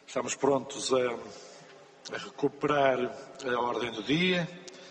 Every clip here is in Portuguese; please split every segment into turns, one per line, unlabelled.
Estamos prontos a recuperar a ordem do dia,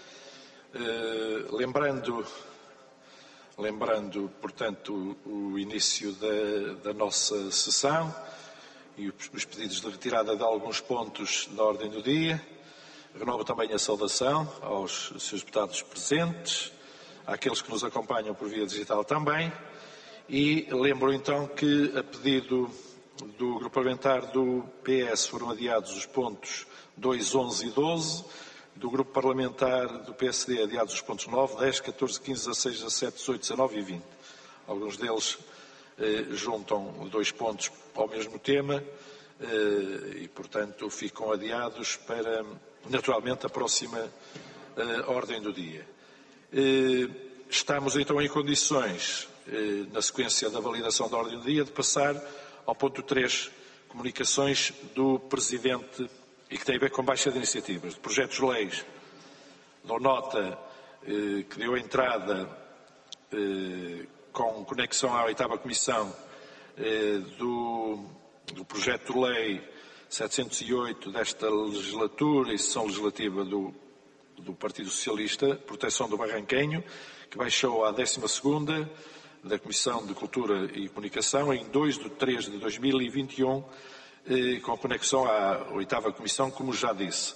lembrando, portanto, o início da nossa sessão e os pedidos de retirada de alguns pontos da ordem do dia. Renovo também a saudação aos seus deputados presentes, àqueles que nos acompanham por via digital também, e lembro então que, a pedido do Grupo Parlamentar do PS, foram adiados os pontos 2, 11 e 12, do Grupo Parlamentar do PSD adiados os pontos 9, 10, 14, 15, 16, 17, 18, 19 e 20. Alguns deles juntam 2 pontos ao mesmo tema e, portanto, ficam adiados para, naturalmente, a próxima ordem do dia. Estamos, então, em condições, na sequência da validação da ordem do dia, de passar ao ponto 3, comunicações do Presidente, e que tem a ver com baixa de iniciativas, de projetos de leis. Dou nota que deu entrada com conexão à 8ª Comissão do projeto de lei 708 desta legislatura e sessão legislativa do Partido Socialista, proteção do barranquenho, que baixou à 12ª da Comissão de Cultura e Comunicação em 2 de 3 de 2021, com conexão à 8ª Comissão, como já disse.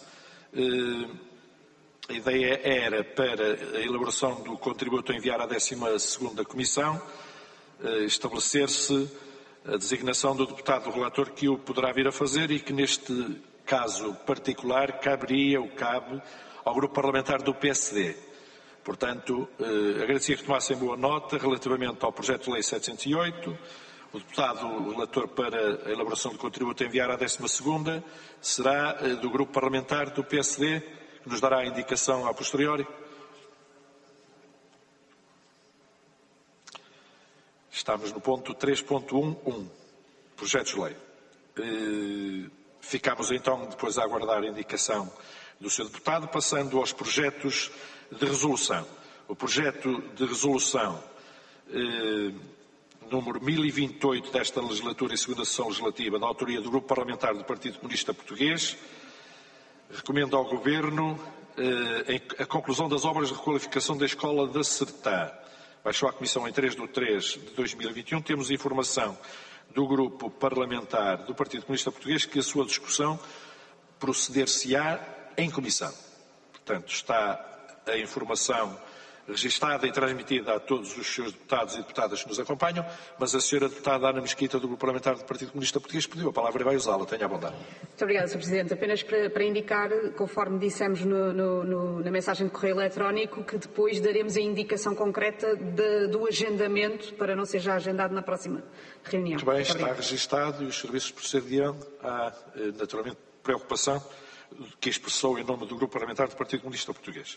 A ideia era para a elaboração do contributo a enviar à 12ª Comissão, estabelecer-se a designação do deputado relator que o poderá vir a fazer e que, neste caso particular, cabe ao Grupo Parlamentar do PSD. Portanto, agradecia que tomassem boa nota relativamente ao projeto de lei 708. O deputado relator para a elaboração do contributo a enviar à 12ª será do Grupo Parlamentar do PSD, que nos dará a indicação a posteriori. Estamos no ponto 3.1.1, projetos de lei. Ficamos então depois a aguardar a indicação do Sr. Deputado, passando aos projetos de resolução. O projeto de resolução número 1028 desta legislatura e segunda sessão legislativa, da autoria do Grupo Parlamentar do Partido Comunista Português, recomenda ao Governo a conclusão das obras de requalificação da Escola da Sertã. Baixou à Comissão em 3 de 3 de 2021. Temos informação do Grupo Parlamentar do Partido Comunista Português que a sua discussão proceder-se-á em comissão. Portanto, está a informação registada e transmitida a todos os senhores deputados e deputadas que nos acompanham, mas a senhora deputada Ana Mesquita, do Grupo Parlamentar do Partido Comunista Português, pediu a palavra e vai usá-la. Tenha a bondade. Muito
obrigada, Sr. Presidente. Apenas para indicar, conforme dissemos na mensagem de correio eletrónico, que depois daremos a indicação concreta do agendamento, para não ser já agendado na próxima reunião.
Muito bem, está registado e os serviços procederão à, naturalmente, preocupação que expressou em nome do Grupo Parlamentar do Partido Comunista Português.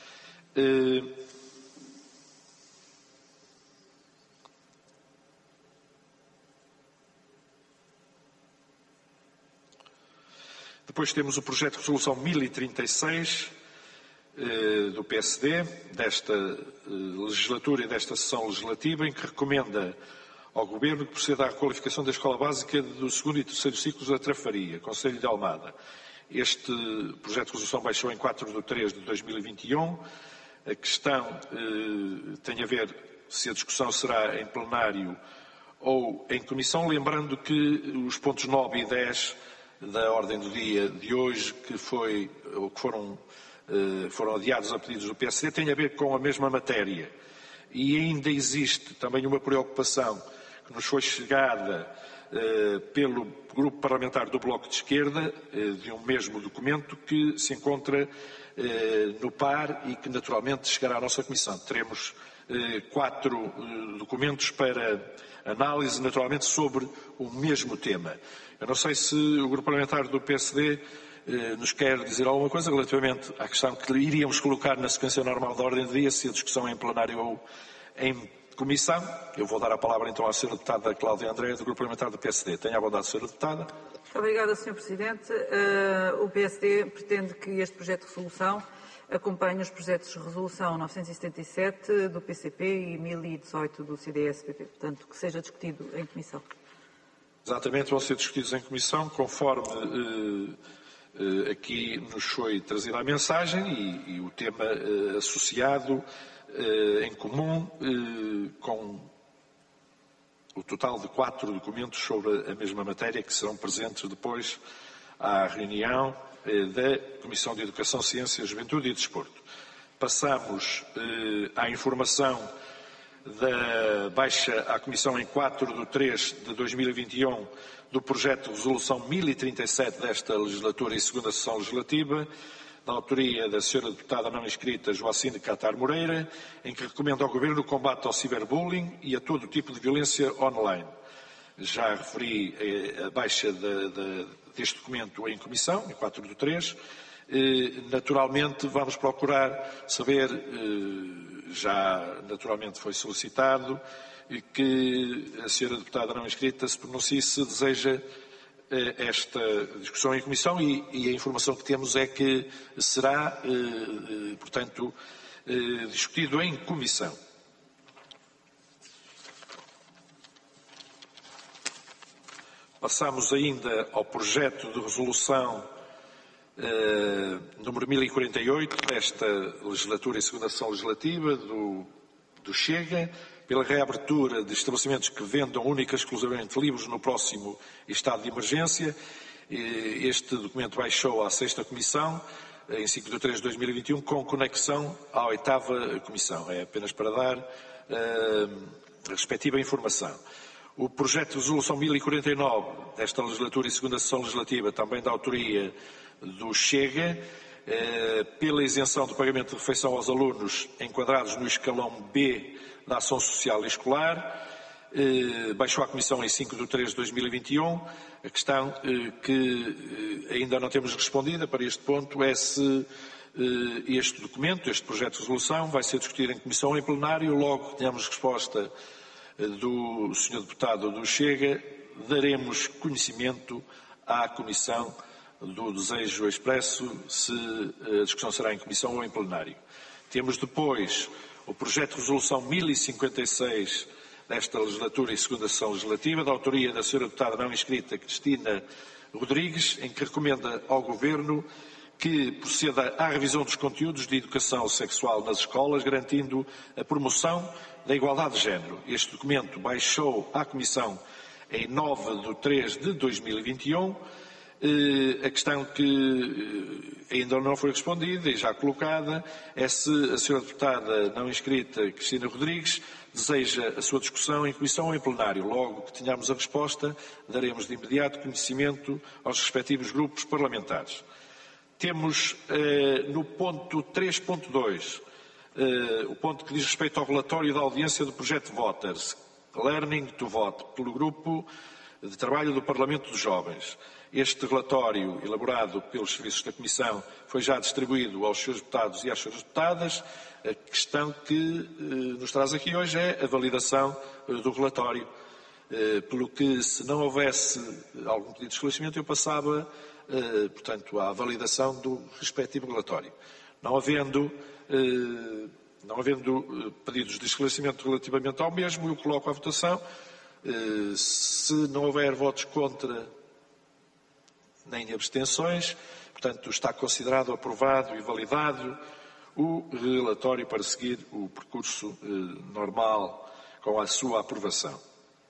Depois temos o projeto de resolução 1036 do PSD, desta legislatura e desta sessão legislativa, em que recomenda ao Governo que proceda à requalificação da Escola Básica do 2º e 3º ciclos da Trafaria, Concelho de Almada. Este projeto de resolução baixou em 4 de 3 de 2021. A questão tem a ver se a discussão será em plenário ou em comissão, lembrando que os pontos 9 e 10 da ordem do dia de hoje, que foram adiados a pedidos do PSD, têm a ver com a mesma matéria. E ainda existe também uma preocupação que nos foi chegada pelo Grupo Parlamentar do Bloco de Esquerda, de um mesmo documento, que se encontra no par e que naturalmente chegará à nossa Comissão. Teremos 4 documentos para análise, naturalmente, sobre o mesmo tema. Eu não sei se o Grupo Parlamentar do PSD nos quer dizer alguma coisa relativamente à questão que iríamos colocar na sequência normal da ordem do dia, se a discussão é em plenário ou em comissão. Eu vou dar a palavra então à Sra. Deputada Cláudia André, do Grupo Parlamentar do PSD. Tenha a bondade, Sra. Deputada.
Obrigada, Sr. Presidente. O PSD pretende que este projeto de resolução acompanhe os projetos de resolução 977 do PCP e 1018 do CDS-PP. Portanto, que seja discutido em comissão.
Exatamente, vão ser discutidos em comissão, conforme aqui nos foi trazida a mensagem e o tema associado em comum com o total de 4 documentos sobre a mesma matéria que serão presentes depois à reunião da Comissão de Educação, Ciência, Juventude e Desporto. Passamos à informação da baixa à Comissão em 4/3/2021 do projeto de resolução 1037 desta legislatura e segunda sessão legislativa, da autoria da Sra. Deputada não inscrita Joacine Catar Moreira, em que recomenda ao Governo o combate ao ciberbullying e a todo tipo de violência online. Já referi a baixa deste documento em comissão, em 4/3. Naturalmente, vamos procurar saber, já naturalmente foi solicitado, que a Sra. Deputada não inscrita se pronuncie se deseja esta discussão em comissão e a informação que temos é que será, portanto, discutido em comissão. Passamos ainda ao projeto de resolução número 1048 desta legislatura e segunda sessão legislativa do Chega, pela reabertura de estabelecimentos que vendam única e exclusivamente livros no próximo estado de emergência. Este documento baixou à 6ª Comissão, em 5/3/2021, com conexão à 8ª Comissão. É apenas para dar a respectiva informação. O projeto de resolução 1049 desta legislatura e segunda sessão legislativa, também da autoria do Chega, pela isenção do pagamento de refeição aos alunos enquadrados no escalão B da ação social e escolar, baixou à Comissão em 5/3/2021. A questão que ainda não temos respondida para este ponto é se este documento, este projeto de resolução, vai ser discutido em Comissão ou em plenário. Logo que tenhamos resposta do Sr. Deputado do Chega, daremos conhecimento à Comissão do desejo expresso se a discussão será em comissão ou em plenário. Temos depois o projeto de resolução 1056 desta legislatura e segunda sessão legislativa, da autoria da Sra. Deputada não inscrita Cristina Rodrigues, em que recomenda ao Governo que proceda à revisão dos conteúdos de educação sexual nas escolas, garantindo a promoção da igualdade de género. Este documento baixou à Comissão em 9/3/2021. A questão que ainda não foi respondida e já colocada é se a Sra. Deputada não inscrita Cristina Rodrigues deseja a sua discussão em comissão ou em plenário. Logo que tenhamos a resposta, daremos de imediato conhecimento aos respectivos grupos parlamentares. Temos no ponto 3.2 o ponto que diz respeito ao relatório da audiência do projeto Voters, Learning to Vote, pelo Grupo de Trabalho do Parlamento dos Jovens. Este relatório, elaborado pelos serviços da Comissão, foi já distribuído aos Srs. Deputados e às Sras. Deputadas. A questão que nos traz aqui hoje é a validação do relatório. Pelo que, se não houvesse algum pedido de esclarecimento, eu passava, portanto, à validação do respectivo relatório. Não havendo pedidos de esclarecimento relativamente ao mesmo, eu coloco à votação. Se não houver votos contra nem abstenções, portanto, está considerado aprovado e validado o relatório para seguir o percurso normal com a sua aprovação.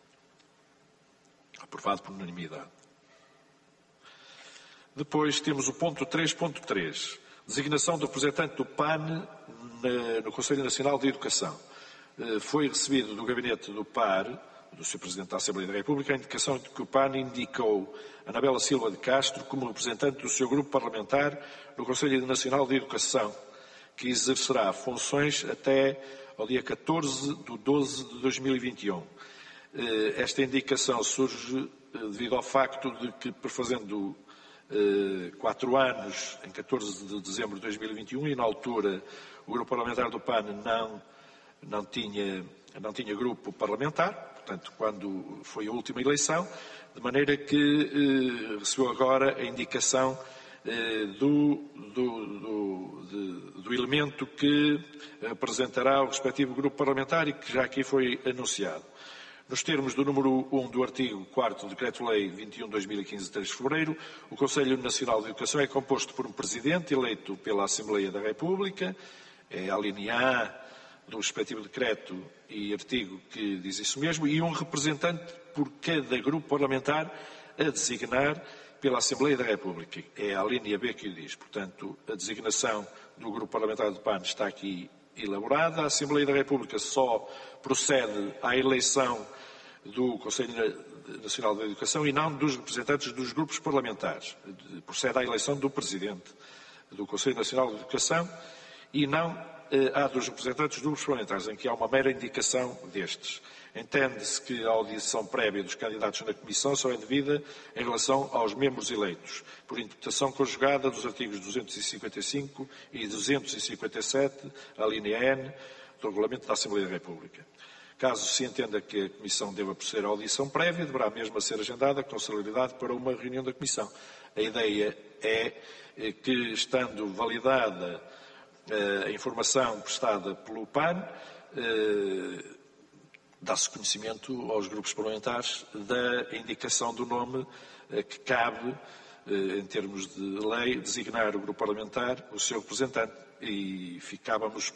Aprovado por unanimidade. Depois temos o ponto 3.3, designação do representante do PAN no Conselho Nacional de Educação. Foi recebido do gabinete do PAR, do Sr. Presidente da Assembleia da República, a indicação de que o PAN indicou Anabela Silva de Castro como representante do seu grupo parlamentar no Conselho Nacional de Educação, que exercerá funções até ao dia 14/12/2021. Esta indicação surge devido ao facto de que, prefazendo 4 anos, em 14 de dezembro de 2021, e na altura o grupo parlamentar do PAN não tinha grupo parlamentar, portanto, quando foi a última eleição, de maneira que recebeu agora a indicação do elemento que apresentará o respectivo grupo parlamentar e que já aqui foi anunciado. Nos termos do número 1 do artigo 4º do Decreto-Lei 21/2015, de 3 de fevereiro, o Conselho Nacional de Educação é composto por um Presidente eleito pela Assembleia da República, é a linha A do respectivo decreto e artigo que diz isso mesmo, e um representante por cada grupo parlamentar a designar pela Assembleia da República. É a linha B que o diz. Portanto, a designação do grupo parlamentar do PAN está aqui elaborada. A Assembleia da República só procede à eleição do Conselho Nacional da Educação e não dos representantes dos grupos parlamentares. Procede à eleição do Presidente do Conselho Nacional da Educação e não à dos representantes dos grupos parlamentares, em que há uma mera indicação destes. Entende-se que a audição prévia dos candidatos na Comissão só é devida em relação aos membros eleitos, por interpretação conjugada dos artigos 255 e 257, a linha N, do Regulamento da Assembleia da República. Caso se entenda que a Comissão deva proceder à audição prévia, deverá mesmo ser agendada com celeridade para uma reunião da Comissão. A ideia é que, estando validada a informação prestada pelo PAN, dá-se conhecimento aos grupos parlamentares da indicação do nome que cabe, em termos de lei, designar o grupo parlamentar o seu representante. E ficávamos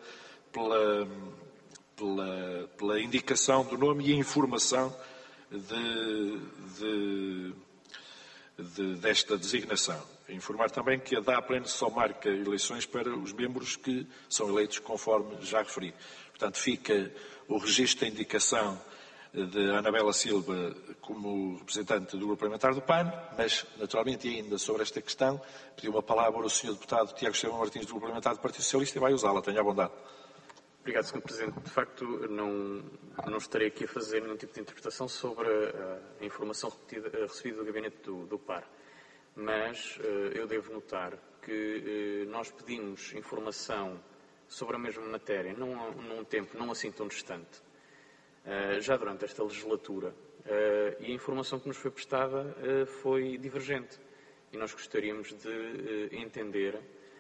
pela indicação do nome e a informação desta designação. Informar também que a DAPLEN só marca eleições para os membros que são eleitos conforme já referi. Portanto, fica o registro da indicação de Anabela Silva como representante do Grupo Parlamentar do PAN, mas, naturalmente, e ainda sobre esta questão, pediu uma palavra ao Sr. Deputado Tiago Esteban Martins, do Grupo Parlamentar do Partido Socialista, e vai usá-la. Tenha a bondade.
Obrigado, Sr. Presidente. De facto, não estarei aqui a fazer nenhum tipo de interpretação sobre a informação recebida do gabinete do PAR. Mas eu devo notar que nós pedimos informação sobre a mesma matéria num tempo não assim tão distante, já durante esta legislatura, e a informação que nos foi prestada foi divergente. E nós gostaríamos de entender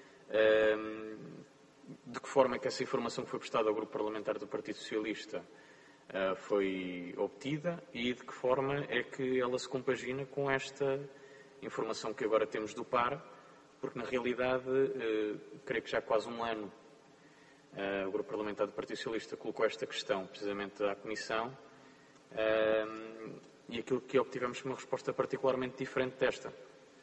de que forma é que essa informação que foi prestada ao Grupo Parlamentar do Partido Socialista foi obtida e de que forma é que ela se compagina com esta informação que agora temos do PAR, porque na realidade, creio que já há quase um ano, o Grupo Parlamentar do Partido Socialista colocou esta questão precisamente à Comissão e aquilo que obtivemos foi uma resposta particularmente diferente desta.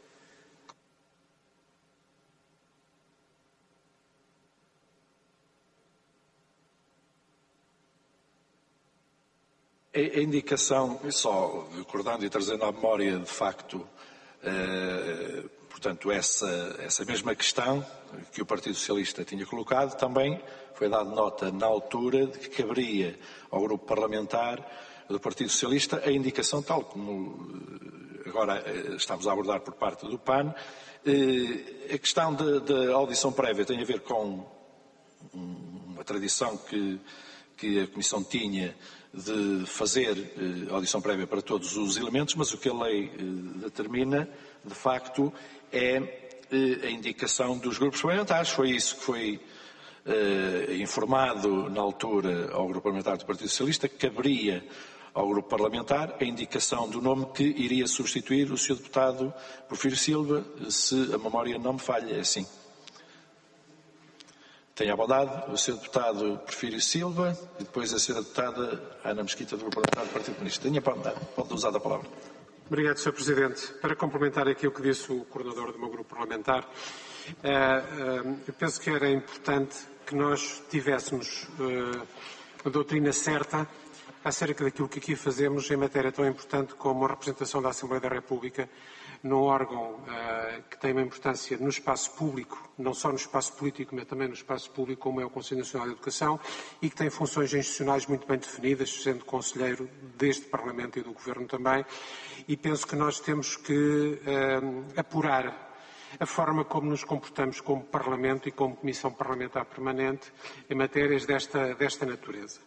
A indicação, só recordando e trazendo à memória, de facto, portanto, essa mesma questão que o Partido Socialista tinha colocado, também foi dado nota na altura de que caberia ao grupo parlamentar do Partido Socialista a indicação, tal como agora estamos a abordar por parte do PAN. A questão da audição prévia tem a ver com uma tradição que a Comissão tinha de fazer audição prévia para todos os elementos, mas o que a lei determina, de facto, é a indicação dos grupos parlamentares. Foi isso que foi informado na altura ao Grupo Parlamentar do Partido Socialista, que caberia ao Grupo Parlamentar a indicação do nome que iria substituir o Sr. Deputado Porfírio Silva, se a memória não me falha, é assim. Tenha a bondade, o Sr. Deputado Porfírio Silva e depois a Sra. Deputada Ana Mesquita, do Grupo Parlamentar do Partido Comunista. Tenha a bondade, pode usar a palavra.
Obrigado, Sr. Presidente. Para complementar aqui o que disse o coordenador do meu grupo parlamentar, eu penso que era importante que nós tivéssemos uma doutrina certa acerca daquilo que aqui fazemos em matéria tão importante como a representação da Assembleia da República num órgão que tem uma importância no espaço público, não só no espaço político, mas também no espaço público, como é o Conselho Nacional de Educação, e que tem funções institucionais muito bem definidas, sendo conselheiro deste Parlamento e do Governo também, e penso que nós temos que apurar a forma como nos comportamos como Parlamento e como Comissão Parlamentar Permanente em matérias desta natureza.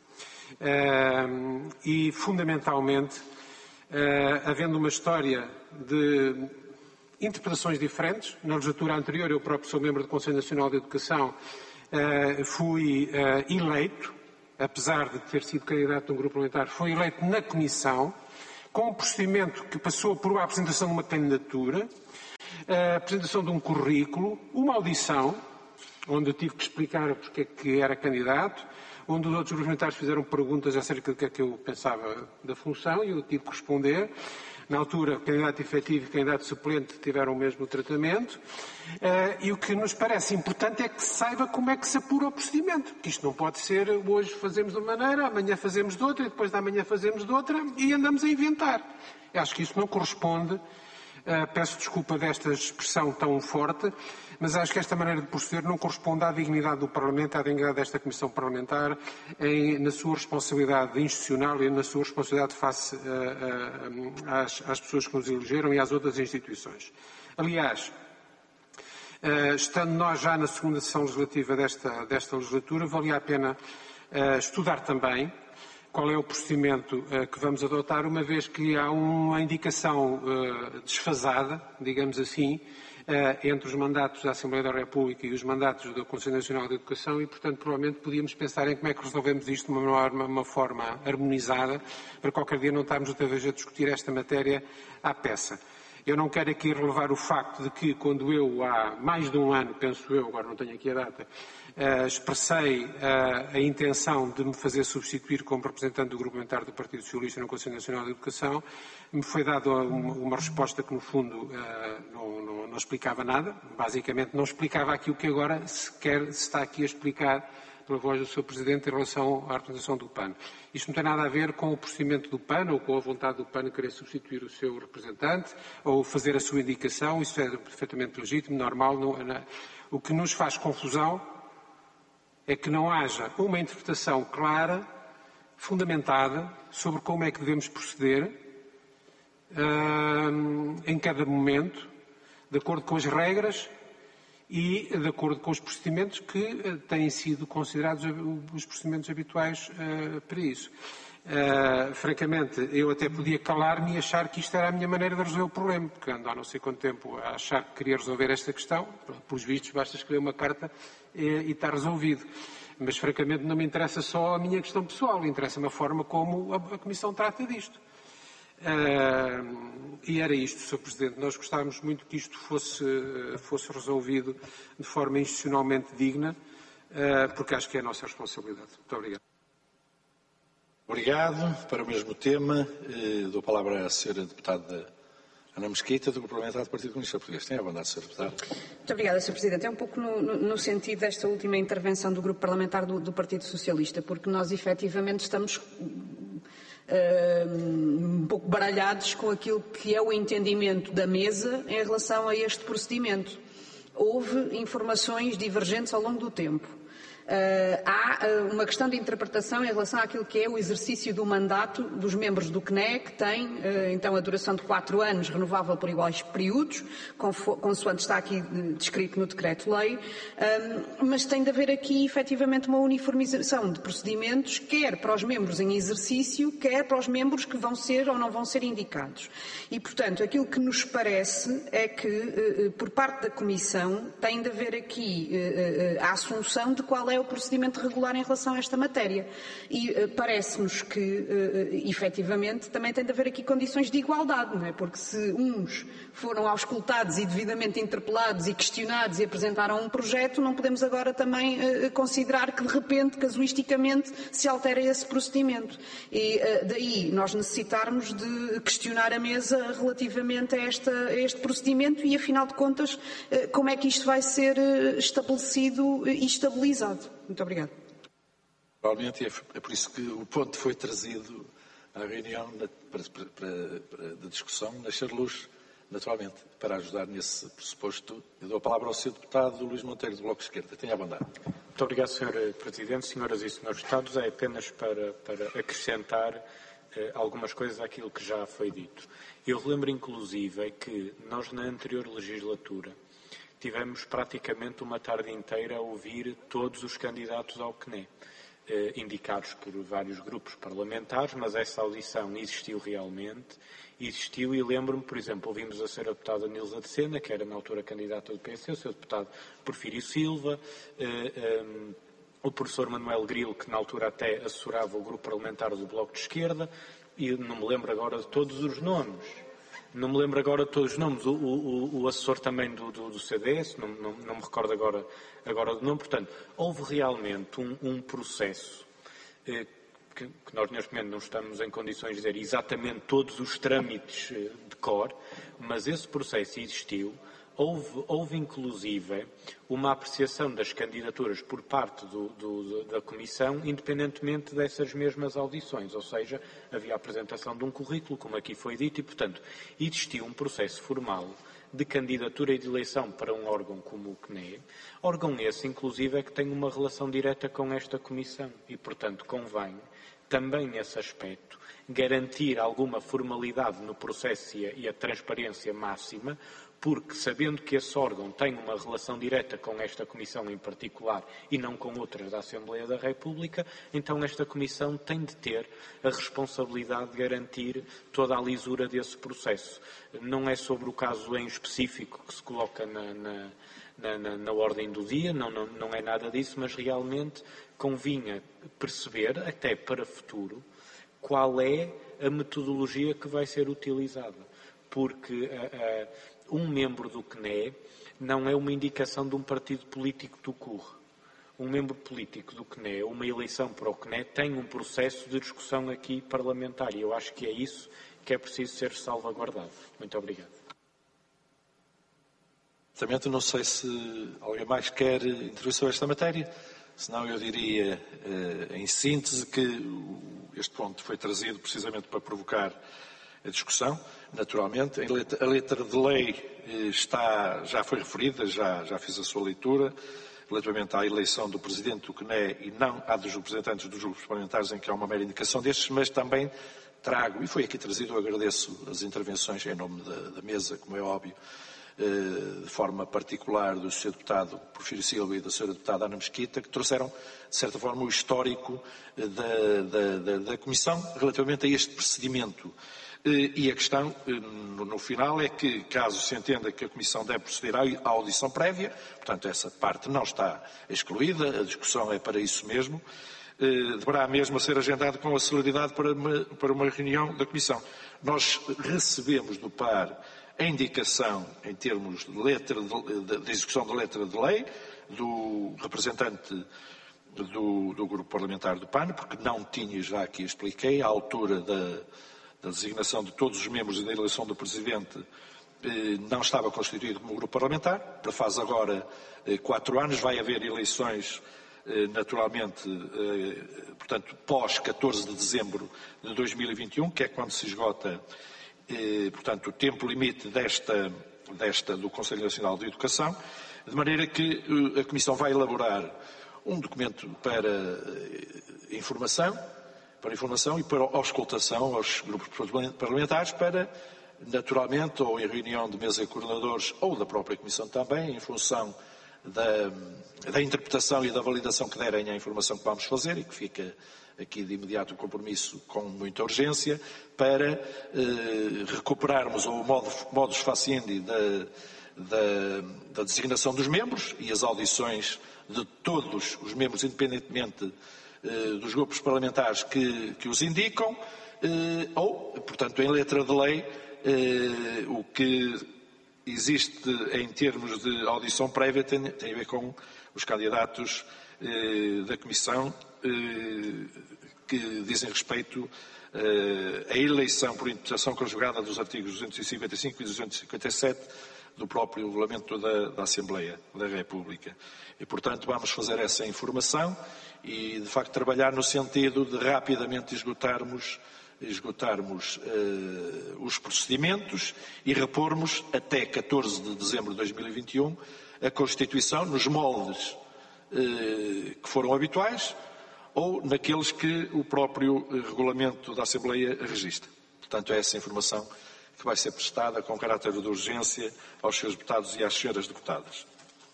E, fundamentalmente, havendo uma história de interpretações diferentes, na legislatura anterior eu próprio sou membro do Conselho Nacional de Educação, fui eleito apesar de ter sido candidato de um grupo parlamentar, foi eleito na Comissão, com um procedimento que passou por a apresentação de uma candidatura, a apresentação de um currículo, uma audição, onde eu tive que explicar porque é que era candidato, onde os outros grupos parlamentares fizeram perguntas acerca do que é que eu pensava da função e eu tive que responder. Na altura, candidato efetivo e candidato suplente tiveram o mesmo tratamento. E o que nos parece importante é que se saiba como é que se apura o procedimento. Que isto não pode ser hoje fazemos de uma maneira, amanhã fazemos de outra e depois da manhã fazemos de outra e andamos a inventar. Eu acho que isso não corresponde. Peço desculpa desta expressão tão forte, mas acho que esta maneira de proceder não corresponde à dignidade do Parlamento, à dignidade desta Comissão Parlamentar, na sua responsabilidade institucional e na sua responsabilidade face às pessoas que nos elegeram e às outras instituições. Aliás, estando nós já na segunda sessão legislativa desta legislatura, valia a pena estudar também qual é o procedimento que vamos adotar, uma vez que há uma indicação desfasada, digamos assim, entre os mandatos da Assembleia da República e os mandatos do Conselho Nacional de Educação e, portanto, provavelmente podíamos pensar em como é que resolvemos isto de uma forma harmonizada, para qualquer dia não estarmos outra vez a discutir esta matéria à peça. Eu não quero aqui relevar o facto de que, quando eu, há mais de um ano, penso eu, agora não tenho aqui a data, expressei a intenção de me fazer substituir como representante do Grupo Parlamentar do Partido Socialista no Conselho Nacional de Educação, me foi dada uma resposta que, no fundo, não explicava nada. Basicamente, não explicava aquilo que agora sequer se está aqui a explicar pela voz do Sr. Presidente em relação à representação do PAN. Isto não tem nada a ver com o procedimento do PAN ou com a vontade do PAN de querer substituir o seu representante ou fazer a sua indicação. Isso é perfeitamente legítimo, normal. O que nos faz confusão é que não haja uma interpretação clara, fundamentada, sobre como é que devemos proceder em cada momento, de acordo com as regras e de acordo com os procedimentos que têm sido considerados os procedimentos habituais para isso. Francamente, eu até podia calar-me e achar que isto era a minha maneira de resolver o problema, porque ando há não sei quanto tempo a achar que queria resolver esta questão. Pelos vistos, basta escrever uma carta e está resolvido. Mas, francamente, não me interessa só a minha questão pessoal, interessa-me a forma como a Comissão trata disto. E era isto, Sr. Presidente. Nós gostávamos muito que isto fosse resolvido de forma institucionalmente digna, porque acho que é a nossa responsabilidade. Muito obrigado.
Obrigado. Para o mesmo tema, dou a palavra à Sra. Deputada Ana Mesquita, do Grupo Parlamentar do Partido Comunista Português. Tenha a bondade, Sra. Deputada.
Muito obrigada, Sr. Presidente. É um pouco no sentido desta última intervenção do Grupo Parlamentar do Partido Socialista, porque nós efetivamente estamos um pouco baralhados com aquilo que é o entendimento da mesa em relação a este procedimento. Houve informações divergentes ao longo do tempo. Há uma questão de interpretação em relação àquilo que é o exercício do mandato dos membros do CNE, que tem, então, a duração de 4 anos, renovável por iguais períodos, consoante está aqui descrito no Decreto-Lei, mas tem de haver aqui, efetivamente, uma uniformização de procedimentos, quer para os membros em exercício, quer para os membros que vão ser ou não vão ser indicados. E, portanto, aquilo que nos parece é que, por parte da Comissão, tem de haver aqui a assunção de qual é o procedimento regular em relação a esta matéria. E parece-nos que, efetivamente, também tem de haver aqui condições de igualdade, não é? Porque se uns foram auscultados e devidamente interpelados e questionados e apresentaram um projeto, não podemos agora também considerar que, de repente, casuisticamente, se altera esse procedimento. E daí nós necessitarmos de questionar a mesa relativamente a este procedimento e, afinal de contas, como é que isto vai ser estabelecido e estabilizado. Muito obrigada.
Provavelmente é por isso que o ponto foi trazido à reunião de discussão na Charluz, naturalmente, para ajudar nesse pressuposto. Eu dou a palavra ao Sr. Deputado Luís Monteiro, do Bloco de Esquerda. Tenha a bondade.
Muito obrigado, Sr. Presidente. Senhoras e Senhores Deputados, é apenas para acrescentar algumas coisas àquilo que já foi dito. Eu relembro, inclusive, que nós, na anterior legislatura, tivemos praticamente uma tarde inteira a ouvir todos os candidatos ao CNE, indicados por vários grupos parlamentares, mas essa audição existiu realmente, e lembro-me, por exemplo, ouvimos a Sra. Deputada Nilza de Sena, que era na altura candidata do PSD, o Sr. Deputado Porfírio Silva, o professor Manuel Grilo, que na altura até assessorava o grupo parlamentar do Bloco de Esquerda, e não me lembro agora de todos os nomes. O assessor também do CDS, não me recordo agora do nome. Portanto, houve realmente um processo que nós neste momento não estamos em condições de dizer exatamente todos os trâmites de cor, mas esse processo existiu. Houve inclusive uma apreciação das candidaturas por parte da Comissão, independentemente dessas mesmas audições, ou seja, havia a apresentação de um currículo, como aqui foi dito, e, portanto, existiu um processo formal de candidatura e de eleição para um órgão como o CNE, órgão esse, inclusive, é que tem uma relação direta com esta Comissão, e, portanto, convém também nesse aspecto garantir alguma formalidade no processo e a transparência máxima, porque, sabendo que esse órgão tem uma relação direta com esta Comissão em particular e não com outras da Assembleia da República, então esta Comissão tem de ter a responsabilidade de garantir toda a lisura desse processo. Não é sobre o caso em específico que se coloca na ordem do dia, não é nada disso, mas realmente convinha perceber, até para futuro, qual é a metodologia que vai ser utilizada. Porque um membro do CNE não é uma indicação de um partido político do CUR. Um membro político do CNE, uma eleição para o CNE, tem um processo de discussão aqui parlamentar. E eu acho que é isso que é preciso ser salvaguardado. Muito obrigado.
Não sei se alguém mais quer intervir sobre esta matéria. Senão eu diria, em síntese, que este ponto foi trazido precisamente para provocar a discussão. Naturalmente, a letra de lei já foi referida, já fiz a sua leitura, relativamente à eleição do Presidente do CNE e não à dos representantes dos grupos parlamentares, em que há uma mera indicação destes, mas também trago, e foi aqui trazido, eu agradeço as intervenções em nome da mesa, como é óbvio, de forma particular do Sr. Deputado Porfírio Silva e da Sra. Deputada Ana Mesquita, que trouxeram, de certa forma, o histórico da Comissão relativamente a este procedimento. E a questão, no final, é que, caso se entenda que a Comissão deve proceder à audição prévia, portanto, essa parte não está excluída, a discussão é para isso mesmo, deverá mesmo ser agendado com a celeridade para uma reunião da Comissão. Nós recebemos do PAR a indicação, em termos de execução da letra de lei, do representante do grupo parlamentar do PAN, porque não tinha, já aqui expliquei, à altura da designação de todos os membros e da eleição do Presidente, não estava constituído como grupo parlamentar. Faz agora 4 anos, vai haver eleições, naturalmente, portanto, pós 14 de dezembro de 2021, que é quando se esgota, portanto, o tempo limite do Conselho Nacional de Educação, de maneira que a Comissão vai elaborar um documento para informação e para auscultação aos grupos parlamentares, para, naturalmente, ou em reunião de mesa de coordenadores ou da própria Comissão também, em função da interpretação e da validação que derem à informação que vamos fazer, e que fica aqui de imediato o compromisso com muita urgência, para recuperarmos o modus faciendi da designação dos membros e as audições de todos os membros, independentemente dos grupos parlamentares que os indicam, ou, portanto, em letra de lei, o que existe em termos de audição prévia tem a ver com os candidatos da Comissão que dizem respeito à eleição por interpretação conjugada dos artigos 255 e 257 do próprio regulamento da Assembleia da República. E, portanto, vamos fazer essa informação e, de facto, trabalhar no sentido de rapidamente esgotarmos os procedimentos e repormos até 14 de dezembro de 2021 a Constituição nos moldes que foram habituais ou naqueles que o próprio regulamento da Assembleia registra. Portanto, é essa informação que vai ser prestada com caráter de urgência aos seus deputados e às senhoras deputadas.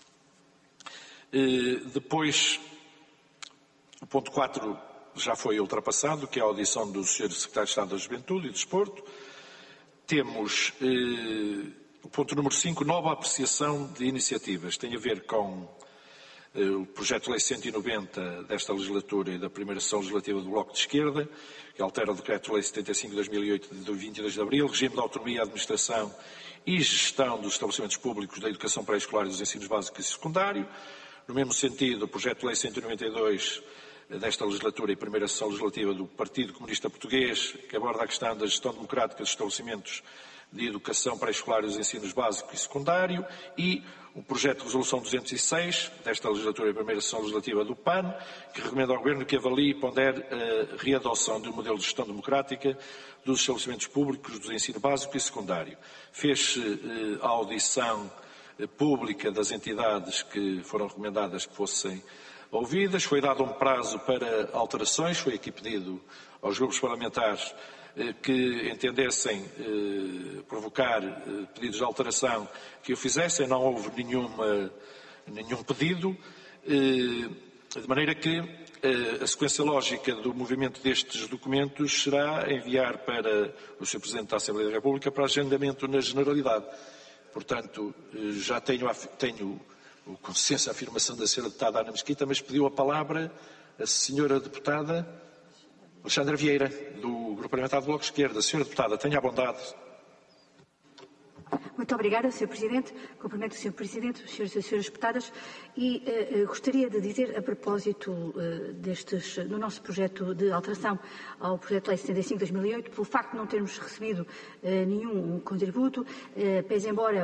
Depois, o ponto 4 já foi ultrapassado, que é a audição do Sr. Secretário de Estado da Juventude e do Desporto. Temos o ponto número 5, nova apreciação de iniciativas. Tem a ver com o projeto de lei 190 desta legislatura e da primeira sessão legislativa do Bloco de Esquerda, que altera o decreto-lei 75 de 2008 de 22 de abril, regime de autonomia, administração e gestão dos estabelecimentos públicos da educação pré-escolar e dos ensinos básico e secundário. No mesmo sentido, o projeto de lei 192 desta legislatura e primeira sessão legislativa do Partido Comunista Português, que aborda a questão da gestão democrática dos estabelecimentos de educação pré-escolar e dos ensinos básico e secundário, e o projeto de resolução 206 desta legislatura e primeira sessão legislativa do PAN, que recomenda ao Governo que avalie e pondere a readoção de um modelo de gestão democrática dos estabelecimentos públicos do ensino básico e secundário. Fez-se a audição pública das entidades que foram recomendadas que fossem ouvidas, foi dado um prazo para alterações, foi aqui pedido aos grupos parlamentares que entendessem provocar pedidos de alteração que o fizessem, não houve nenhum pedido, de maneira que a sequência lógica do movimento destes documentos será enviar para o Sr. Presidente da Assembleia da República para agendamento na generalidade. Portanto, já tenho o consenso, a afirmação da Sra. Deputada Ana Mesquita, mas pediu a palavra a Sra. Deputada Alexandra Vieira, do Grupo Parlamentar do Bloco de Esquerda. Sra. Deputada, tenha a bondade.
Muito obrigada, Sr. Presidente. Cumprimento o Sr. Presidente, os senhores e as senhoras deputadas, e gostaria de dizer, a propósito do nosso projeto de alteração ao projeto de lei 75 de 2008, pelo facto de não termos recebido nenhum contributo, pese embora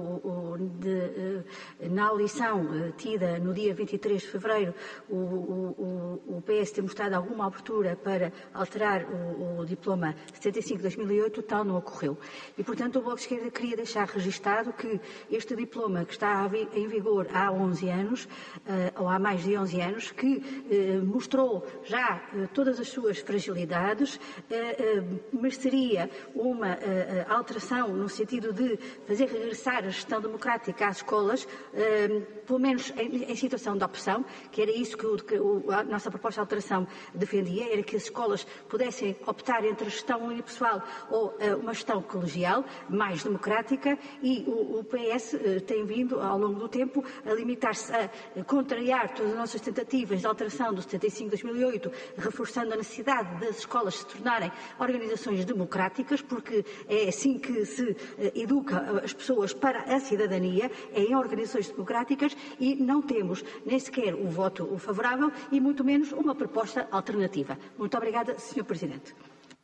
na audição tida no dia 23 de fevereiro o PS ter mostrado alguma abertura para alterar o diploma 75 de 2008, tal não ocorreu. E, portanto, o Bloco de Esquerda queria deixar registado que este diploma, que está em vigor há 11 anos, ou há mais de 11 anos, que mostrou já todas as suas fragilidades, mereceria uma alteração no sentido de fazer regressar a gestão democrática às escolas, pelo menos em situação de opção, que era isso que a nossa proposta de alteração defendia, era que as escolas pudessem optar entre a gestão unipessoal ou uma gestão colegial, mais democrática, e o PS tem vindo, ao longo do tempo, a limitar-se a contrariar todas as nossas tentativas de alteração do 75 de 2008, reforçando a necessidade das escolas se tornarem organizações democráticas, porque é assim que se educa as pessoas para a cidadania, é em organizações democráticas, e não temos nem sequer o voto favorável e muito menos uma proposta alternativa. Muito obrigada, Sr. Presidente.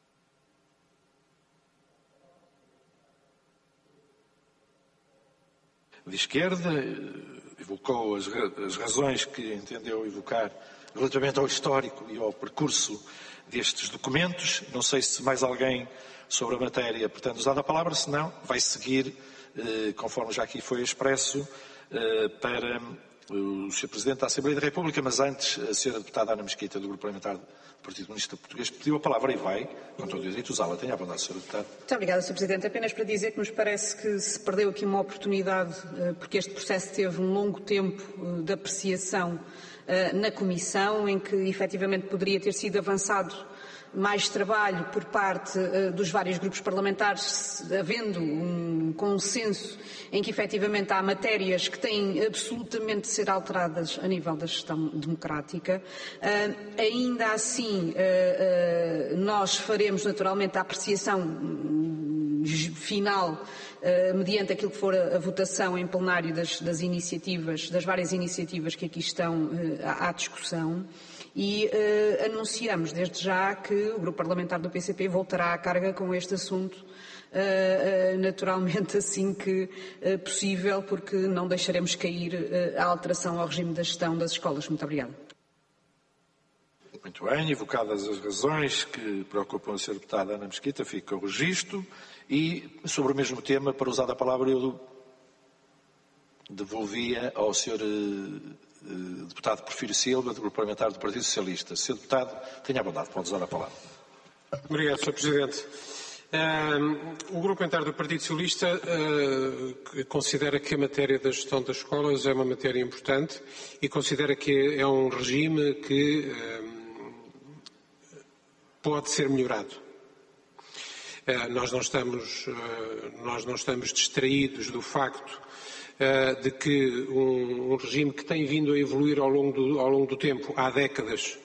De esquerda, evocou as razões que entendeu evocar relativamente ao histórico e ao percurso destes documentos. Não sei se mais alguém sobre a matéria pretende usar a palavra, senão vai seguir, conforme já aqui foi expresso, para o Sr. Presidente da Assembleia da República, mas antes a Sra. Deputada Ana Mesquita, do Grupo Parlamentar do Partido Comunista Português, pediu a palavra e vai, com todo o direito, usá-la. Tenha a bondade, Sra. Deputada.
Muito obrigada, Sr. Presidente. Apenas para dizer que nos parece que se perdeu aqui uma oportunidade, porque este processo teve um longo tempo de apreciação na Comissão, em que efetivamente poderia ter sido avançado mais trabalho por parte dos vários grupos parlamentares, havendo um consenso em que efetivamente há matérias que têm absolutamente de ser alteradas a nível da gestão democrática. Ainda assim, nós faremos naturalmente a apreciação final mediante aquilo que for a votação em plenário das iniciativas, das várias iniciativas que aqui estão à discussão. E anunciamos desde já que o Grupo Parlamentar do PCP voltará à carga com este assunto, naturalmente assim que possível, porque não deixaremos cair a alteração ao regime da gestão das escolas. Muito obrigada.
Muito bem, evocadas as razões que preocupam a Sra. Deputada Ana Mesquita, fica o registro. E sobre o mesmo tema, para usar a palavra, eu devolvia ao Sr. Deputado Porfírio Silva, do Grupo Parlamentar do Partido Socialista. Sr. Deputado, tenha a bondade, pode usar a palavra.
Obrigado, Sr. Presidente. O Grupo Parlamentar do Partido Socialista considera que a matéria da gestão das escolas é uma matéria importante e considera que é um regime que pode ser melhorado. Nós não estamos distraídos do facto de que um regime que tem vindo a evoluir ao longo do tempo, há décadas,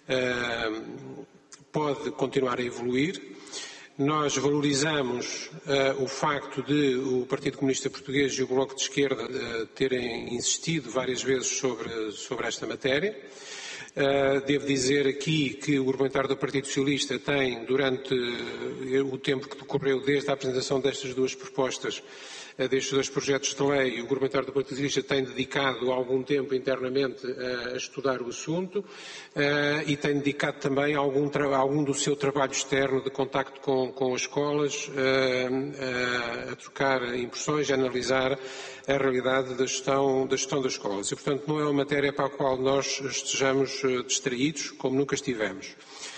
pode continuar a evoluir. Nós valorizamos o facto de o Partido Comunista Português e o Bloco de Esquerda terem insistido várias vezes sobre esta matéria. Devo dizer aqui que o argumentário do Partido Socialista tem, durante o tempo que decorreu desde a apresentação destas duas propostas, destes dois projetos de lei, o argumentário do Partido Socialista tem dedicado algum tempo internamente a estudar o assunto e tem dedicado também algum do seu trabalho externo de contacto com as escolas, a trocar impressões, a analisar a realidade da gestão das escolas. E, portanto, não é uma matéria para a qual nós estejamos distraídos, como nunca estivemos.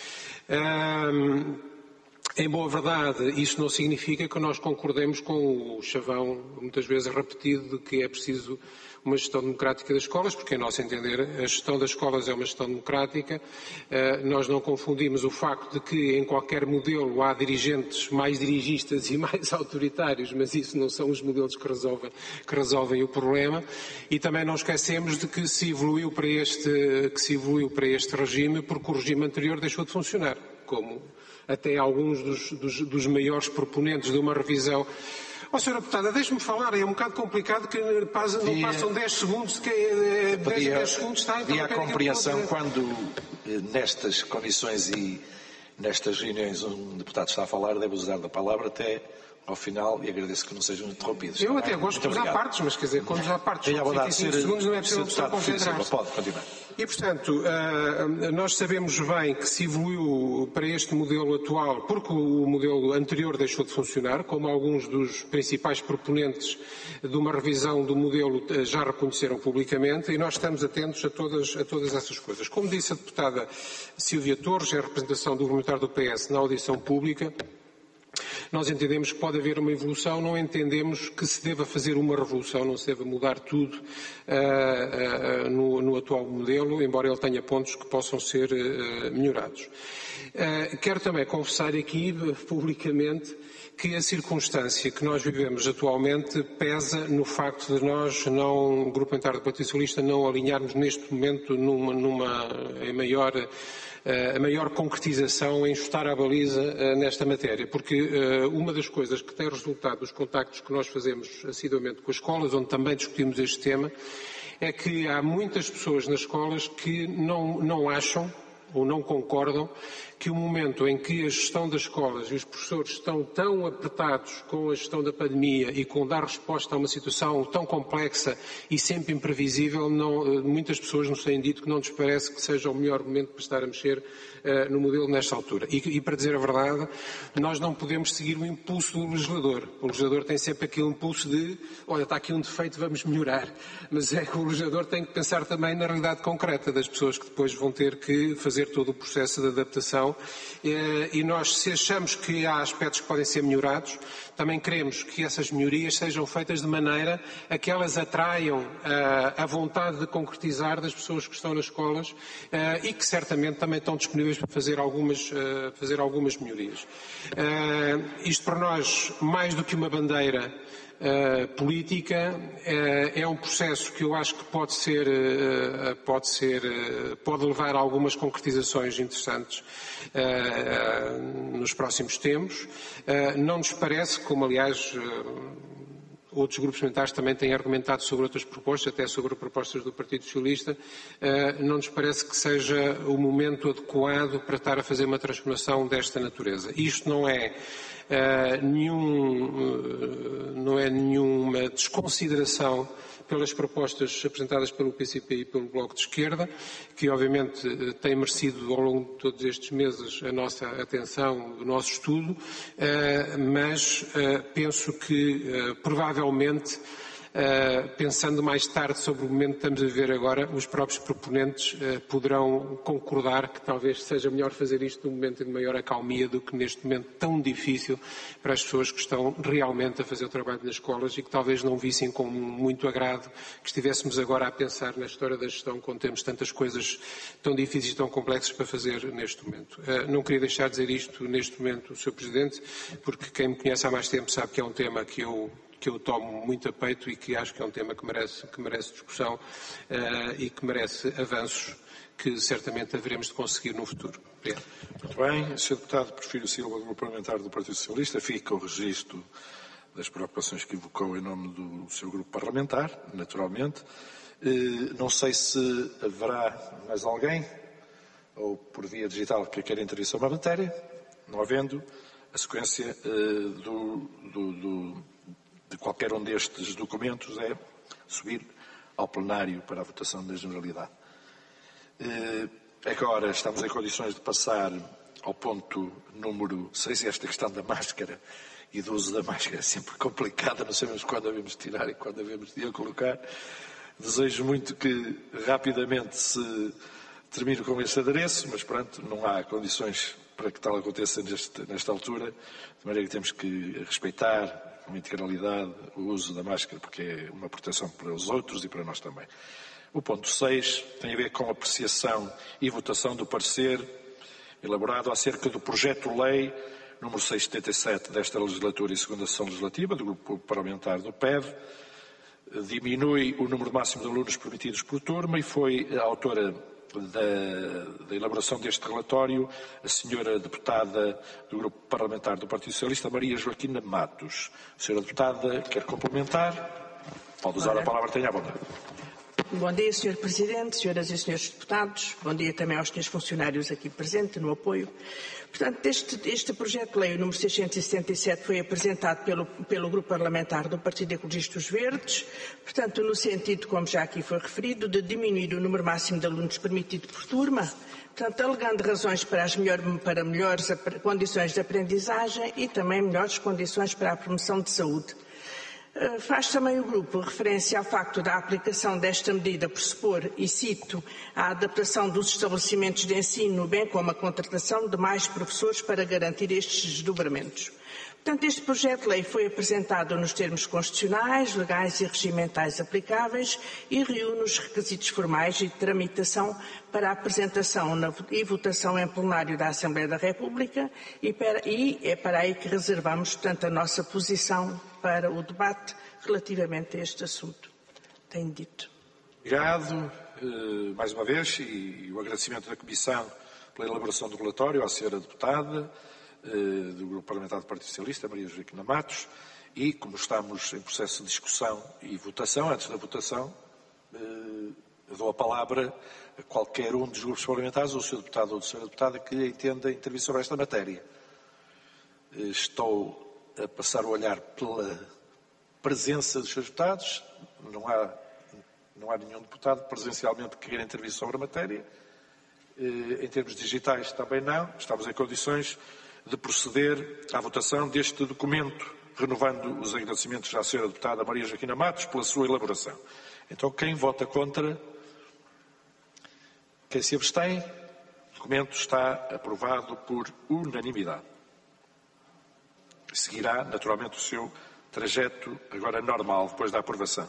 Em boa verdade, isso não significa que nós concordemos com o chavão, muitas vezes repetido, de que é preciso uma gestão democrática das escolas, porque, a nosso entender, a gestão das escolas é uma gestão democrática. Nós não confundimos o facto de que em qualquer modelo há dirigentes mais dirigistas e mais autoritários, mas isso não são os modelos que resolvem o problema. E também não esquecemos de que se evoluiu para este regime porque o regime anterior deixou de funcionar, como até alguns dos maiores proponentes de uma revisão. Sra. Deputada, deixe-me falar, é um bocado complicado que não passam 10 segundos, que 10 segundos está a
interromper. E a compreensão quando, nestas condições e nestas reuniões, um deputado está a falar, deve usar da palavra até ao final e agradeço que não sejam interrompidos.
Eu até gosto de usar partes, mas quer dizer, quando usar partes de 25 segundos não é possível pessoa concentrar-se.
Pode continuar.
E, portanto, nós sabemos bem que se evoluiu para este modelo atual porque o modelo anterior deixou de funcionar, como alguns dos principais proponentes de uma revisão do modelo já reconheceram publicamente, e nós estamos atentos a todas essas coisas. Como disse a deputada Silvia Torres, em representação do argumentário do PS na audição pública, nós entendemos que pode haver uma evolução, não entendemos que se deva fazer uma revolução, não se deva mudar tudo no atual modelo, embora ele tenha pontos que possam ser melhorados. Quero também conversar aqui publicamente que a circunstância que nós vivemos atualmente pesa no facto de nós, o Grupo Parlamentar do Partido Socialista, não alinharmos neste momento a maior concretização em chutar a baliza nesta matéria, porque uma das coisas que tem resultado dos contactos que nós fazemos assiduamente com as escolas, onde também discutimos este tema, é que há muitas pessoas nas escolas que não acham ou não concordam que o momento em que a gestão das escolas e os professores estão tão apertados com a gestão da pandemia e com dar resposta a uma situação tão complexa e sempre imprevisível, muitas pessoas nos têm dito que não lhes parece que seja o melhor momento para estar a mexer no modelo nesta altura. E para dizer a verdade, nós não podemos seguir o impulso do legislador. O legislador tem sempre aquele impulso de, olha, está aqui um defeito, vamos melhorar. Mas é que o legislador tem que pensar também na realidade concreta das pessoas que depois vão ter que fazer todo o processo de adaptação. E nós, se achamos que há aspectos que podem ser melhorados, também queremos que essas melhorias sejam feitas de maneira a que elas atraiam a vontade de concretizar das pessoas que estão nas escolas e que certamente também estão disponíveis para fazer algumas melhorias. Isto para nós, mais do que uma bandeira política, é um processo que eu acho que pode levar a algumas concretizações interessantes nos próximos tempos. Não nos parece, como aliás outros grupos parlamentares também têm argumentado sobre outras propostas, até sobre propostas do Partido Socialista, não nos parece que seja o momento adequado para estar a fazer uma transformação desta natureza. Isto não é nenhuma desconsideração pelas propostas apresentadas pelo PCP e pelo Bloco de Esquerda, que obviamente têm merecido ao longo de todos estes meses a nossa atenção, o nosso estudo, mas penso que provavelmente, pensando mais tarde sobre o momento que estamos a viver agora, os próprios proponentes poderão concordar que talvez seja melhor fazer isto num momento de maior acalmia do que neste momento tão difícil para as pessoas que estão realmente a fazer o trabalho nas escolas e que talvez não vissem com muito agrado que estivéssemos agora a pensar na história da gestão quando temos tantas coisas tão difíceis e tão complexas para fazer neste momento. Não queria deixar de dizer isto neste momento, Sr. Presidente, porque quem me conhece há mais tempo sabe que é um tema que eu que eu tomo muito a peito e que acho que é um tema que merece discussão e que merece avanços que certamente haveremos de conseguir no futuro. Obrigado.
Muito bem. Sr. Deputado Porfírio Silva, do Grupo Parlamentar do Partido Socialista, fica o registro das preocupações que evocou em nome do seu grupo parlamentar, naturalmente. Não sei se haverá mais alguém, ou por via digital, que queira intervir sobre a matéria. Não havendo, a sequência de qualquer um destes documentos é subir ao plenário para a votação da Generalidade. Agora estamos em condições de passar ao ponto número 6, esta questão da máscara e do uso da máscara é sempre complicada, não sabemos quando devemos tirar e quando devemos de a colocar. Desejo muito que rapidamente se termine com este adereço, mas pronto, não há condições para que tal aconteça nesta altura, de maneira que temos que respeitar com integralidade o uso da máscara, porque é uma proteção para os outros e para nós também. O ponto 6 tem a ver com a apreciação e votação do parecer elaborado acerca do projeto-lei número 677 desta legislatura e segunda sessão legislativa do Grupo Parlamentar do PEV. Diminui o número máximo de alunos permitidos por turma e foi a autora da elaboração deste relatório a senhora deputada do Grupo Parlamentar do Partido Socialista, Maria Joaquina Matos. Senhora deputada, quer complementar? Pode usar a palavra, tenha a vontade.
Bom dia, Sr. Presidente, senhoras e senhores deputados. Bom dia também aos senhores funcionários aqui presentes no apoio. Portanto, este projeto de lei, o número 677, foi apresentado pelo Grupo Parlamentar do Partido Ecologista dos Verdes, portanto, no sentido, como já aqui foi referido, de diminuir o número máximo de alunos permitido por turma, portanto, alegando razões para melhores condições de aprendizagem e também melhores condições para a promoção de saúde. Faz também o grupo referência ao facto da aplicação desta medida pressupor, e cito, a adaptação dos estabelecimentos de ensino, bem como a contratação de mais professores para garantir estes desdobramentos. Portanto, este projeto de lei foi apresentado nos termos constitucionais, legais e regimentais aplicáveis e reúne os requisitos formais e de tramitação para a apresentação e votação em plenário da Assembleia da República e é para aí que reservamos, portanto, a nossa posição para o debate relativamente a este assunto. Tenho dito.
Obrigado, mais uma vez, e o agradecimento da Comissão pela elaboração do relatório à senhora deputada do Grupo Parlamentar do Partido Socialista, Maria Joaquina Matos, e como estamos em processo de discussão e votação, antes da votação, eu dou a palavra a qualquer um dos grupos parlamentares, ou o Sr. Deputado ou a Sra. Deputada, que entenda intervir sobre esta matéria. Estou a passar o olhar pela presença dos Srs. Deputados, não há nenhum deputado presencialmente que queira intervir sobre a matéria. Em termos digitais também não, estamos em condições de proceder à votação deste documento, renovando os agradecimentos à senhora deputada Maria Joaquina Matos pela sua elaboração. Então, quem vota contra? Quem se abstém? O documento está aprovado por unanimidade. Seguirá, naturalmente, o seu trajeto agora normal, depois da aprovação.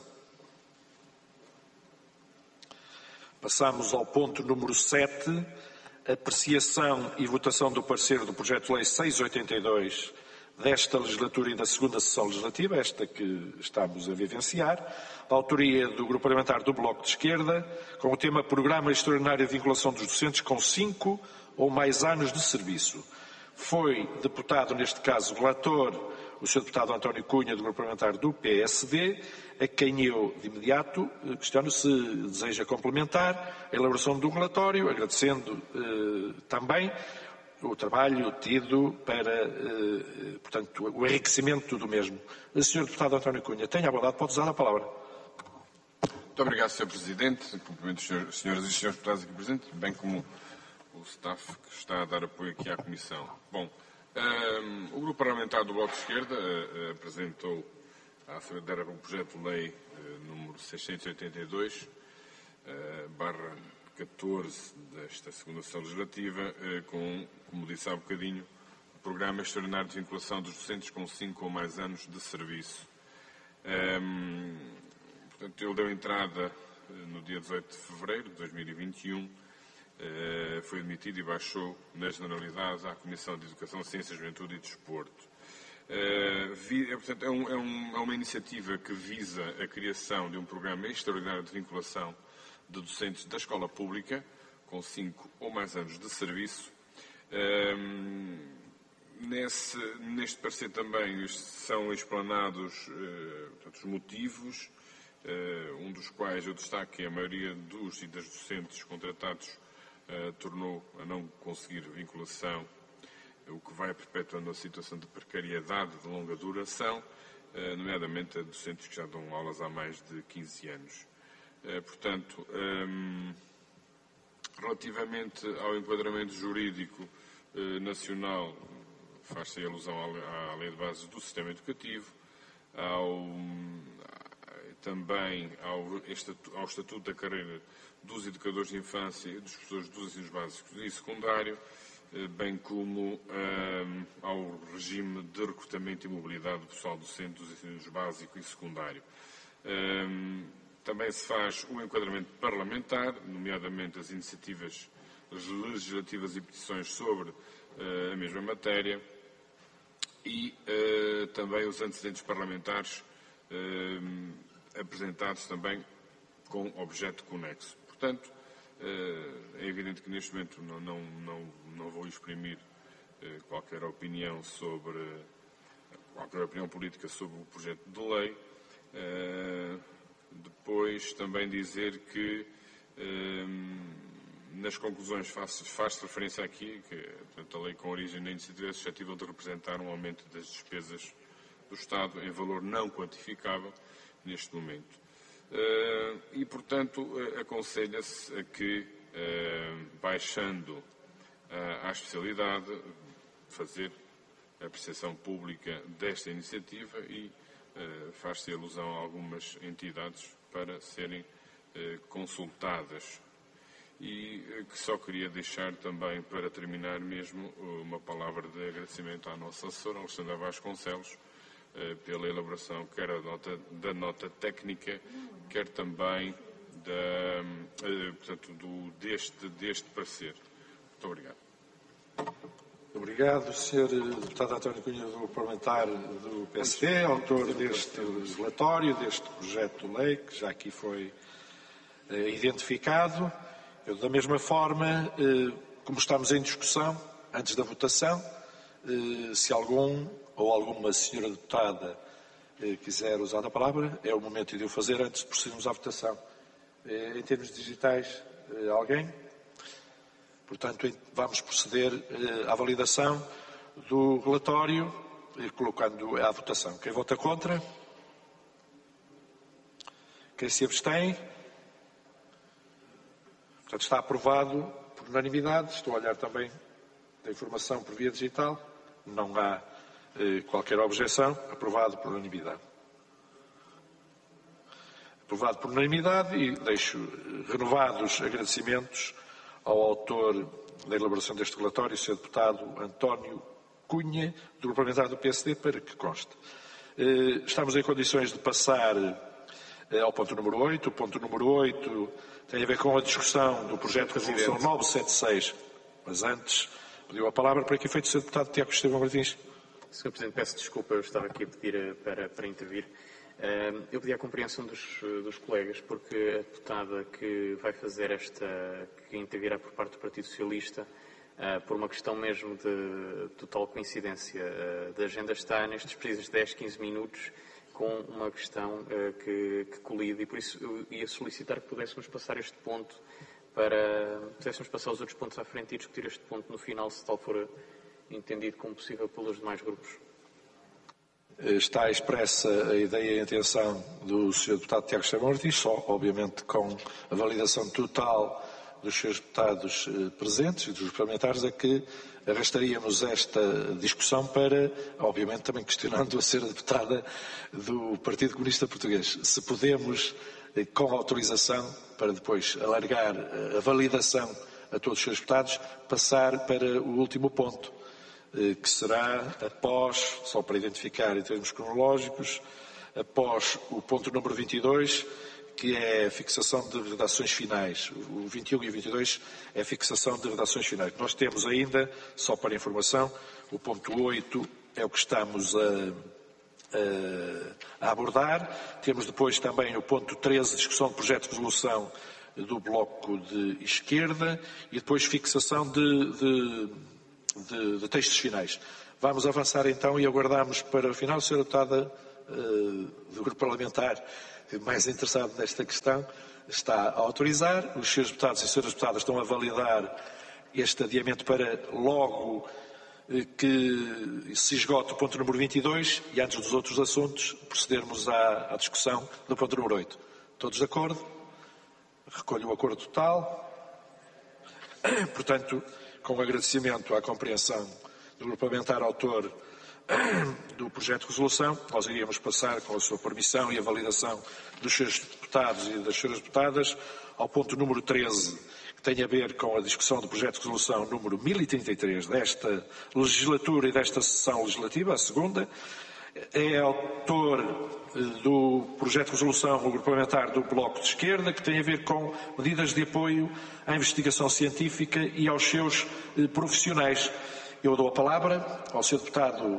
Passamos ao ponto número 7, apreciação e votação do parecer do projeto de lei 682 desta legislatura e da segunda sessão legislativa, esta que estamos a vivenciar, a autoria do Grupo Parlamentar do Bloco de Esquerda, com o tema Programa Extraordinário de Vinculação dos Docentes com 5 ou mais anos de serviço. Foi deputado, neste caso, relator, o Sr. Deputado António Cunha, do Grupo Parlamentar do PSD, a quem eu, de imediato, questiono se deseja complementar a elaboração do relatório, agradecendo também o trabalho tido para, portanto, o enriquecimento do mesmo. Sr. Deputado António Cunha, tenha a bondade, pode usar a palavra.
Muito obrigado, Sr. Presidente. Cumprimento as senhoras e senhores deputados aqui presentes, bem como o staff que está a dar apoio aqui à Comissão. Bom, o Grupo Parlamentar do Bloco de Esquerda apresentou à Assembleia da República um projeto de lei número 682, /14 desta segunda sessão legislativa, com, como disse há bocadinho, o Programa Extraordinário de Vinculação dos Docentes com 5 ou mais anos de serviço. Portanto, ele deu entrada no dia 18 de fevereiro de 2021, foi admitido e baixou na generalidade à Comissão de Educação, Ciência, Juventude e Desporto. Portanto, é uma iniciativa que visa a criação de um programa extraordinário de vinculação de docentes da escola pública, com 5 ou mais anos de serviço. Neste parecer também são explanados portanto, os motivos, um dos quais eu destaco que a maioria dos e das docentes contratados tornou a não conseguir vinculação, o que vai perpetuando a situação de precariedade de longa duração, nomeadamente a docentes que já dão aulas há mais de 15 anos. Portanto, relativamente ao enquadramento jurídico nacional, faz-se alusão à Lei de Bases do Sistema Educativo, também ao Estatuto da Carreira dos Educadores de Infância e dos Professores dos Ensinos Básicos e Secundário, bem como ao regime de recrutamento e mobilidade do pessoal docente dos ensinos básico e secundário. Também se faz o enquadramento parlamentar, nomeadamente as iniciativas legislativas e petições sobre a mesma matéria, e também os antecedentes parlamentares apresentados também com objeto conexo. Portanto, é evidente que neste momento não vou exprimir qualquer opinião política sobre o projeto de lei. Depois também dizer que nas conclusões faz-se referência aqui que portanto, a lei com origem na iniciativa é suscetível de representar um aumento das despesas do Estado em valor não quantificável neste momento. E, portanto, aconselha-se a que, baixando à especialidade, fazer a apreciação pública desta iniciativa e faz-se alusão a algumas entidades para serem consultadas. E que só queria deixar também, para terminar mesmo, uma palavra de agradecimento à nossa assessora, Alexandra Vasconcelos, pela elaboração quer da nota técnica, quer também deste parecer. Muito obrigado.
Obrigado, Sr. Deputado António Cunha, do parlamentar do PSD, autor deste relatório, deste projeto de lei, que já aqui foi identificado. Eu, da mesma forma, como estamos em discussão, antes da votação, se algum ou alguma senhora deputada quiser usar a palavra, é o momento de o fazer antes de procedermos à votação. Em termos digitais, alguém? Portanto, vamos proceder à validação do relatório, colocando à votação. Quem vota contra? Quem se abstém? Portanto, está aprovado por unanimidade. Estou a olhar também da informação por via digital. Não há qualquer objeção. Aprovado por unanimidade. Aprovado por unanimidade e deixo renovados agradecimentos ao autor da elaboração deste relatório, o Sr. Deputado António Cunha, do Grupo Parlamentar do PSD, para que conste. Estamos em condições de passar ao ponto número 8. O ponto número 8 tem a ver com a discussão do projeto de resolução 976. Mas antes, pediu a palavra para que efeito o Sr. Deputado Tiago Estevão Martins.
Sr. Presidente, peço desculpa, eu estava aqui a pedir para intervir. Eu pedi a compreensão dos colegas, porque a deputada que vai fazer que intervirá por parte do Partido Socialista, por uma questão mesmo de total coincidência da agenda, está nestes precisos 10, 15 minutos com uma questão que colide, e por isso eu ia solicitar que pudéssemos passar este ponto pudéssemos passar os outros pontos à frente e discutir este ponto no final, se tal for entendido como possível pelos demais grupos.
Está expressa a ideia e a intenção do Sr. Deputado Tiago Estevão Martins, só, obviamente, com a validação total dos Srs. Deputados presentes e dos parlamentares, é que arrastaríamos esta discussão para, obviamente, também questionando a Sra. Deputada do Partido Comunista Português. Se podemos, com autorização, para depois alargar a validação a todos os Srs. Deputados, passar para o último ponto, que será após, só para identificar em termos cronológicos, após o ponto número 22, que é a fixação de redações finais. O 21 e o 22 é a fixação de redações finais. Nós temos ainda, só para informação, o ponto 8 é o que estamos a abordar. Temos depois também o ponto 13, discussão de projeto de resolução do Bloco de Esquerda e depois fixação de textos finais. Vamos avançar então e aguardamos para o final. A senhora deputada do Grupo Parlamentar mais interessado nesta questão está a autorizar. Os senhores deputados e senhoras deputadas estão a validar este adiamento para logo que se esgote o ponto número 22 e antes dos outros assuntos procedermos à discussão do ponto número 8. Todos de acordo? Recolho o acordo total. Portanto, com agradecimento à compreensão do Grupo Parlamentar autor do projeto de resolução, nós iríamos passar, com a sua permissão e a validação dos senhores deputados e das senhoras deputadas, ao ponto número 13, que tem a ver com a discussão do projeto de resolução número 1033 desta legislatura e desta sessão legislativa, a segunda. É autor do projeto de resolução o Grupo Parlamentar do Bloco de Esquerda, que tem a ver com medidas de apoio à investigação científica e aos seus profissionais. Eu dou a palavra ao Sr. Deputado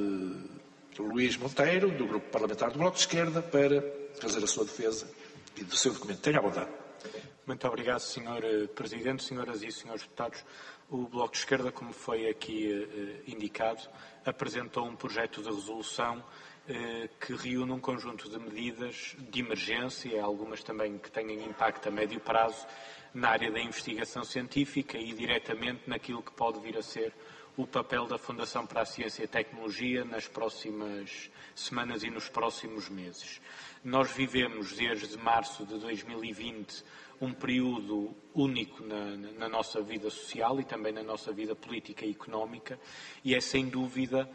Luís Monteiro, do Grupo Parlamentar do Bloco de Esquerda, para fazer a sua defesa e do seu documento. Tenha à vontade.
Muito obrigado, Sr. Presidente, senhoras e senhores deputados. O Bloco de Esquerda, como foi aqui indicado, apresentou um projeto de resolução que reúne um conjunto de medidas de emergência, algumas também que tenham impacto a médio prazo, na área da investigação científica e diretamente naquilo que pode vir a ser o papel da Fundação para a Ciência e Tecnologia nas próximas semanas e nos próximos meses. Nós vivemos desde março de 2020 um período único na nossa vida social e também na nossa vida política e económica e é sem dúvida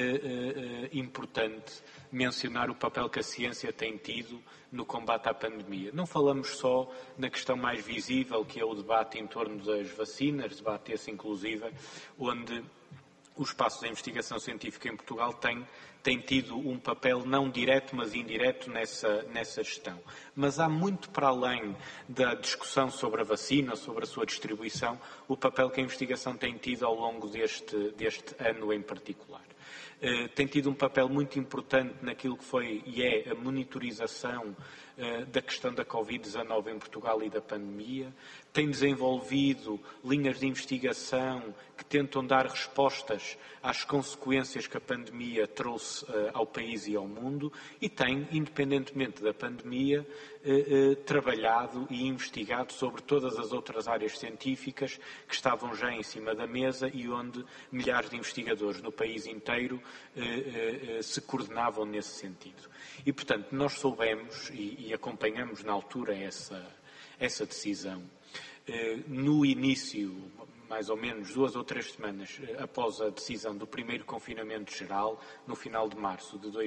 importante mencionar o papel que a ciência tem tido no combate à pandemia. Não falamos só na questão mais visível, que é o debate em torno das vacinas, debate esse inclusive, onde o espaço da investigação científica em Portugal tem tido um papel não direto, mas indireto nessa gestão. Mas há muito para além da discussão sobre a vacina, sobre a sua distribuição, o papel que a investigação tem tido ao longo deste ano em particular. Tem tido um papel muito importante naquilo que foi e é a monitorização da questão da Covid-19 em Portugal e da pandemia, tem desenvolvido linhas de investigação que tentam dar respostas às consequências que a pandemia trouxe ao país e ao mundo e tem, independentemente da pandemia, trabalhado e investigado sobre todas as outras áreas científicas que estavam já em cima da mesa e onde milhares de investigadores no país inteiro se coordenavam nesse sentido. E, portanto, nós soubemos e acompanhamos na altura essa decisão. No início, mais ou menos 2 ou 3 semanas após a decisão do primeiro confinamento geral, no final de março de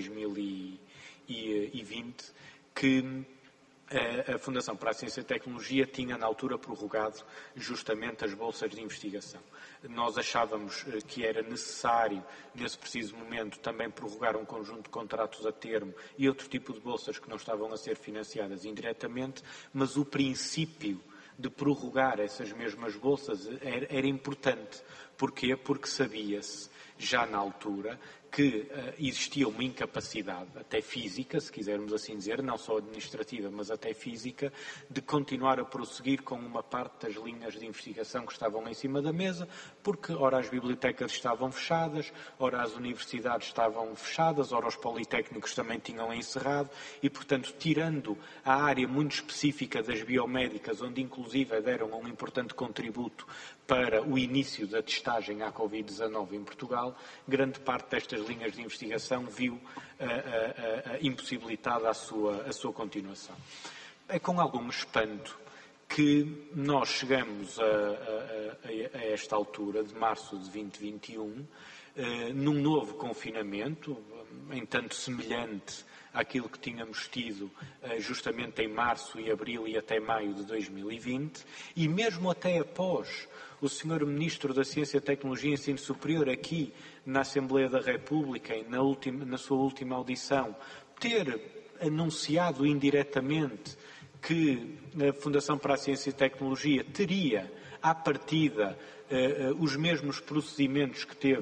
2020, que a Fundação para a Ciência e Tecnologia tinha na altura prorrogado justamente as bolsas de investigação. Nós achávamos que era necessário, nesse preciso momento, também prorrogar um conjunto de contratos a termo e outro tipo de bolsas que não estavam a ser financiadas indiretamente, mas o princípio de prorrogar essas mesmas bolsas era importante. Porquê? Porque sabia-se, já na altura, que existia uma incapacidade, até física, se quisermos assim dizer, não só administrativa, mas até física, de continuar a prosseguir com uma parte das linhas de investigação que estavam em cima da mesa, porque ora as bibliotecas estavam fechadas, ora as universidades estavam fechadas, ora os politécnicos também tinham encerrado e, portanto, tirando a área muito específica das biomédicas, onde inclusive deram um importante contributo para o início da testagem à Covid-19 em Portugal, grande parte destas linhas de investigação viu impossibilitada a sua continuação. É com algum espanto que nós chegamos a esta altura, de março de 2021, num novo confinamento, em tanto semelhante àquilo que tínhamos tido justamente em março e abril e até maio de 2020, e mesmo até após o Sr. Ministro da Ciência, Tecnologia e Ensino Superior, aqui na Assembleia da República, na sua última audição, ter anunciado indiretamente que a Fundação para a Ciência e Tecnologia teria, à partida, os mesmos procedimentos que teve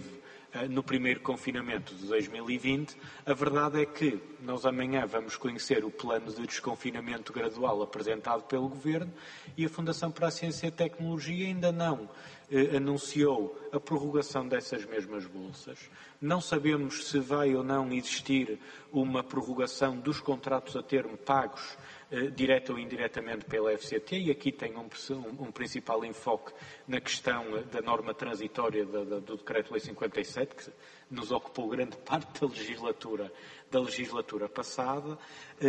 no primeiro confinamento de 2020, a verdade é que nós amanhã vamos conhecer o plano de desconfinamento gradual apresentado pelo Governo e a Fundação para a Ciência e a Tecnologia ainda não anunciou a prorrogação dessas mesmas bolsas. Não sabemos se vai ou não existir uma prorrogação dos contratos a termo pagos direta ou indiretamente pela FCT, e aqui tem um principal enfoque na questão da norma transitória do Decreto-Lei 57, que nos ocupou grande parte da legislatura passada,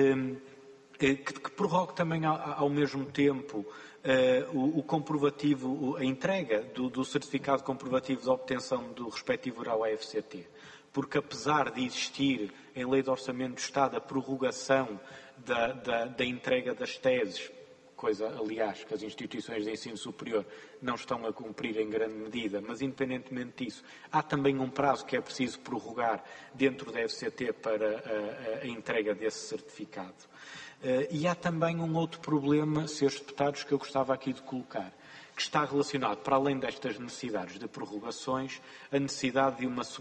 que prorrogue também ao mesmo tempo o comprovativo, a entrega do certificado comprovativo de obtenção do respectivo grau à FCT. Porque apesar de existir em Lei de Orçamento do Estado a prorrogação da entrega das teses, coisa, aliás, que as instituições de ensino superior não estão a cumprir em grande medida, mas independentemente disso, há também um prazo que é preciso prorrogar dentro da FCT para a entrega desse certificado. E há também um outro problema, senhores deputados, que eu gostava aqui de colocar, que está relacionado, para além destas necessidades de prorrogações, a necessidade de uma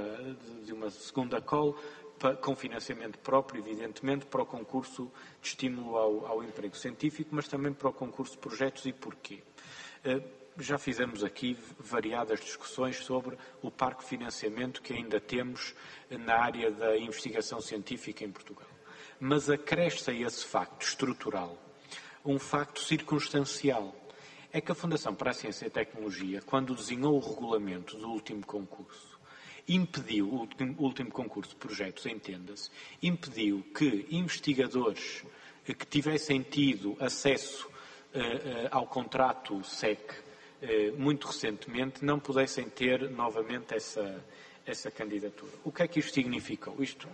segunda call com financiamento próprio, evidentemente, para o concurso de estímulo ao emprego científico, mas também para o concurso de projetos. E porquê? Já fizemos aqui variadas discussões sobre o parque de financiamento que ainda temos na área da investigação científica em Portugal. Mas acresce a esse facto estrutural um facto circunstancial. É que a Fundação para a Ciência e a Tecnologia, quando desenhou o regulamento do último concurso, impediu, o último concurso de projetos, entenda-se, impediu que investigadores que tivessem tido acesso ao contrato SEC muito recentemente não pudessem ter novamente essa candidatura. O que é que isto significou? Isto,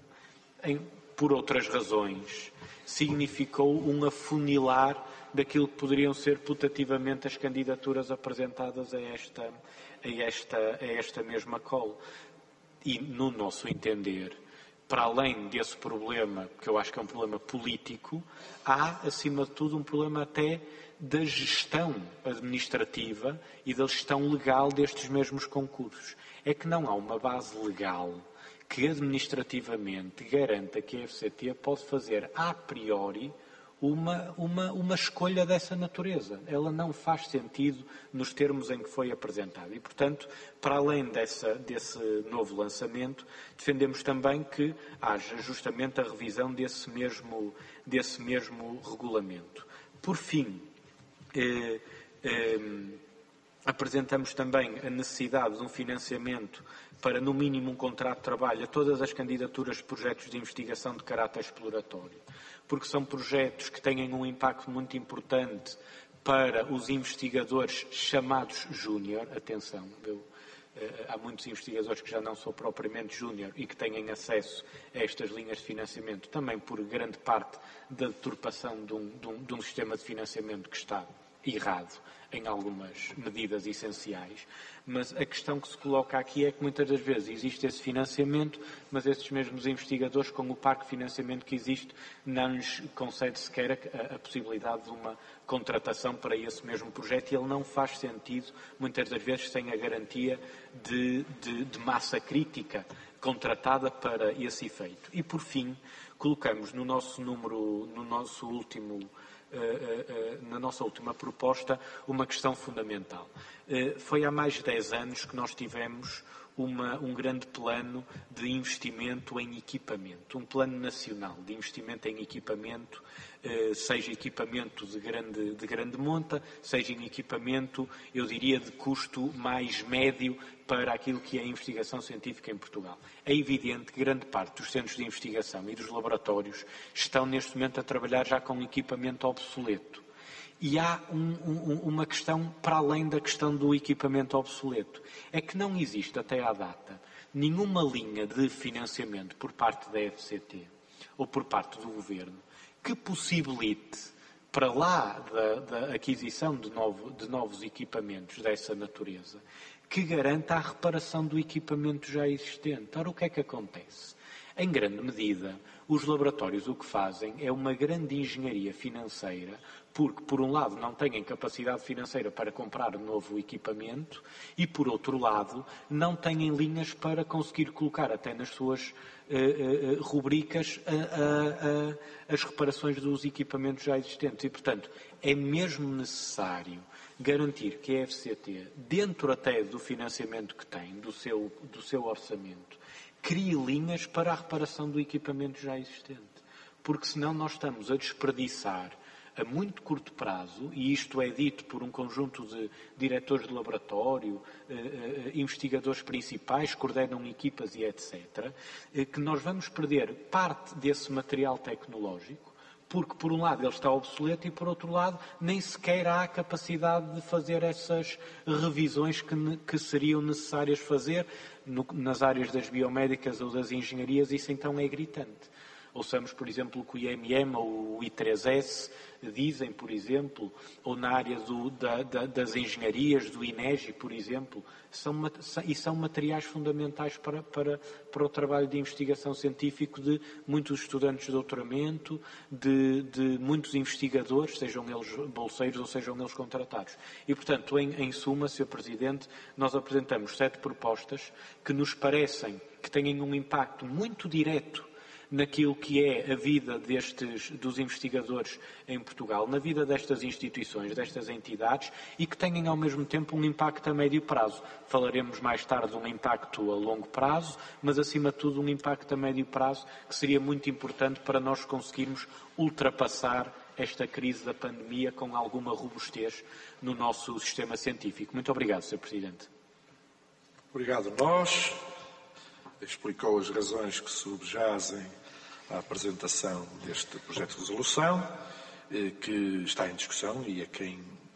por outras razões, significou um afunilar daquilo que poderiam ser putativamente as candidaturas apresentadas a esta mesma call. E, no nosso entender, para além desse problema, que eu acho que é um problema político, há, acima de tudo, um problema até da gestão administrativa e da gestão legal destes mesmos concursos. É que não há uma base legal que administrativamente garanta que a FCT pode fazer a priori uma escolha dessa natureza. Ela não faz sentido nos termos em que foi apresentada. E, portanto, para além desse novo lançamento, defendemos também que haja justamente a revisão desse mesmo regulamento. Por fim, apresentamos também a necessidade de um financiamento para, no mínimo, um contrato de trabalho a todas as candidaturas de projetos de investigação de caráter exploratório, porque são projetos que têm um impacto muito importante para os investigadores chamados júnior. Atenção, há muitos investigadores que já não são propriamente júnior e que têm acesso a estas linhas de financiamento, também por grande parte da deturpação de um sistema de financiamento que está errado em algumas medidas essenciais. Mas a questão que se coloca aqui é que muitas das vezes existe esse financiamento, mas esses mesmos investigadores, com o parque de financiamento que existe, não lhes concede sequer a possibilidade de uma contratação para esse mesmo projeto, e ele não faz sentido, muitas das vezes, sem a garantia de massa crítica contratada para esse efeito. E, por fim, colocamos na nossa última proposta uma questão fundamental. Foi há mais de 10 anos que nós tivemos um grande plano de investimento em equipamento, um plano nacional de investimento em equipamento, seja equipamento de grande monta, seja em equipamento, eu diria, de custo mais médio para aquilo que é a investigação científica em Portugal. É evidente que grande parte dos centros de investigação e dos laboratórios estão neste momento a trabalhar já com equipamento obsoleto. E há uma questão para além da questão do equipamento obsoleto. É que não existe até à data nenhuma linha de financiamento por parte da FCT ou por parte do Governo que possibilite, para lá da aquisição de novos equipamentos dessa natureza, que garanta a reparação do equipamento já existente. Ora, o que é que acontece? Em grande medida, os laboratórios o que fazem é uma grande engenharia financeira, porque, por um lado, não têm capacidade financeira para comprar novo equipamento e, por outro lado, não têm linhas para conseguir colocar até nas suas rubricas as reparações dos equipamentos já existentes. E, portanto, é mesmo necessário garantir que a FCT, dentro até do financiamento que tem, do seu orçamento, crie linhas para a reparação do equipamento já existente. Porque senão nós estamos a desperdiçar a muito curto prazo, e isto é dito por um conjunto de diretores de laboratório, investigadores principais, coordenam equipas e etc., que nós vamos perder parte desse material tecnológico, porque por um lado ele está obsoleto e por outro lado nem sequer há a capacidade de fazer essas revisões que seriam necessárias fazer nas áreas das biomédicas ou das engenharias. Isso então é gritante. Ouçamos, por exemplo, que o IMM ou o I3S dizem, por exemplo, ou na área das engenharias, do INEGI, por exemplo, são materiais fundamentais para o trabalho de investigação científico de muitos estudantes de doutoramento, de muitos investigadores, sejam eles bolseiros ou sejam eles contratados. E, portanto, em suma, Sr. Presidente, nós apresentamos 7 propostas que nos parecem que têm um impacto muito direto naquilo que é a vida dos investigadores em Portugal, na vida destas instituições, destas entidades, e que tenham ao mesmo tempo um impacto a médio prazo. Falaremos mais tarde de um impacto a longo prazo, mas acima de tudo um impacto a médio prazo que seria muito importante para nós conseguirmos ultrapassar esta crise da pandemia com alguma robustez no nosso sistema científico. Muito obrigado, Sr. Presidente.
Obrigado a nós. Explicou as razões que subjazem à apresentação deste projeto de resolução, que está em discussão e a quem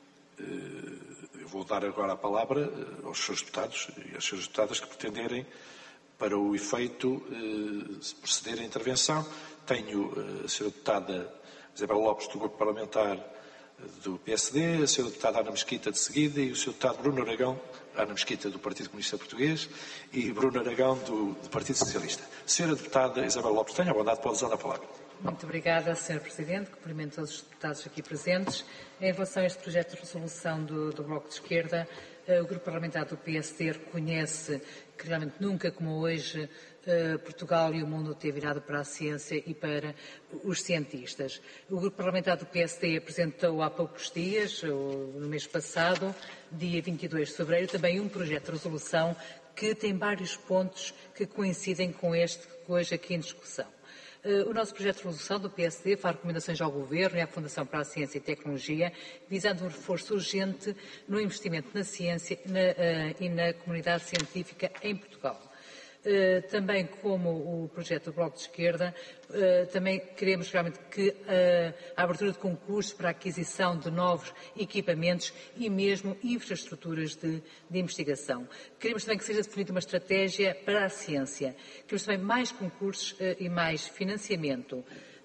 eu vou dar agora a palavra aos senhores deputados e às senhoras deputadas que pretenderem, para o efeito, proceder à intervenção. Tenho a senhora deputada Isabel Lopes, do Grupo Parlamentar do PSD, a senhora deputada Ana Mesquita de seguida e o senhor deputado Bruno Aragão, Ana Mesquita do Partido Comunista Português e Bruno Aragão do Partido Socialista. Senhora deputada Isabel Lopes, tenha a bondade, pode usar a palavra.
Muito obrigada, Sr. Presidente. Cumprimento todos os deputados aqui presentes. Em relação a este projeto de resolução do Bloco de Esquerda, o Grupo Parlamentar do PSD reconhece que realmente nunca como hoje Portugal e o mundo têm virado para a ciência e para os cientistas. O Grupo Parlamentar do PSD apresentou há poucos dias, no mês passado, dia 22 de fevereiro, também um projeto de resolução que tem vários pontos que coincidem com este que hoje aqui em discussão. O nosso projeto de resolução do PSD faz recomendações ao Governo e à Fundação para a Ciência e Tecnologia, visando um reforço urgente no investimento na ciência e na comunidade científica em Portugal. Também como o projeto do Bloco de Esquerda, também queremos realmente que a abertura de concursos para a aquisição de novos equipamentos e mesmo infraestruturas de investigação. Queremos também que seja definida uma estratégia para a ciência. Queremos também mais concursos e mais financiamento.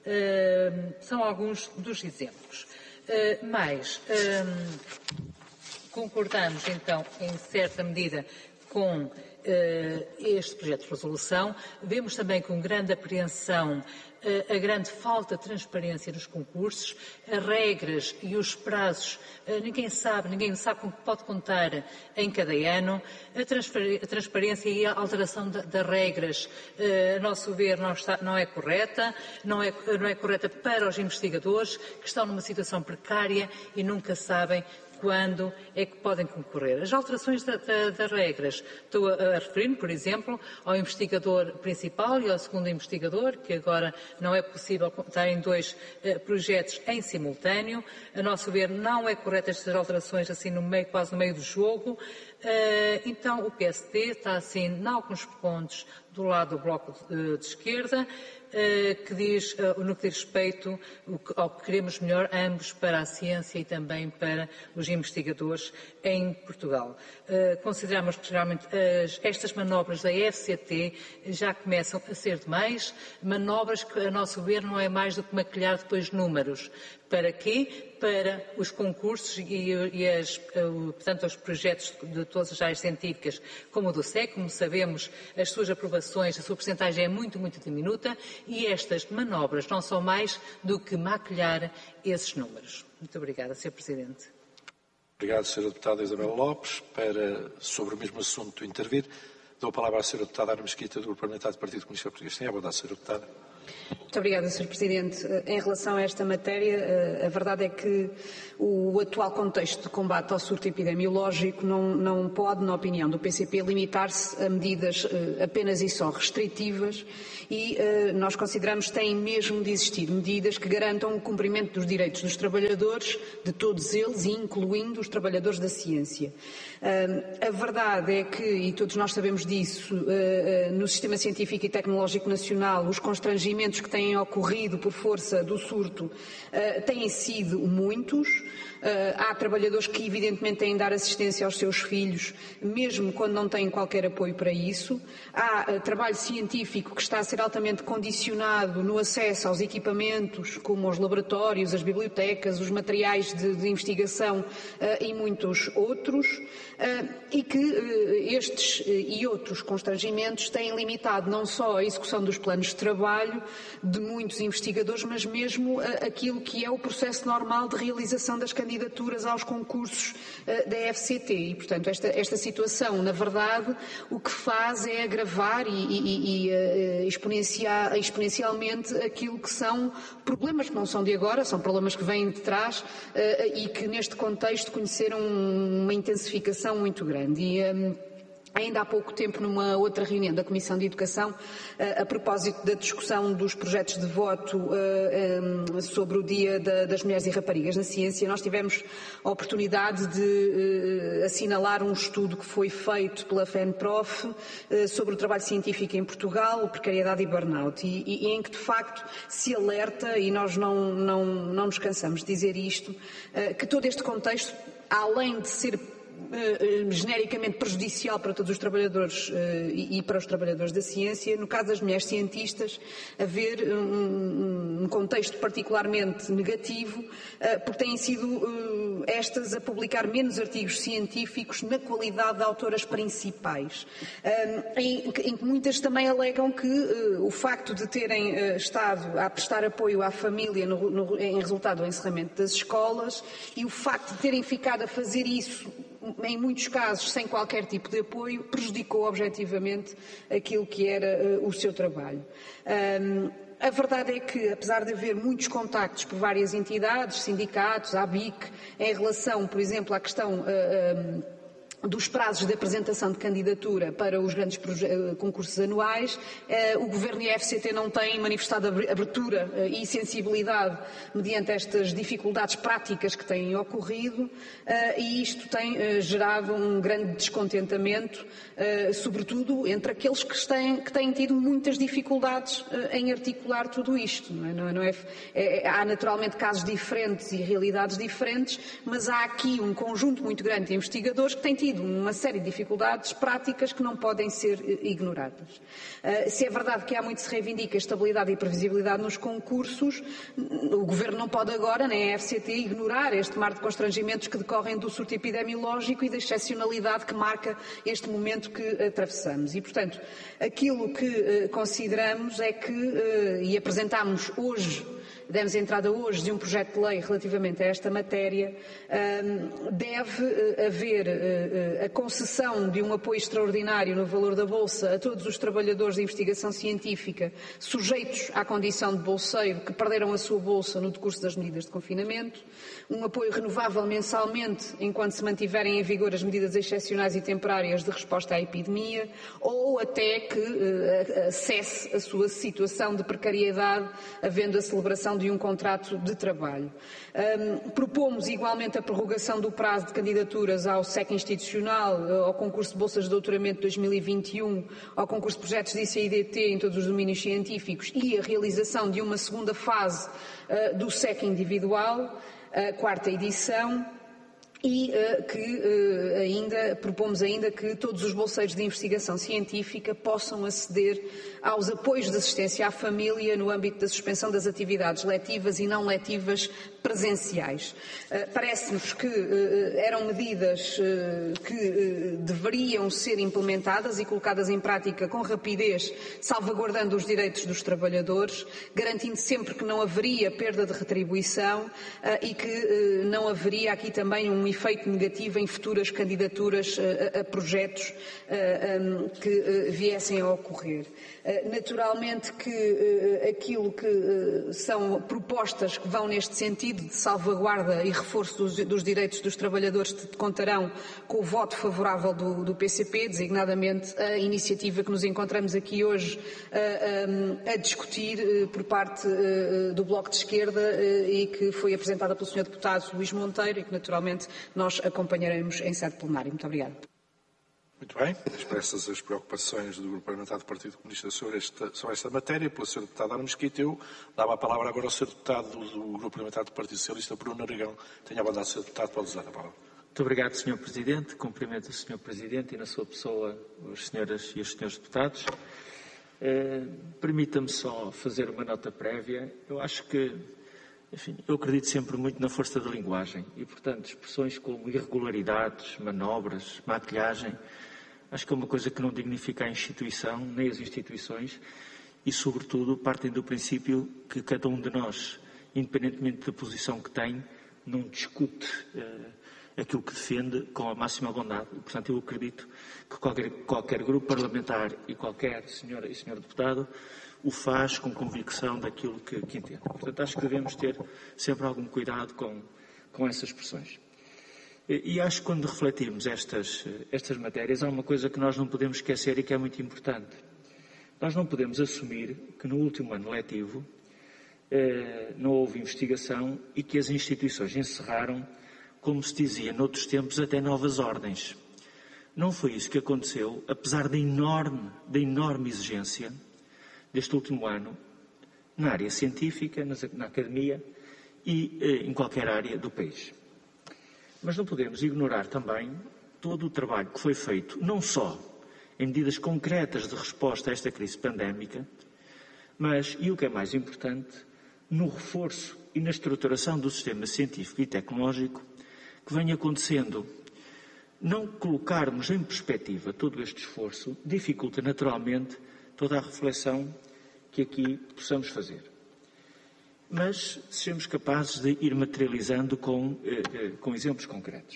São alguns dos exemplos. Concordamos então, em certa medida, com este projeto de resolução. Vemos também com grande apreensão a grande falta de transparência nos concursos, as regras e os prazos, ninguém sabe com que pode contar em cada ano, a transparência e a alteração das regras, a nosso ver, não é correta, não é correta para os investigadores que estão numa situação precária e nunca sabem quando é que podem concorrer. As alterações das regras, estou a referir-me, por exemplo, ao investigador principal e ao segundo investigador, que agora não é possível estar em 2 projetos em simultâneo. A nosso ver, não é correta estas alterações assim quase no meio do jogo. Então, o PSD está assim, em alguns pontos, do lado do Bloco de Esquerda, que diz, no que diz respeito ao que queremos melhor ambos para a ciência e também para os investigadores em Portugal. Consideramos que realmente estas manobras da FCT já começam a ser demais, manobras que, a nosso ver, não é mais do que maquilhar depois números. Para quê? Para os concursos portanto, os projetos de todas as áreas científicas, como o do SEC, como sabemos, as suas aprovações ocupações, a sua percentagem é muito, muito diminuta e estas manobras não são mais do que maquilhar esses números. Muito obrigada, Sr. Presidente.
Obrigado, Sra. Deputada Isabel Lopes. Sobre o mesmo assunto intervir, dou a palavra à Sra. Deputada Ana Mesquita, do Grupo Parlamentar do Partido Comunista Português. Tenha a bondade, Sra. Deputada.
Muito obrigada, Sr. Presidente. Em relação a esta matéria, a verdade é que o atual contexto de combate ao surto epidemiológico não pode, na opinião do PCP, limitar-se a medidas apenas e só restritivas e nós consideramos que têm mesmo de existir medidas que garantam o cumprimento dos direitos dos trabalhadores, de todos eles, incluindo os trabalhadores da ciência. A verdade é que, e todos nós sabemos disso, no Sistema Científico e Tecnológico Nacional, os constrangimentos que têm ocorrido por força do surto têm sido muitos. Há trabalhadores que evidentemente têm de dar assistência aos seus filhos, mesmo quando não têm qualquer apoio para isso. Há trabalho científico que está a ser altamente condicionado no acesso aos equipamentos, como os laboratórios, as bibliotecas, os materiais de investigação e muitos outros, e que estes e outros constrangimentos têm limitado não só a execução dos planos de trabalho de muitos investigadores, mas mesmo aquilo que é o processo normal de realização das candidaturas aos concursos da FCT. E, portanto, esta situação, na verdade, o que faz é agravar e exponencialmente aquilo que são problemas que não são de agora, são problemas que vêm de trás e que, neste contexto, conheceram uma intensificação muito grande. Ainda há pouco tempo, numa outra reunião da Comissão de Educação, a propósito da discussão dos projetos de voto sobre o Dia das Mulheres e Raparigas na Ciência, nós tivemos a oportunidade de assinalar um estudo que foi feito pela FENPROF sobre o trabalho científico em Portugal, precariedade e burnout, e em que de facto se alerta, e nós não nos cansamos de dizer isto, que todo este contexto, além de ser genericamente prejudicial para todos os trabalhadores e para os trabalhadores da ciência, no caso das mulheres cientistas, haver um contexto particularmente negativo, porque têm sido estas a publicar menos artigos científicos na qualidade de autoras principais, em que muitas também alegam que o facto de terem estado a prestar apoio à família em resultado do encerramento das escolas e o facto de terem ficado a fazer isso em muitos casos sem qualquer tipo de apoio, prejudicou objetivamente aquilo que era o seu trabalho. A verdade é que, apesar de haver muitos contactos por várias entidades, sindicatos, a ABIC, em relação, por exemplo, à questão dos prazos de apresentação de candidatura para os grandes concursos anuais, o Governo e a FCT não têm manifestado abertura e sensibilidade mediante estas dificuldades práticas que têm ocorrido, e isto tem gerado um grande descontentamento, sobretudo entre aqueles que têm tido muitas dificuldades em articular tudo isto. Há naturalmente casos diferentes e realidades diferentes, mas há aqui um conjunto muito grande de investigadores que têm tido uma série de dificuldades práticas que não podem ser ignoradas. Se é verdade que há muito se reivindica a estabilidade e previsibilidade nos concursos, o Governo não pode agora, nem a FCT, ignorar este mar de constrangimentos que decorrem do surto epidemiológico e da excepcionalidade que marca este momento que atravessamos. E, portanto, aquilo que consideramos é que, e apresentámos hoje, demos entrada hoje de um projeto de lei relativamente a esta matéria, deve haver a concessão de um apoio extraordinário no valor da Bolsa a todos os trabalhadores de investigação científica sujeitos à condição de bolseiro que perderam a sua Bolsa no decurso das medidas de confinamento, um apoio renovável mensalmente enquanto se mantiverem em vigor as medidas excepcionais e temporárias de resposta à epidemia, ou até que cesse a sua situação de precariedade, havendo a celebração de um contrato de trabalho. Propomos igualmente a prorrogação do prazo de candidaturas ao SEC institucional, ao concurso de bolsas de doutoramento 2021, ao concurso de projetos de ICIDT em todos os domínios científicos e a realização de uma segunda fase do SEC individual, a 4ª edição. e ainda propomos que todos os bolseiros de investigação científica possam aceder aos apoios de assistência à família no âmbito da suspensão das atividades letivas e não letivas presenciais. Parece-nos que eram medidas que deveriam ser implementadas e colocadas em prática com rapidez, salvaguardando os direitos dos trabalhadores, garantindo sempre que não haveria perda de retribuição e que não haveria aqui também um efeito negativo em futuras candidaturas a projetos que viessem a ocorrer. Naturalmente que aquilo que são propostas que vão neste sentido de salvaguarda e reforço dos direitos dos trabalhadores contarão com o voto favorável do PCP, designadamente a iniciativa que nos encontramos aqui hoje a discutir por parte do Bloco de Esquerda e que foi apresentada pelo Sr. Deputado Luís Monteiro e que naturalmente nós acompanharemos em sede plenária. Muito obrigada.
Muito bem, expressas as preocupações do Grupo Parlamentar do Partido Comunista sobre esta matéria, pelo Sr. Deputado Ana Mesquita. Eu dava a palavra agora ao Sr. Deputado do Grupo Parlamentar do Partido Socialista, Bruno Aragão. Tenha a bondade, Sr. Deputado, pode usar a palavra.
Muito obrigado, Sr. Presidente. Cumprimento o Sr. Presidente e, na sua pessoa, as senhoras e os senhores deputados. Permita-me só fazer uma nota prévia. Eu acho que, enfim, eu acredito sempre muito na força da linguagem e, portanto, expressões como irregularidades, manobras, maquilhagem, acho que é uma coisa que não dignifica a instituição, nem as instituições e, sobretudo, partem do princípio que cada um de nós, independentemente da posição que tem, não discute aquilo que defende com a máxima bondade. E, portanto, eu acredito que qualquer grupo parlamentar e qualquer senhora e senhor deputado o faz com convicção daquilo que entende. Portanto, acho que devemos ter sempre algum cuidado com essas expressões. E acho que quando refletirmos estas matérias, há uma coisa que nós não podemos esquecer e que é muito importante. Nós não podemos assumir que no último ano letivo não houve investigação e que as instituições encerraram, como se dizia noutros tempos, até novas ordens. Não foi isso que aconteceu, apesar da enorme exigência deste último ano, na área científica, na academia e em qualquer área do país. Mas não podemos ignorar também todo o trabalho que foi feito, não só em medidas concretas de resposta a esta crise pandémica, mas, e o que é mais importante, no reforço e na estruturação do sistema científico e tecnológico que vem acontecendo. Não colocarmos em perspectiva todo este esforço dificulta naturalmente toda a reflexão que aqui possamos fazer. Mas sejamos capazes de ir materializando com exemplos concretos.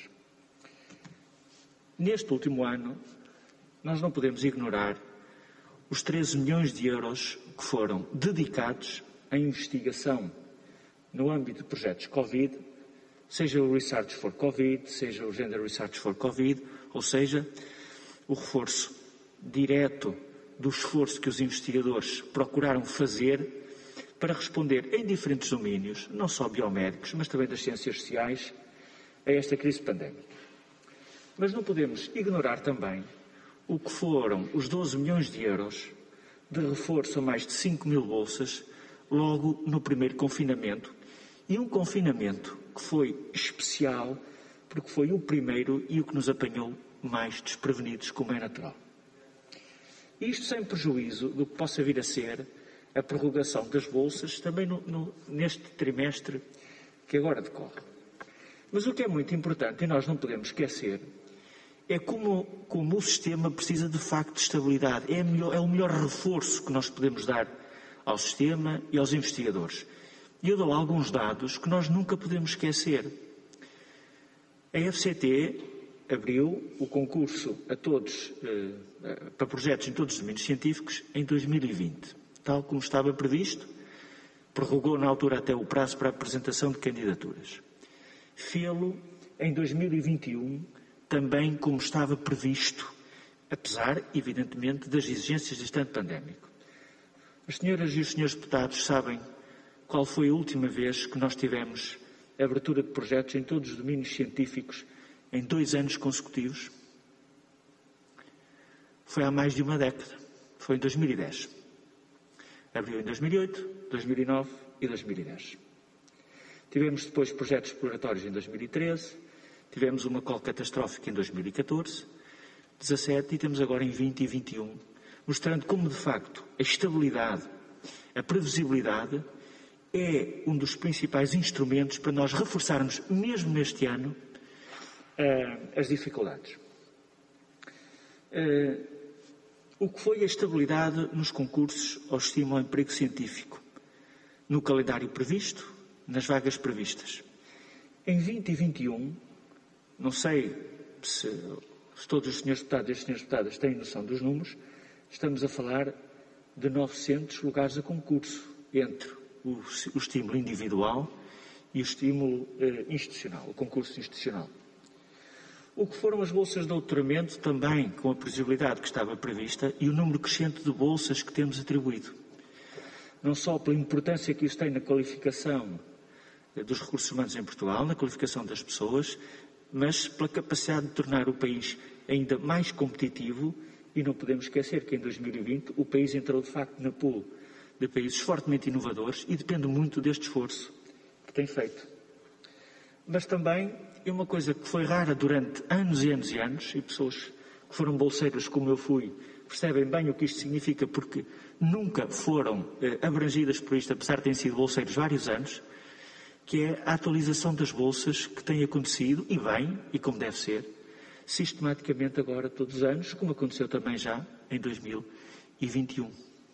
Neste último ano, nós não podemos ignorar os 13 milhões de euros que foram dedicados à investigação no âmbito de projetos Covid, seja o Research for Covid, seja o Gender Research for Covid, ou seja, o reforço direto do esforço que os investigadores procuraram fazer para responder em diferentes domínios, não só biomédicos, mas também das ciências sociais, a esta crise pandémica. Mas não podemos ignorar também o que foram os 12 milhões de euros de reforço a mais de 5 mil bolsas logo no primeiro confinamento, e um confinamento que foi especial porque foi o primeiro e o que nos apanhou mais desprevenidos, como é natural. Isto sem prejuízo do que possa vir a ser a prorrogação das bolsas também neste trimestre que agora decorre. Mas o que é muito importante, e nós não podemos esquecer, é como o sistema precisa de facto de estabilidade. É o melhor reforço que nós podemos dar ao sistema e aos investigadores. E eu dou alguns dados que nós nunca podemos esquecer. A FCT abriu o concurso a todos, para projetos em todos os domínios científicos em 2020. Tal como estava previsto, prorrogou na altura até o prazo para a apresentação de candidaturas. Fê-lo em 2021, também como estava previsto, apesar, evidentemente, das exigências deste ano pandémico. As senhoras e os senhores deputados sabem qual foi a última vez que nós tivemos abertura de projetos em todos os domínios científicos em 2 anos consecutivos? Foi há mais de uma década. Foi em 2010. Abriu em 2008, 2009 e 2010. Tivemos depois projetos exploratórios em 2013, Tivemos uma call catastrófica em 2014, 17 e temos agora em 20 e 21, mostrando como, de facto, a estabilidade, a previsibilidade é um dos principais instrumentos para nós reforçarmos, mesmo neste ano, as dificuldades. O que foi a estabilidade nos concursos ao estímulo ao emprego científico, no calendário previsto, nas vagas previstas. Em 20 e 21, não sei se todos os senhores deputados e as senhoras deputadas têm noção dos números, estamos a falar de 900 lugares a concurso, entre o estímulo individual e o estímulo institucional, o concurso institucional. O que foram as bolsas de doutoramento, também com a previsibilidade que estava prevista, e o número crescente de bolsas que temos atribuído. Não só pela importância que isso tem na qualificação dos recursos humanos em Portugal, na qualificação das pessoas, mas pela capacidade de tornar o país ainda mais competitivo, e não podemos esquecer que em 2020 o país entrou de facto na pool de países fortemente inovadores e depende muito deste esforço que tem feito. Mas também é uma coisa que foi rara durante anos e anos e anos, e pessoas que foram bolseiros como eu fui percebem bem o que isto significa, porque nunca foram abrangidas por isto, apesar de terem sido bolseiros vários anos, que é a atualização das bolsas que tem acontecido, e bem, e como deve ser, sistematicamente agora todos os anos, como aconteceu também já em 2021.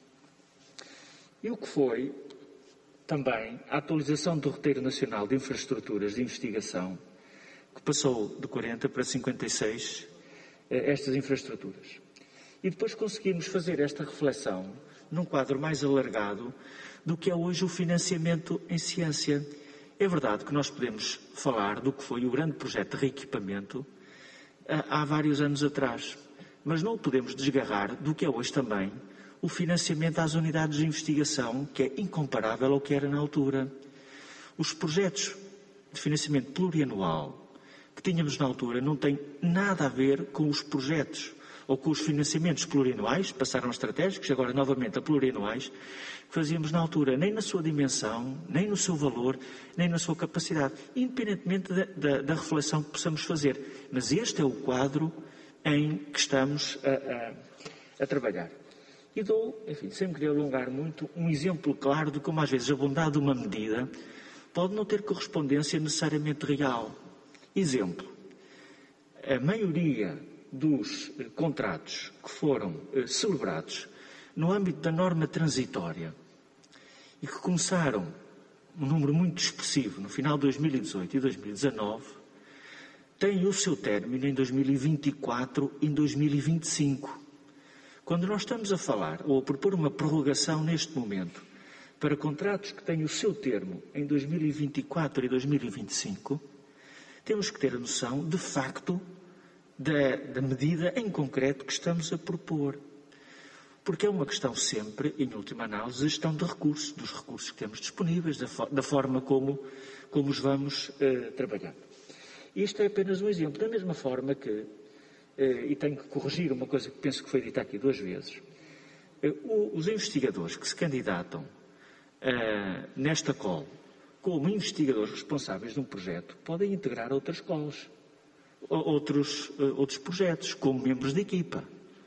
E o que foi também a atualização do Roteiro Nacional de Infraestruturas de Investigação, que passou de 40 para 56 estas infraestruturas. E depois conseguimos fazer esta reflexão num quadro mais alargado do que é hoje o financiamento em ciência. É verdade que nós podemos falar do que foi o grande projeto de reequipamento há vários anos atrás, mas não o podemos desgarrar do que é hoje também o financiamento às unidades de investigação, que é incomparável ao que era na altura. Os projetos de financiamento plurianual que tínhamos na altura não têm nada a ver com os projetos ou com os financiamentos plurianuais, passaram a estratégicos, agora novamente a plurianuais, que fazíamos na altura, nem na sua dimensão, nem no seu valor, nem na sua capacidade, independentemente da reflexão que possamos fazer. Mas este é o quadro em que estamos a trabalhar. E dou, enfim, sem me querer alongar muito, um exemplo claro de como às vezes a bondade de uma medida pode não ter correspondência necessariamente real. Exemplo, a maioria dos contratos que foram celebrados no âmbito da norma transitória e que começaram um número muito expressivo no final de 2018 e 2019, têm o seu término em 2024 e em 2025. Quando nós estamos a falar ou a propor uma prorrogação neste momento para contratos que têm o seu termo em 2024 e 2025, temos que ter a noção, de facto, da medida em concreto que estamos a propor. Porque é uma questão sempre, em última análise, de gestão de recursos, dos recursos que temos disponíveis, da forma como os vamos trabalhar. E isto é apenas um exemplo. Da mesma forma que, e tenho que corrigir uma coisa que penso que foi dita aqui 2 vezes, os investigadores que se candidatam nesta call como investigadores responsáveis de um projeto podem integrar outras calls, outros projetos, como membros de equipa.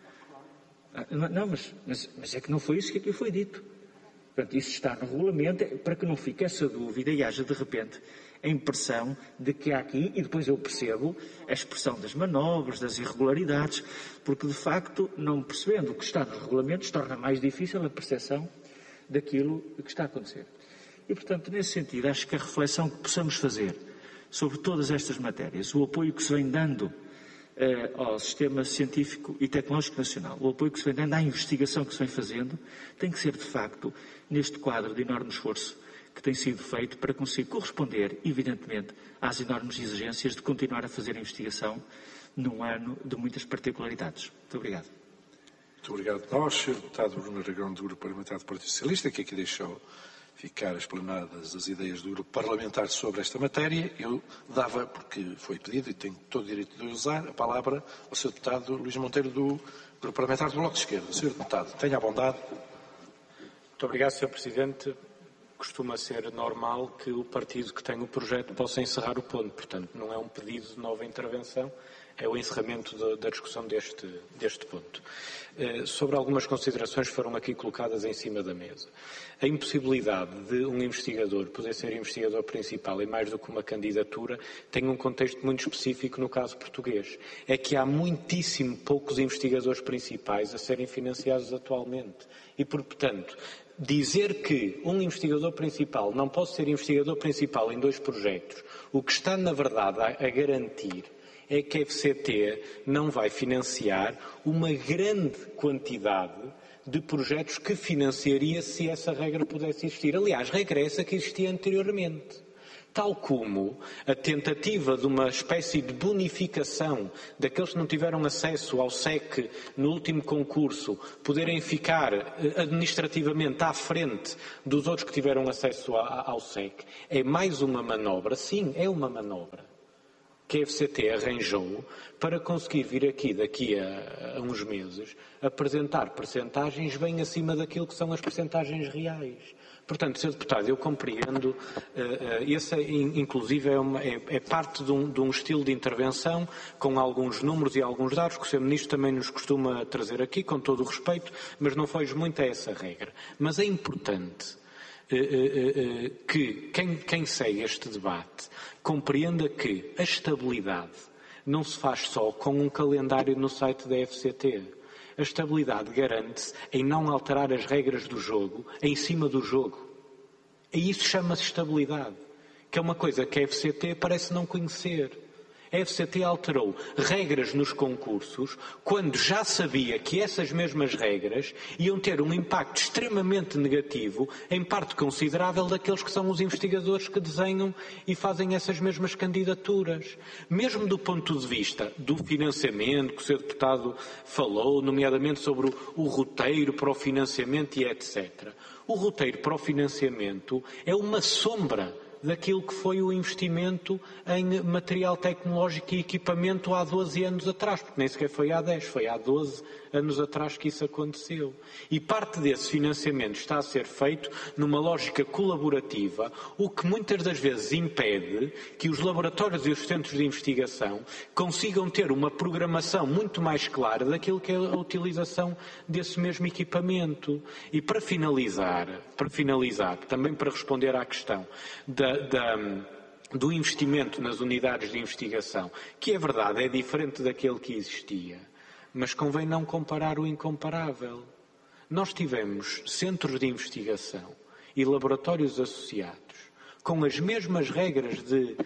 Não, mas é que não foi isso que aqui foi dito. Portanto, isso está no regulamento, para que não fique essa dúvida e haja, de repente, a impressão de que há aqui, e depois eu percebo, a expressão das manobras, das irregularidades, porque, de facto, não percebendo o que está no regulamento, torna mais difícil a percepção daquilo que está a acontecer. E, portanto, nesse sentido, acho que a reflexão que possamos fazer sobre todas estas matérias, o apoio que se vem dando ao sistema científico e tecnológico nacional, o apoio que se vem dando à investigação que se vem fazendo, tem que ser, de facto, neste quadro de enorme esforço que tem sido feito para conseguir corresponder, evidentemente, às enormes exigências de continuar a fazer a investigação num ano de muitas particularidades. Muito obrigado.
Muito obrigado. Nós, Sr. Deputado Bruno Aragão, do Grupo Parlamentar do Partido Socialista, que aqui deixou ficar explanadas as ideias do Grupo Parlamentar sobre esta matéria, eu dava, porque foi pedido e tenho todo o direito de usar, a palavra ao Sr. Deputado Luís Monteiro, do Grupo Parlamentar do Bloco de Esquerda. Sr. Deputado, tenha a bondade.
Muito obrigado, Sr. Presidente. costuma ser normal que o partido que tem o projeto possa encerrar o ponto. Portanto, não é um pedido de nova intervenção, é o encerramento da discussão deste ponto. Sobre algumas considerações que foram aqui colocadas em cima da mesa. A impossibilidade de um investigador poder ser investigador principal em mais do que uma candidatura tem um contexto muito específico no caso português. É que há muitíssimo poucos investigadores principais a serem financiados atualmente. E, portanto, dizer que um investigador principal não pode ser investigador principal em 2 projetos, o que está, na verdade, a garantir é que a FCT não vai financiar uma grande quantidade de projetos que financiaria se essa regra pudesse existir. Aliás, regra essa que existia anteriormente. Tal como a tentativa de uma espécie de bonificação daqueles que não tiveram acesso ao SEC no último concurso, poderem ficar administrativamente à frente dos outros que tiveram acesso ao SEC, é mais uma manobra, sim, é uma manobra, que a FCT arranjou para conseguir vir aqui, daqui a uns meses, apresentar percentagens bem acima daquilo que são as percentagens reais. Portanto, Sr. Deputado, eu compreendo, esse inclusive é parte de um estilo de intervenção com alguns números e alguns dados que o Sr. Ministro também nos costuma trazer aqui, com todo o respeito, mas não foge muito a essa regra. Mas é importante que quem segue este debate compreenda que a estabilidade não se faz só com um calendário no site da FCT. A estabilidade garante-se em não alterar as regras do jogo em cima do jogo. E isso chama-se estabilidade, que é uma coisa que a FCT parece não conhecer. A FCT alterou regras nos concursos quando já sabia que essas mesmas regras iam ter um impacto extremamente negativo, em parte considerável, daqueles que são os investigadores que desenham e fazem essas mesmas candidaturas. Mesmo do ponto de vista do financiamento, que o Sr. Deputado falou, nomeadamente sobre o roteiro para o financiamento e etc. O roteiro para o financiamento é uma sombra daquilo que foi o investimento em material tecnológico e equipamento há 12 anos atrás, porque nem sequer foi há 10, foi há 12 anos atrás que isso aconteceu. E parte desse financiamento está a ser feito numa lógica colaborativa, o que muitas das vezes impede que os laboratórios e os centros de investigação consigam ter uma programação muito mais clara daquilo que é a utilização desse mesmo equipamento. E para finalizar, também para responder à questão do investimento nas unidades de investigação, que é verdade, é diferente daquele que existia, mas convém não comparar o incomparável. Nós tivemos centros de investigação e laboratórios associados com as mesmas regras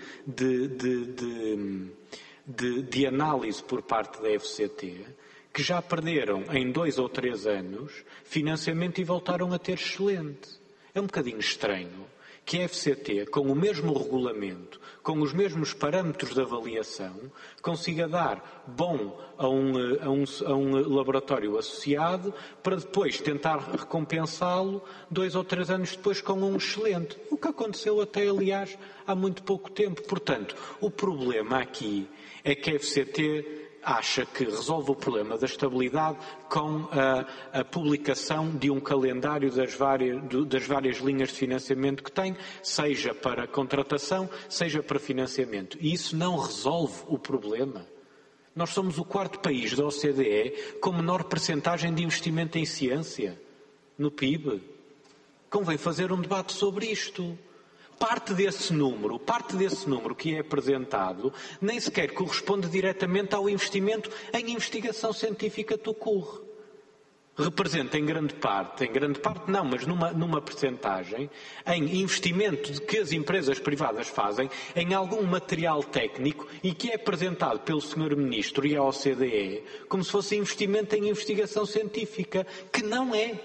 de análise por parte da FCT, que já perderam em 2 ou 3 anos financiamento e voltaram a ter excelente. É um bocadinho estranho que a FCT, com o mesmo regulamento, com os mesmos parâmetros de avaliação, consiga dar bom a um laboratório associado para depois tentar recompensá-lo 2 ou 3 anos depois com um excelente. O que aconteceu até, aliás, há muito pouco tempo. Portanto, o problema aqui é que a FCT acha que resolve o problema da estabilidade com a publicação de um calendário das várias linhas de financiamento que tem, seja para contratação, seja para financiamento. E isso não resolve o problema. Nós somos o 4º país da OCDE com menor percentagem de investimento em ciência no PIB. Convém fazer um debate sobre isto. Parte desse número que é apresentado nem sequer corresponde diretamente ao investimento em investigação científica do CUR. Representa em grande parte não, mas numa percentagem, em investimento que as empresas privadas fazem em algum material técnico e que é apresentado pelo Sr. Ministro e a OCDE como se fosse investimento em investigação científica, que não é.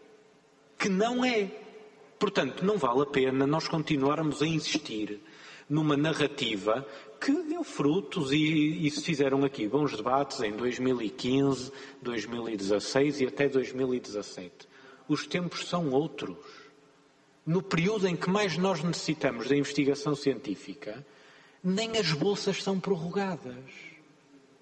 Portanto, não vale a pena nós continuarmos a insistir numa narrativa que deu frutos e se fizeram aqui bons debates em 2015, 2016 e até 2017. Os tempos são outros. No período em que mais nós necessitamos da investigação científica, nem as bolsas são prorrogadas.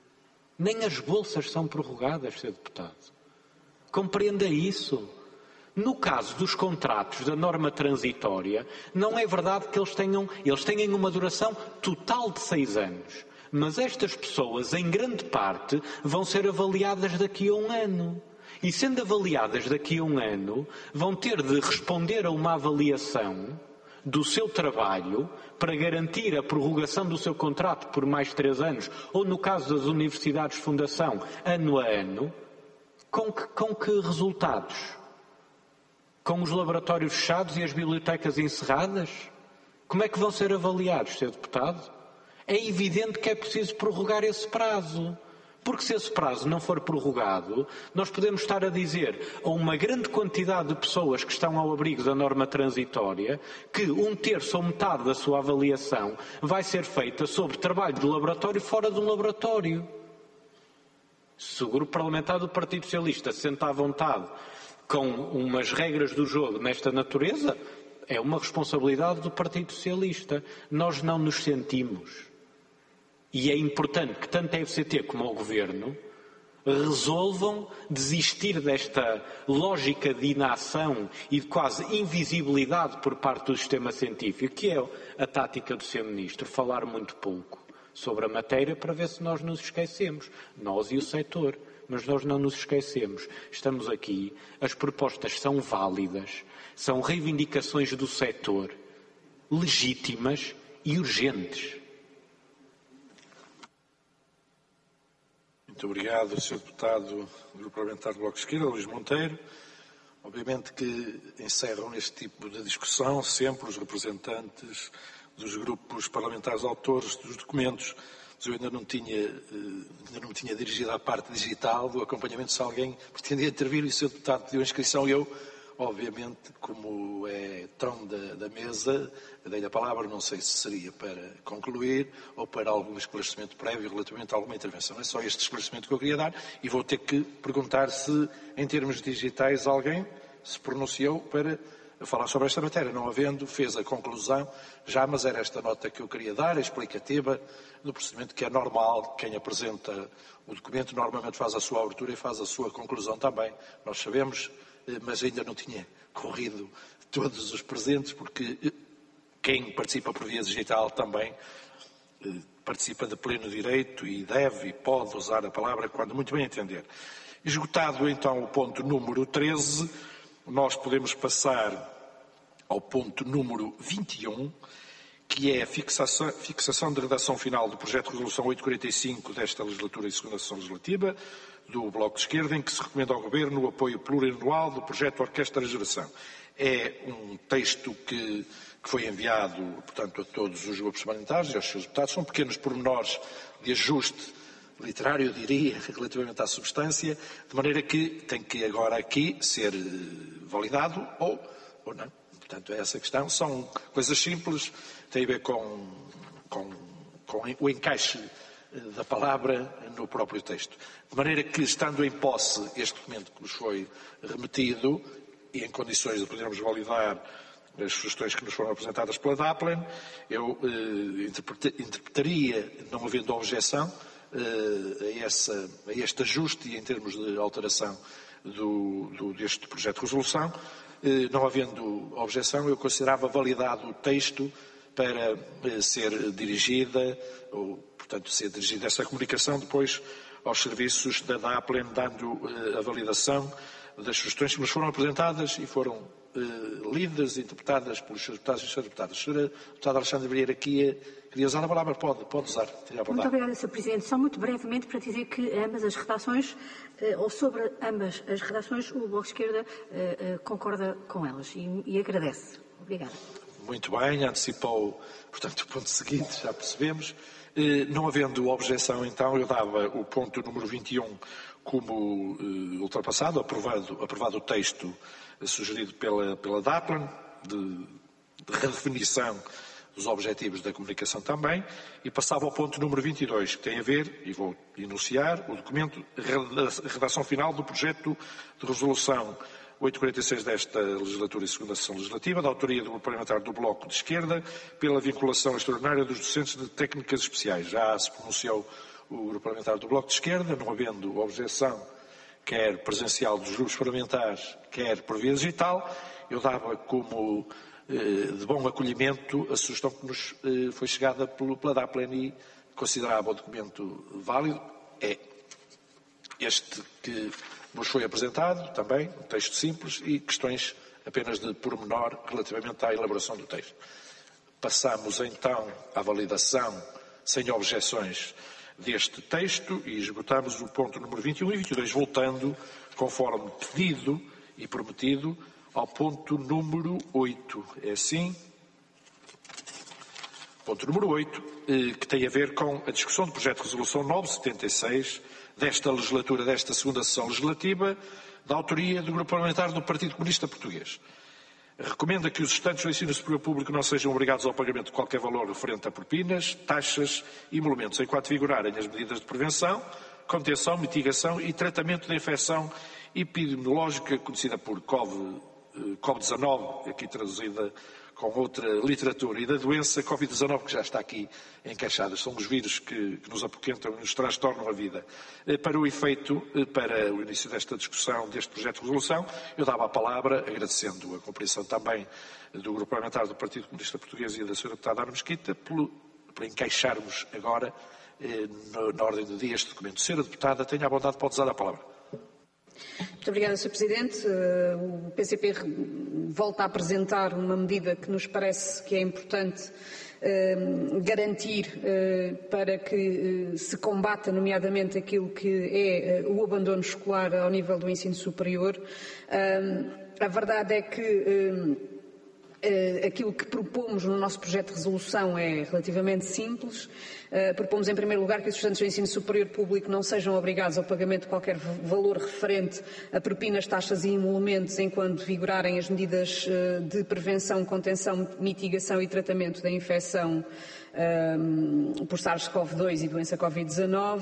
Sr. Deputado. Compreenda isso. No caso dos contratos da norma transitória, não é verdade que eles têm uma duração total de 6 anos. Mas estas pessoas, em grande parte, vão ser avaliadas daqui a 1 ano. E sendo avaliadas daqui a 1 ano, vão ter de responder a uma avaliação do seu trabalho para garantir a prorrogação do seu contrato por mais 3 anos, ou no caso das universidades de fundação, ano a ano, com que resultados? Com os laboratórios fechados e as bibliotecas encerradas? Como é que vão ser avaliados, Sr. Deputado? É evidente que é preciso prorrogar esse prazo. Porque se esse prazo não for prorrogado, nós podemos estar a dizer a uma grande quantidade de pessoas que estão ao abrigo da norma transitória que 1/3 ou metade da sua avaliação vai ser feita sobre trabalho de laboratório fora de um laboratório. Se o Grupo Parlamentar do Partido Socialista se senta à vontade com umas regras do jogo nesta natureza, é uma responsabilidade do Partido Socialista. Nós não nos sentimos. E é importante que tanto a FCT como o Governo resolvam desistir desta lógica de inação e de quase invisibilidade por parte do sistema científico, que é a tática do Sr. Ministro, falar muito pouco sobre a matéria para ver se nós nos esquecemos, nós e o setor. Mas nós não nos esquecemos. Estamos aqui, as propostas são válidas, são reivindicações do setor, legítimas e urgentes.
Muito obrigado, Sr. Deputado do Grupo Parlamentar do Bloco de Esquerda, Luís Monteiro. Obviamente que encerram este tipo de discussão sempre os representantes dos grupos parlamentares autores dos documentos. Mas eu ainda não me tinha dirigido à parte digital do acompanhamento. Se alguém pretendia intervir e o Sr. Deputado pediu a inscrição, eu, obviamente, como é tom da mesa, dei-lhe a palavra, não sei se seria para concluir ou para algum esclarecimento prévio relativamente a alguma intervenção. É só este esclarecimento que eu queria dar e vou ter que perguntar se, em termos digitais, alguém se pronunciou para falar sobre esta matéria. Não havendo, fez a conclusão já, mas era esta nota que eu queria dar, explicativa, no procedimento que é normal. Quem apresenta o documento normalmente faz a sua abertura e faz a sua conclusão também. Nós sabemos, mas ainda não tinha corrido todos os presentes, porque quem participa por via digital também participa de pleno direito e deve e pode usar a palavra quando muito bem entender. Esgotado então o ponto número 13, nós podemos passar ao ponto número 21, que é a fixação de redação final do projeto de resolução 845 desta legislatura e segunda sessão legislativa do Bloco de Esquerda, em que se recomenda ao Governo o apoio plurianual do projeto Orquestra da Geração. É um texto que foi enviado, portanto, a todos os grupos parlamentares e aos seus deputados. São pequenos pormenores de ajuste literário, eu diria, relativamente à substância, de maneira que tem que agora aqui ser validado ou não. Portanto, é essa a questão. São coisas simples, tem a ver com o encaixe da palavra no próprio texto. De maneira que, estando em posse este documento que nos foi remetido e em condições de podermos validar as sugestões que nos foram apresentadas pela DAPLEN, eu interpretaria, não havendo objeção, a este ajuste e em termos de alteração deste projeto de resolução, não havendo objeção, eu considerava validado o texto para ser dirigida, ou, portanto, ser dirigida essa comunicação depois aos serviços da DAPLEN, dando a validação das sugestões que nos foram apresentadas e foram lidas e interpretadas pelos seus deputados e suas deputadas. Sra. Deputada Alexandra Vieira, queria usar a palavra? Pode usar.
Muito obrigada, Sr. Presidente. Só muito brevemente para dizer que ambas as redações, ou sobre ambas as redações, o Bloco de Esquerda concorda com elas e agradece. Obrigada.
Muito bem, antecipou, portanto, o ponto seguinte, já percebemos. Não havendo objeção, então, eu dava o ponto número 21 como ultrapassado, aprovado o texto sugerido pela DAPLEN, de redefinição dos objetivos da comunicação também, e passava ao ponto número 22, que tem a ver, e vou enunciar, o documento, a redação final do projeto de resolução 846 desta legislatura e segunda sessão legislativa, da autoria do Grupo Parlamentar do Bloco de Esquerda, pela vinculação extraordinária dos docentes de técnicas especiais. Já se pronunciou o Grupo Parlamentar do Bloco de Esquerda, não havendo objeção, quer presencial dos grupos parlamentares, quer por via digital, eu dava como de bom acolhimento a sugestão que nos foi chegada pela DAPLEN e considerava o documento válido. É este que nos foi apresentado também, um texto simples e questões apenas de pormenor relativamente à elaboração do texto. Passamos então à validação sem objeções deste texto e esgotamos o ponto número 21 e 22, voltando, conforme pedido e prometido, ao ponto número 8. É assim? Ponto número 8, que tem a ver com a discussão do projeto de resolução 976 desta legislatura, desta segunda sessão legislativa, da autoria do Grupo Parlamentar do Partido Comunista Português. Recomenda que os estudantes do ensino superior público não sejam obrigados ao pagamento de qualquer valor referente a propinas, taxas e emolumentos, enquanto vigorarem as medidas de prevenção, contenção, mitigação e tratamento da infecção epidemiológica conhecida por Covid-19, aqui traduzida com outra literatura, e da doença Covid-19 que já está aqui encaixada. São os vírus que nos apoquentam e nos transtornam a vida. Para o efeito, para o início desta discussão, deste projeto de resolução, eu dava a palavra, agradecendo a compreensão também do Grupo Parlamentar do Partido Comunista Português e da Sra. Deputada Ana Mesquita, para encaixarmos agora na ordem do dia este documento. Sra. Deputada, tenha a bondade, pode usar a palavra.
Muito obrigada, Sr. Presidente. O PCP volta a apresentar uma medida que nos parece que é importante garantir para que se combata, nomeadamente, aquilo que é o abandono escolar ao nível do ensino superior. A verdade é que aquilo que propomos no nosso projeto de resolução é relativamente simples. Propomos, em primeiro lugar, que os estudantes do ensino superior público não sejam obrigados ao pagamento de qualquer valor referente a propinas, taxas e emolumentos enquanto vigorarem as medidas de prevenção, contenção, mitigação e tratamento da infecção por SARS-CoV-2 e doença Covid-19,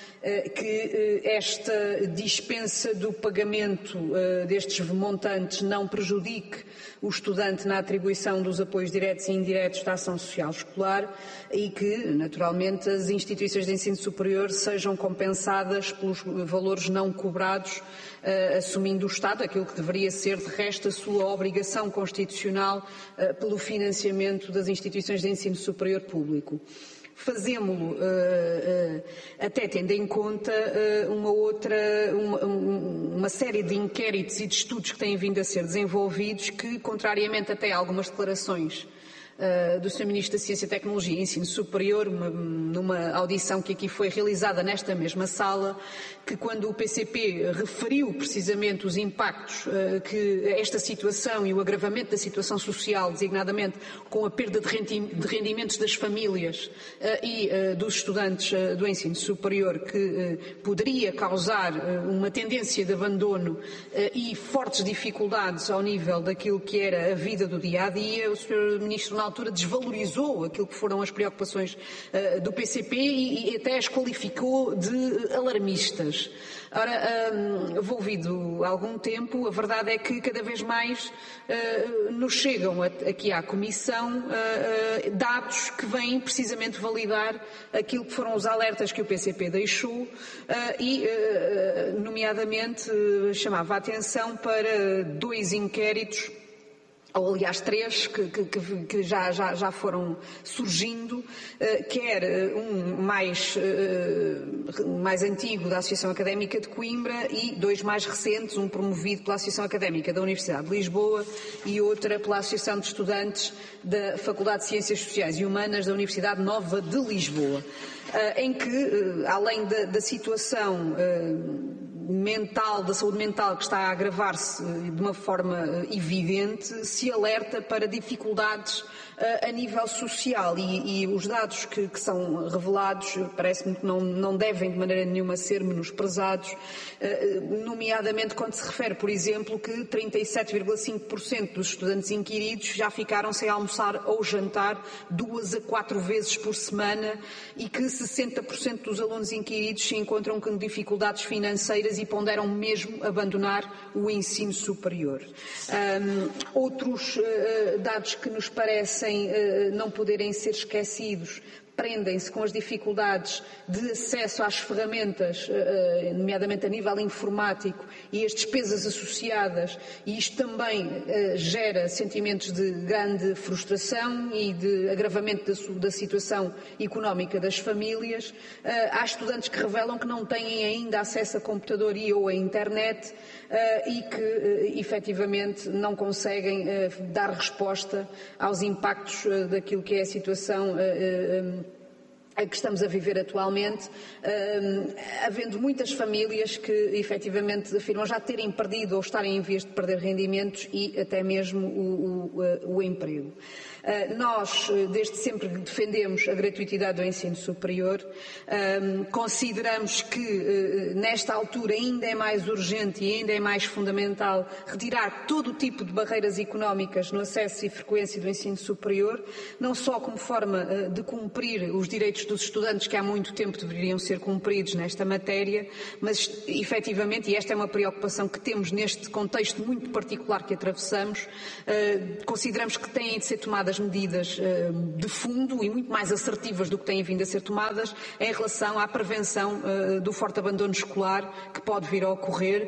que esta dispensa do pagamento destes montantes não prejudique o estudante na atribuição dos apoios diretos e indiretos da ação social escolar e que, naturalmente, as instituições de ensino superior sejam compensadas pelos valores não cobrados, assumindo o Estado aquilo que deveria ser, de resto, a sua obrigação constitucional pelo financiamento das instituições de ensino superior público. Fazemo-lo até tendo em conta uma série de inquéritos e de estudos que têm vindo a ser desenvolvidos que, contrariamente até a algumas declarações do Sr. Ministro da Ciência, Tecnologia e Ensino Superior, numa audição que aqui foi realizada nesta mesma sala, que quando o PCP referiu precisamente os impactos que esta situação e o agravamento da situação social, designadamente com a perda de rendimentos das famílias e dos estudantes do ensino superior, que poderia causar uma tendência de abandono e fortes dificuldades ao nível daquilo que era a vida do dia-a-dia, o Sr. Ministro na altura desvalorizou aquilo que foram as preocupações do PCP e até as qualificou de alarmistas. Ora, envolvido algum tempo, a verdade é que cada vez mais nos chegam aqui à Comissão dados que vêm precisamente validar aquilo que foram os alertas que o PCP deixou e, nomeadamente, chamava a atenção para 2 inquéritos, ou aliás 3, que já foram surgindo, quer um mais antigo da Associação Académica de Coimbra e 2 mais recentes, um promovido pela Associação Académica da Universidade de Lisboa e outra pela Associação de Estudantes da Faculdade de Ciências Sociais e Humanas da Universidade Nova de Lisboa, em que, além da situação mental, da saúde mental que está a agravar-se de uma forma evidente, se alerta para dificuldades a nível social e os dados que são revelados parece-me que não devem de maneira nenhuma ser menosprezados, nomeadamente quando se refere, por exemplo, que 37,5% dos estudantes inquiridos já ficaram sem almoçar ou jantar 2 a 4 vezes por semana e que 60% dos alunos inquiridos se encontram com dificuldades financeiras e ponderam mesmo abandonar o ensino superior. Outros dados que nos parecem não poderem ser esquecidos prendem-se com as dificuldades de acesso às ferramentas, nomeadamente a nível informático, e as despesas associadas, e isto também gera sentimentos de grande frustração e de agravamento da situação económica das famílias. Há estudantes que revelam que não têm ainda acesso a computador e ou a internet e que efetivamente não conseguem dar resposta aos impactos daquilo que é a situação a que estamos a viver atualmente, havendo muitas famílias que efetivamente afirmam já terem perdido ou estarem em vias de perder rendimentos e até mesmo o emprego. Nós, desde sempre, defendemos a gratuitidade do ensino superior. Consideramos que, nesta altura, ainda é mais urgente e ainda é mais fundamental retirar todo o tipo de barreiras económicas no acesso e frequência do ensino superior, não só como forma de cumprir os direitos dos estudantes que há muito tempo deveriam ser cumpridos nesta matéria, mas, efetivamente, e esta é uma preocupação que temos neste contexto muito particular que atravessamos, consideramos que têm de ser tomadas medidas de fundo e muito mais assertivas do que têm vindo a ser tomadas em relação à prevenção do forte abandono escolar que pode vir a ocorrer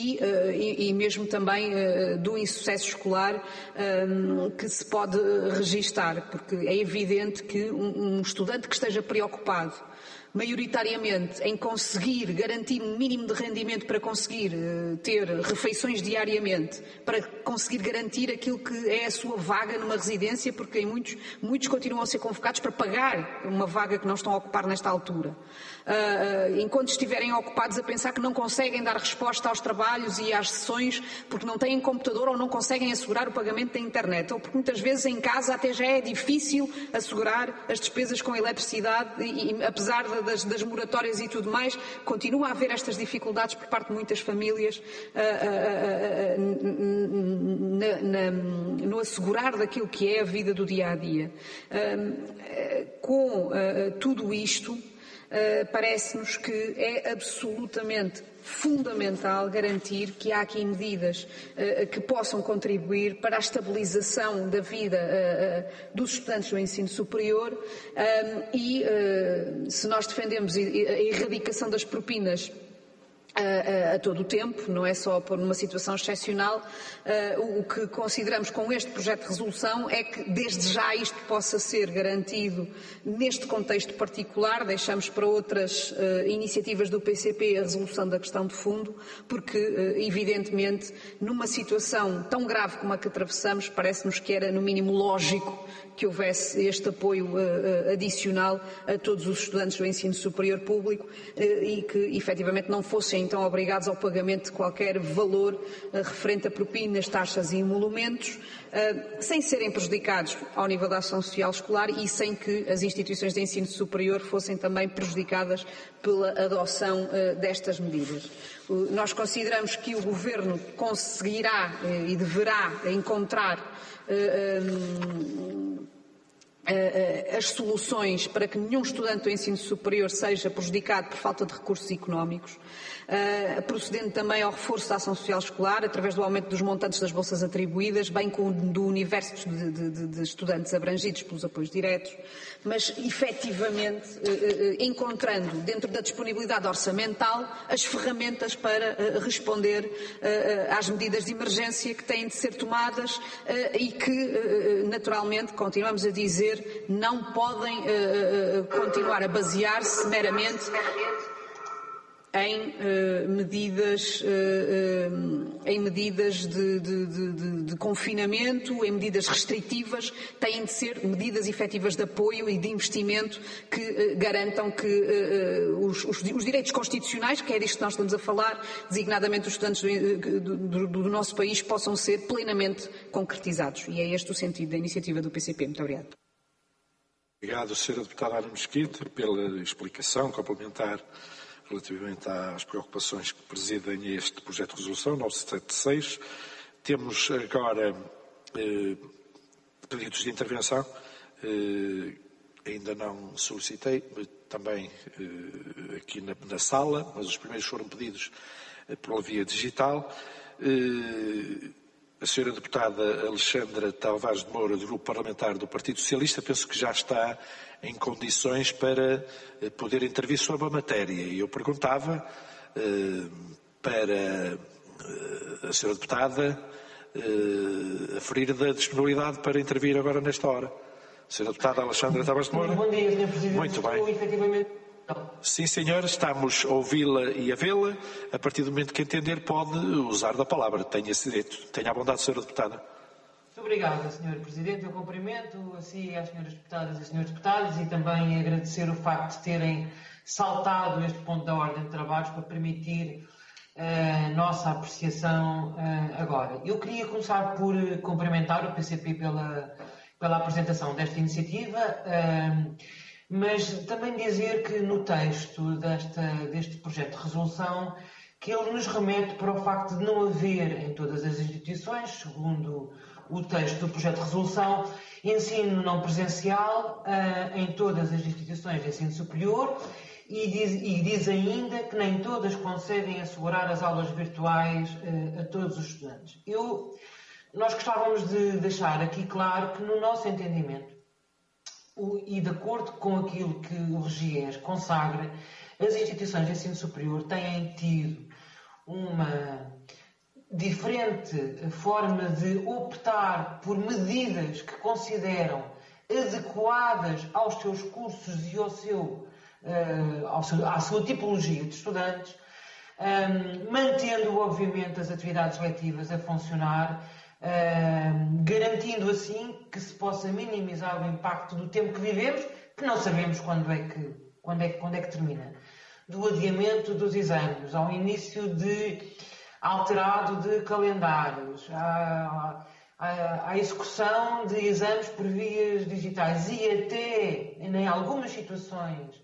e mesmo também do insucesso escolar que se pode registar, porque é evidente que um estudante que esteja preocupado maioritariamente em conseguir garantir um mínimo de rendimento para conseguir ter refeições diariamente, para conseguir garantir aquilo que é a sua vaga numa residência, porque muitos continuam a ser convocados para pagar uma vaga que não estão a ocupar nesta altura. Enquanto estiverem ocupados a pensar que não conseguem dar resposta aos trabalhos e às sessões porque não têm computador ou não conseguem assegurar o pagamento da internet, ou porque muitas vezes em casa até já é difícil assegurar as despesas com eletricidade e apesar das moratórias e tudo mais, continua a haver estas dificuldades por parte de muitas famílias no assegurar daquilo que é a vida do dia-a-dia. Com tudo isto, parece-nos que é absolutamente fundamental garantir que há aqui medidas que possam contribuir para a estabilização da vida dos estudantes do ensino superior e se nós defendemos a erradicação das propinas a todo o tempo, não é só por uma situação excepcional, o que consideramos com este projeto de resolução é que desde já isto possa ser garantido neste contexto particular. Deixamos para outras iniciativas do PCP a resolução da questão de fundo, porque evidentemente numa situação tão grave como a que atravessamos, parece-nos que era no mínimo lógico que houvesse este apoio adicional a todos os estudantes do ensino superior público e que efetivamente não fossem então obrigados ao pagamento de qualquer valor referente a propinas, taxas e emolumentos, sem serem prejudicados ao nível da ação social escolar e sem que as instituições de ensino superior fossem também prejudicadas pela adoção destas medidas. Nós consideramos que o Governo conseguirá e deverá encontrar as soluções para que nenhum estudante do ensino superior seja prejudicado por falta de recursos económicos, procedendo também ao reforço da ação social escolar através do aumento dos montantes das bolsas atribuídas, bem como do universo de estudantes abrangidos pelos apoios diretos, mas efetivamente encontrando dentro da disponibilidade orçamental as ferramentas para responder às medidas de emergência que têm de ser tomadas e que naturalmente, continuamos a dizer, não podem continuar a basear-se meramente em medidas de confinamento, em medidas restritivas. Têm de ser medidas efetivas de apoio e de investimento que garantam que os direitos constitucionais, que é disto que nós estamos a falar, designadamente os estudantes do nosso país, possam ser plenamente concretizados. E é este o sentido da iniciativa do PCP. Muito obrigada.
Obrigado, Sra. Deputada Ana Mesquita, pela explicação complementar relativamente às preocupações que presidem este projeto de resolução 976. Temos agora pedidos de intervenção. Ainda não solicitei, também aqui na sala, mas os primeiros foram pedidos pela via digital. a senhora deputada Alexandra Tavares de Moura, do Grupo Parlamentar do Partido Socialista, penso que já está em condições para poder intervir sobre a matéria. E eu perguntava para a senhora deputada aferir da disponibilidade para intervir agora nesta hora. Senhora deputada Alexandra Tavares de Moura.
Bom dia, Sr. Presidente.
Muito bem.
Estou, efetivamente...
Sim, senhor, estamos a ouvi-la e a vê-la. A partir do momento que entender, pode usar da palavra. Tenha esse direito. Tenha à vontade, senhora deputada.
Muito obrigada, Sr. Presidente. Eu cumprimento a si, às senhoras deputadas e senhores deputados, e também agradecer o facto de terem saltado este ponto da ordem de trabalhos para permitir a nossa apreciação agora. Eu queria começar por cumprimentar o PCP pela apresentação desta iniciativa, mas também dizer que no texto deste projeto de resolução, que ele nos remete para o facto de não haver em todas as instituições, segundo o texto do projeto de resolução, ensino não presencial em todas as instituições de ensino superior, e diz ainda que nem todas conseguem assegurar as aulas virtuais a todos os estudantes. Nós gostávamos de deixar aqui claro que, no nosso entendimento, e de acordo com aquilo que o RGES consagra, as instituições de ensino superior têm tido uma diferente forma de optar por medidas que consideram adequadas aos seus cursos e à sua tipologia de estudantes, mantendo, obviamente, as atividades letivas a funcionar, garantindo assim que se possa minimizar o impacto do tempo que vivemos, que não sabemos quando é que termina, do adiamento dos exames, ao início alterado de calendários, à execução de exames por vias digitais e até, em algumas situações,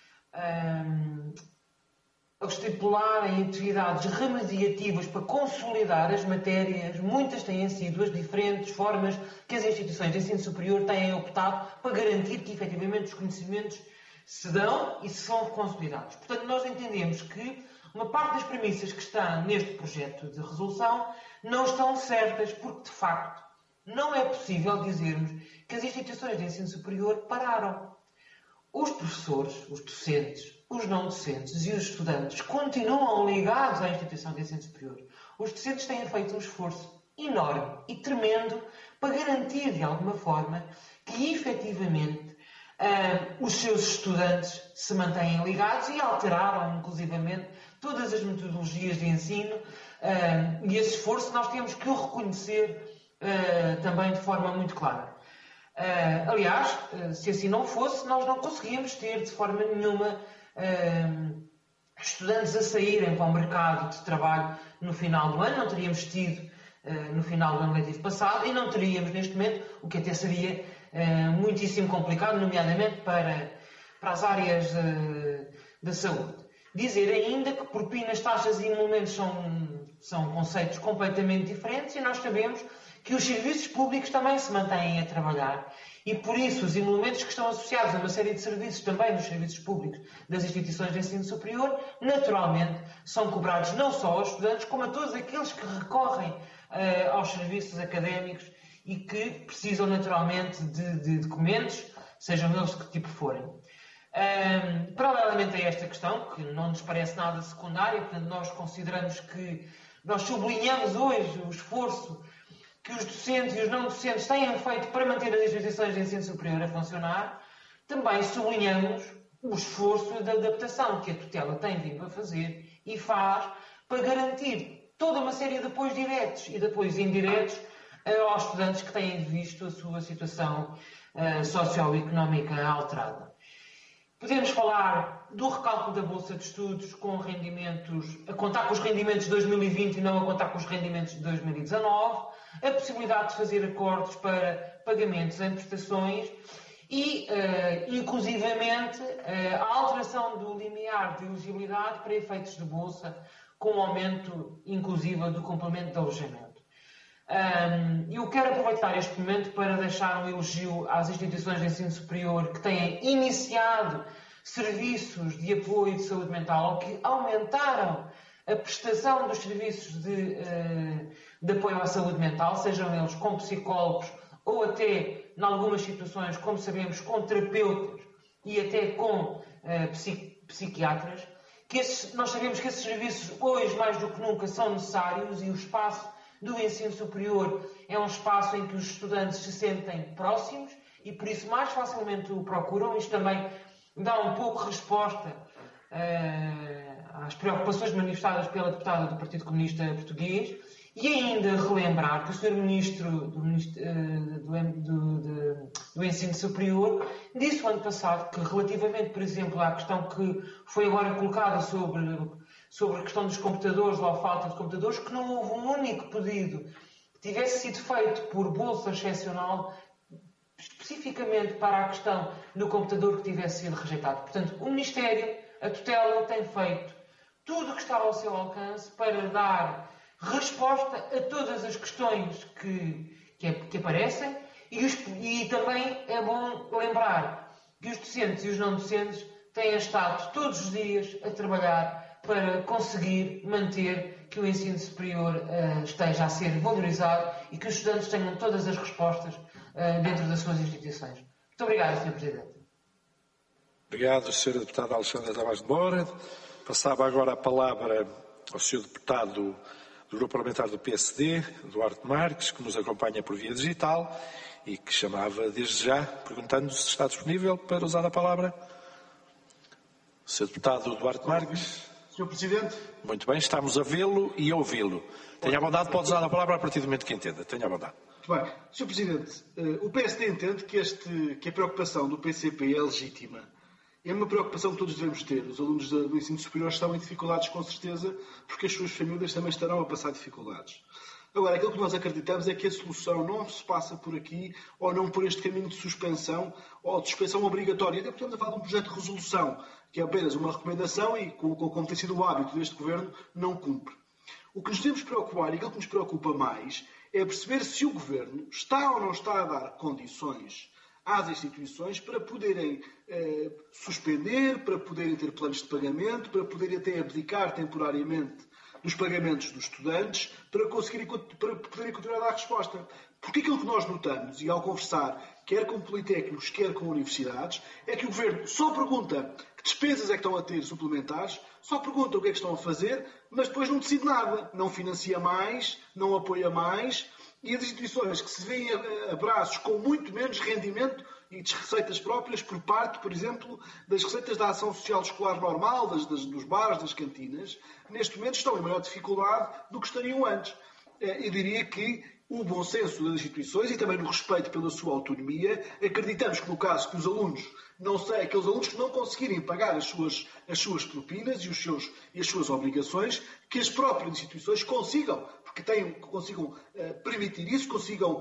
ao estipularem atividades remediativas para consolidar as matérias. Muitas têm sido as diferentes formas que as instituições de ensino superior têm optado para garantir que, efetivamente, os conhecimentos se dão e são consolidados. Portanto, nós entendemos que uma parte das premissas que está neste projeto de resolução não estão certas, porque, de facto, não é possível dizermos que as instituições de ensino superior pararam. Os professores, os docentes, os não docentes e os estudantes continuam ligados à instituição de ensino superior. Os docentes têm feito um esforço enorme e tremendo para garantir, de alguma forma, que, efetivamente, os seus estudantes se mantêm ligados e alteraram, inclusivamente, todas as metodologias de ensino, e esse esforço nós temos que o reconhecer também de forma muito clara. Aliás, se assim não fosse, nós não conseguíamos ter de forma nenhuma estudantes a saírem para o mercado de trabalho no final do ano, não teríamos tido no final do ano letivo passado, e não teríamos neste momento, o que até seria muitíssimo complicado, nomeadamente para as áreas da saúde. Dizer ainda que propinas, taxas e emolumentos são conceitos completamente diferentes, e nós sabemos que os serviços públicos também se mantêm a trabalhar, e por isso os emolumentos que estão associados a uma série de serviços, também dos serviços públicos das instituições de ensino superior, naturalmente são cobrados não só aos estudantes, como a todos aqueles que recorrem aos serviços académicos e que precisam naturalmente de documentos, sejam eles de que tipo forem. Paralelamente a esta questão, que não nos parece nada secundária, portanto nós consideramos que nós sublinhamos hoje o esforço que os docentes e os não docentes têm feito para manter as instituições de ensino superior a funcionar, também sublinhamos o esforço de adaptação que a tutela tem vindo a fazer e faz para garantir toda uma série de apoios diretos e de apoios indiretos aos estudantes que têm visto a sua situação socioeconómica alterada. Podemos falar do recálculo da Bolsa de Estudos com rendimentos, a contar com os rendimentos de 2020 e não a contar com os rendimentos de 2019, a possibilidade de fazer acordos para pagamentos em prestações e, inclusivamente, a alteração do limiar de elegibilidade para efeitos de Bolsa, com o aumento, inclusive, do complemento de alojamento. Eu quero aproveitar este momento para deixar um elogio às instituições de ensino superior que têm iniciado serviços de apoio de saúde mental ou que aumentaram a prestação dos serviços de apoio à saúde mental, sejam eles com psicólogos ou até, em algumas situações, como sabemos, com terapeutas e até com psiquiatras, nós sabemos que esses serviços hoje, mais do que nunca, são necessários e o espaço do ensino superior é um espaço em que os estudantes se sentem próximos e por isso mais facilmente o procuram. Isto também dá um pouco resposta às preocupações manifestadas pela deputada do Partido Comunista Português e ainda relembrar que o Sr. Ministro do Ensino Superior disse o ano passado que relativamente, por exemplo, à questão que foi agora colocada sobre a questão dos computadores ou a falta de computadores, que não houve um único pedido que tivesse sido feito por bolsa excepcional especificamente para a questão do computador que tivesse sido rejeitado. Portanto, o Ministério, a tutela, tem feito tudo o que está ao seu alcance para dar resposta a todas as questões que aparecem e também é bom lembrar que os docentes e os não docentes têm estado todos os dias a trabalhar para conseguir manter que o ensino superior esteja a ser valorizado e que os estudantes tenham todas as respostas dentro das suas instituições. Muito obrigado, Sr. Presidente.
Obrigado, Sra. Deputada Alexandra Tavares de Moura. Passava agora a palavra ao Sr. Deputado do Grupo Parlamentar do PSD, Duarte Marques, que nos acompanha por via digital e que chamava desde já, perguntando se está disponível para usar a palavra. Sr. Deputado Duarte Marques.
Sr. Presidente.
Muito bem, estamos a vê-lo e a ouvi-lo. Tenha a bondade, pode usar a palavra a partir do momento que entenda. Tenha a bondade.
Muito bem. Sr. Presidente, o PSD entende que a preocupação do PCP é legítima. É uma preocupação que todos devemos ter. Os alunos do ensino superior estão em dificuldades, com certeza, porque as suas famílias também estarão a passar dificuldades. Agora, aquilo que nós acreditamos é que a solução não se passa por aqui ou não por este caminho de suspensão ou de suspensão obrigatória. Até porque estamos a falar de um projeto de resolução, que é apenas uma recomendação e, como tem sido o hábito deste Governo, não cumpre. O que nos devemos preocupar e aquilo que nos preocupa mais é perceber se o Governo está ou não está a dar condições às instituições para poderem suspender, para poderem ter planos de pagamento, para poderem até abdicar temporariamente dos pagamentos dos estudantes, para poderem continuar a dar resposta. Porque aquilo que nós notamos, e ao conversar, quer com politécnicos, quer com universidades, é que o Governo só pergunta que despesas é que estão a ter suplementares, só pergunta o que é que estão a fazer, mas depois não decide nada. Não financia mais, não apoia mais, e as instituições que se veem a braços com muito menos rendimento e de receitas próprias por parte, por exemplo, das receitas da ação social escolar normal, dos bares, das cantinas, neste momento estão em maior dificuldade do que estariam antes. Eu diria que o bom senso das instituições e também no respeito pela sua autonomia, acreditamos que no caso que os alunos, aqueles alunos que não conseguirem pagar as suas propinas e as suas obrigações, que as próprias instituições consigam permitir isso, consigam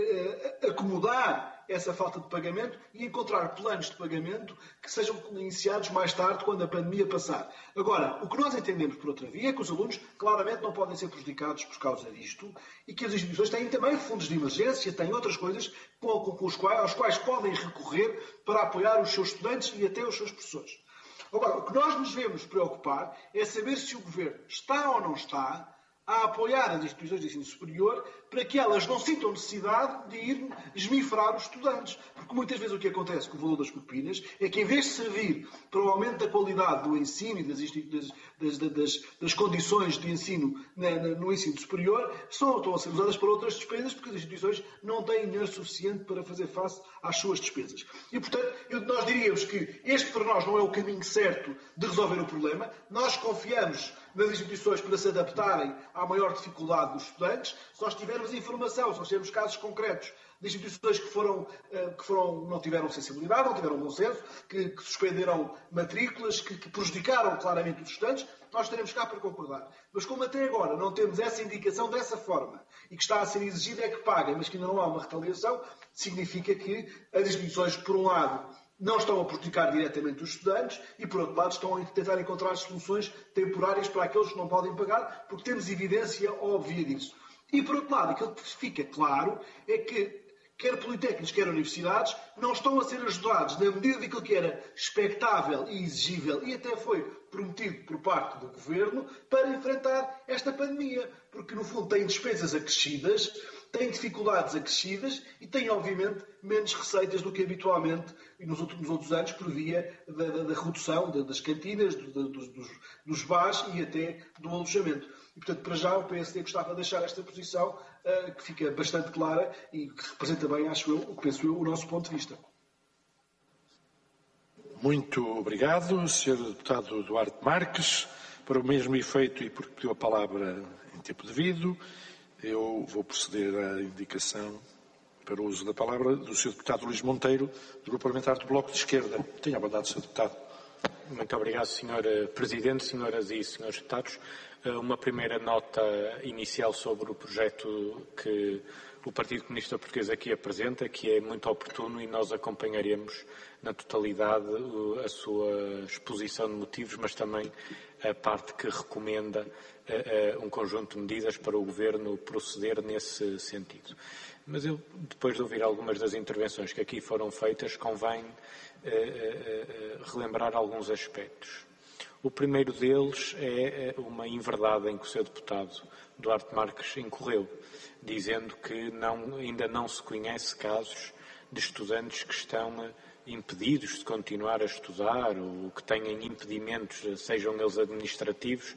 acomodar essa falta de pagamento e encontrar planos de pagamento que sejam iniciados mais tarde, quando a pandemia passar. Agora, o que nós entendemos por outra via é que os alunos claramente não podem ser prejudicados por causa disto e que as instituições têm também fundos de emergência, têm outras coisas aos quais podem recorrer para apoiar os seus estudantes e até os seus professores. Agora, o que nós nos devemos preocupar é saber se o Governo está ou não está a apoiar as instituições de ensino superior para que elas não sintam necessidade de ir esmifrar os estudantes. Porque muitas vezes o que acontece com o valor das propinas é que, em vez de servir para o aumento da qualidade do ensino e das condições de ensino no ensino superior, estão a ser usadas para outras despesas, porque as instituições não têm dinheiro suficiente para fazer face às suas despesas. E, portanto, nós diríamos que este para nós não é o caminho certo de resolver o problema. Nós confiamos nas instituições para se adaptarem à maior dificuldade dos estudantes. Se nós tivermos informação, se nós tivermos casos concretos de instituições que não tiveram sensibilidade, não tiveram bom senso, que suspenderam matrículas, que prejudicaram claramente os estudantes, nós estaremos cá para concordar. Mas como até agora não temos essa indicação dessa forma e que está a ser exigido é que paguem, mas que ainda não há uma retaliação, significa que as instituições, por um lado, não estão a prejudicar diretamente os estudantes e, por outro lado, estão a tentar encontrar soluções temporárias para aqueles que não podem pagar, porque temos evidência óbvia disso. E, por outro lado, aquilo que fica claro é que quer politécnicos, quer universidades, não estão a ser ajudados na medida daquilo que era expectável e exigível e até foi prometido por parte do Governo para enfrentar esta pandemia. Porque, no fundo, têm despesas acrescidas, têm dificuldades acrescidas e têm, obviamente, menos receitas do que habitualmente nos outros anos por via da redução das cantinas, dos bares e até do alojamento. E, portanto, para já o PSD gostava de deixar esta posição que fica bastante clara e que representa bem, penso eu, o nosso ponto de vista.
Muito obrigado, Sr. Deputado Duarte Marques. Para o mesmo efeito e porque pediu a palavra em tempo devido, eu vou proceder à indicação para o uso da palavra do Sr. Deputado Luís Monteiro, do Grupo Parlamentar do Bloco de Esquerda. Tenha a bondade, Sr. Deputado.
Muito obrigado, Sr. Presidente, senhoras e senhores deputados. Uma primeira nota inicial sobre o projeto que o Partido Comunista Português aqui apresenta, que é muito oportuno e nós acompanharemos na totalidade a sua exposição de motivos, mas também a parte que recomenda um conjunto de medidas para o Governo proceder nesse sentido. Mas eu, depois de ouvir algumas das intervenções que aqui foram feitas, convém relembrar alguns aspectos. O primeiro deles é uma inverdade em que o Sr. Deputado Duarte Marques incorreu, dizendo que ainda não se conhece casos de estudantes que estão impedidos de continuar a estudar ou que tenham impedimentos, sejam eles administrativos,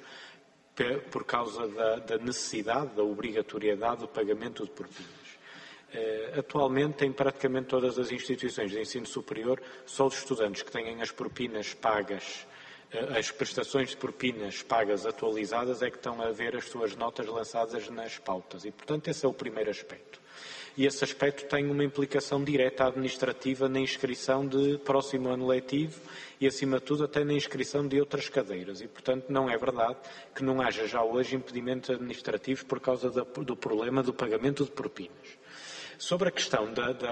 por causa da necessidade, da obrigatoriedade do pagamento de propinas. Atualmente, em praticamente todas as instituições de ensino superior, só os estudantes que têm as propinas pagas, as prestações de propinas pagas atualizadas é que estão a ver as suas notas lançadas nas pautas. E, portanto, esse é o primeiro aspecto. E esse aspecto tem uma implicação direta administrativa na inscrição de próximo ano letivo e, acima de tudo, até na inscrição de outras cadeiras. E, portanto, não é verdade que não haja já hoje impedimentos administrativos por causa do problema do pagamento de propinas. Sobre a questão